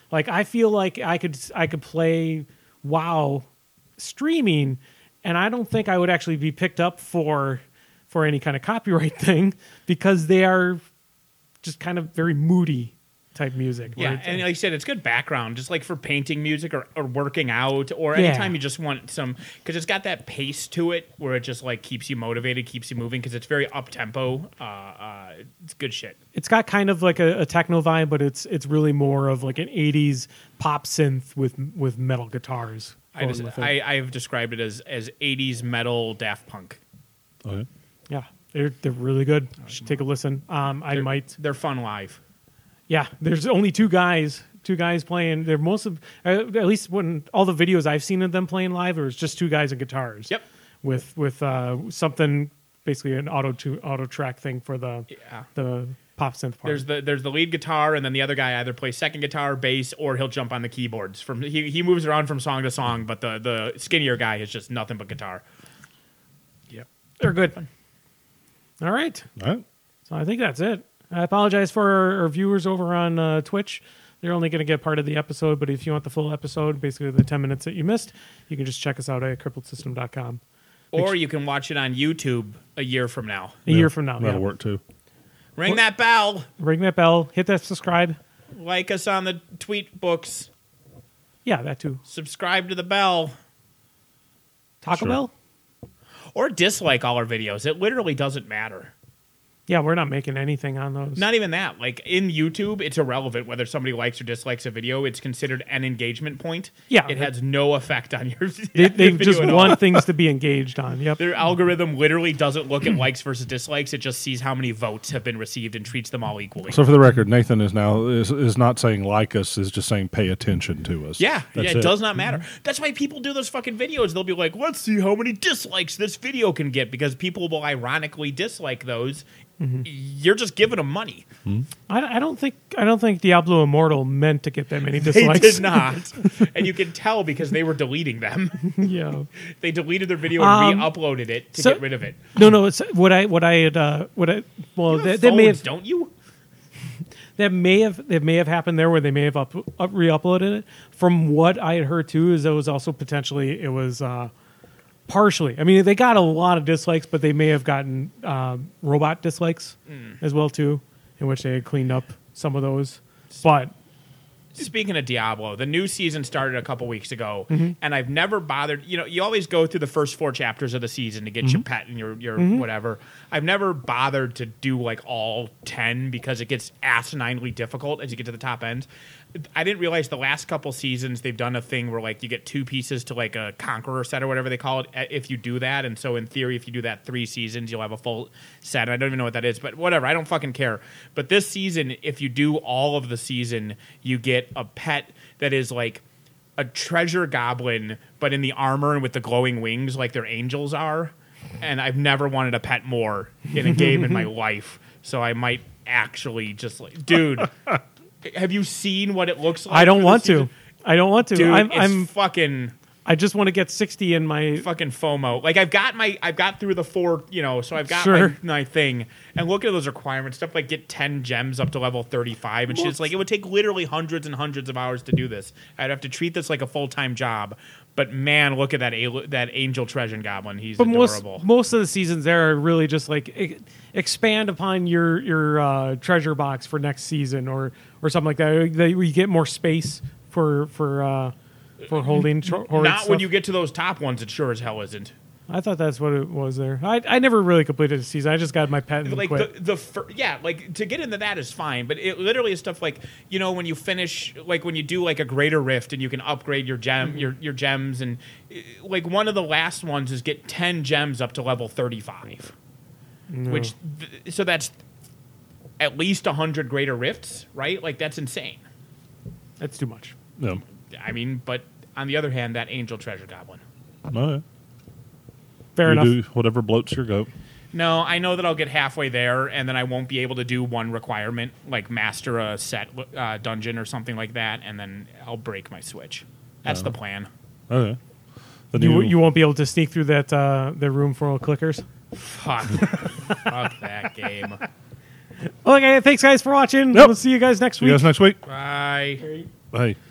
Like I feel like I could play WoW streaming, and I don't think I would actually be picked up for any kind of copyright thing because they are just kind of very moody type music. Yeah, and like you said, it's good background, just like for painting music or working out or Yeah. anytime you just want some, because it's got that pace to it where it just like keeps you motivated, keeps you moving, because it's very up tempo. It's good shit. It's got kind of like a techno vibe, but it's really more of like an 80s pop synth with metal guitars. going with it. I've described it as 80s metal Daft Punk. Okay. Yeah, they're really good. You should take a listen. They're fun live. Yeah, there's only two guys playing. They're most of, at least when all the videos I've seen of them playing live, it was just two guys and guitars. Yep. With something basically an auto track thing for the pop synth part. There's the lead guitar, and then the other guy either plays second guitar, bass, or he'll jump on the keyboards. He moves around from song to song, but the skinnier guy is just nothing but guitar. Yeah, they're good. All right. All right. So I think that's it. I apologize for our viewers over on Twitch. They're only going to get part of the episode, but if you want the full episode, basically the 10 minutes that you missed, you can just check us out at crippledsystem.com. Or you can watch it on YouTube a year from now. A year from now. That'll Yeah. work too. Ring that bell. Ring that bell. Hit that subscribe. Like us on the tweet books. Yeah, that too. Subscribe to the bell. Taco Sure. Bell? Or dislike all our videos. It literally doesn't matter. Yeah, we're not making anything on those. Not even that. Like in YouTube, it's irrelevant whether somebody likes or dislikes a video. It's considered an engagement point. Yeah. It has no effect on your They video just at all. want things to be engaged on. Yep. Their algorithm literally doesn't look at likes versus dislikes. It just sees how many votes have been received and treats them all equally. So for the record, Nathan is not saying like us, is just saying pay attention to us. Yeah, That's it does not matter. That's why people do those fucking videos. They'll be like, let's see how many dislikes this video can get, because people will ironically dislike those. You're just giving them money. I don't think Diablo Immortal meant to get that many They dislikes. did not. And you can tell because they were deleting them. Yeah. They deleted their video and re-uploaded it to so- get rid of it. No. It's well, You have that may phones, have don't you? that may have happened there where they may have re-uploaded it. From what I had heard too, is it was also potentially partially. I mean, they got a lot of dislikes, but they may have gotten robot dislikes as well too, in which they had cleaned up some of those. But Speaking of Diablo, the new season started a couple weeks ago, and I've never bothered. You know, you always go through the first 4 chapters of the season to get your pet and your whatever. I've never bothered to do like all 10 because it gets asininely difficult as you get to the top end. I didn't realize the last couple seasons they've done a thing where like you get 2 pieces to like a conqueror set or whatever they call it if you do that. And so in theory, if you do that 3 seasons, you'll have a full set. I don't even know what that is, but whatever. I don't fucking care. But this season, if you do all of the season, you get a pet that is like a treasure goblin, but in the armor and with the glowing wings like their angels are. And I've never wanted a pet more in a game in my life. So I might actually just like, dude, have you seen what it looks like? I don't for want the season? to. I don't want to. Dude, I'm fucking I just want to get 60 in my. fucking FOMO. Like I've got through the 4, so I've got Sure. my thing. And look at those requirements, stuff like get 10 gems up to level 35 and shit. Like it would take literally hundreds and hundreds of hours to do this. I'd have to treat this like a full-time job. But man, look at that angel treasure goblin. He's adorable. Most of the seasons there are really just like expand upon your treasure box for next season or something like that. You get more space for holding. Not when you get to those top ones. It sure as hell isn't. I thought that's what it was there. I never really completed the season. I just got my pet and Like quit. like to get into that is fine, but it literally is stuff like when you finish, like when you do like a greater rift and you can upgrade your your gems, and like one of the last ones is get 10 gems up to level 35, which so that's at least 100 greater rifts, right? Like that's insane. That's too much. Yeah. I mean, but on the other hand, that angel treasure goblin. All right. Fair You enough. do whatever bloats your goat. No, I know that I'll get halfway there, and then I won't be able to do one requirement, like master a set dungeon or something like that, and then I'll break my Switch. That's the plan. Okay. The new, You won't be able to sneak through that the room full of clickers. Fuck. Fuck that game. Okay, thanks guys for watching. Yep. We'll see you guys next see you week. guys next week. Bye. Hey,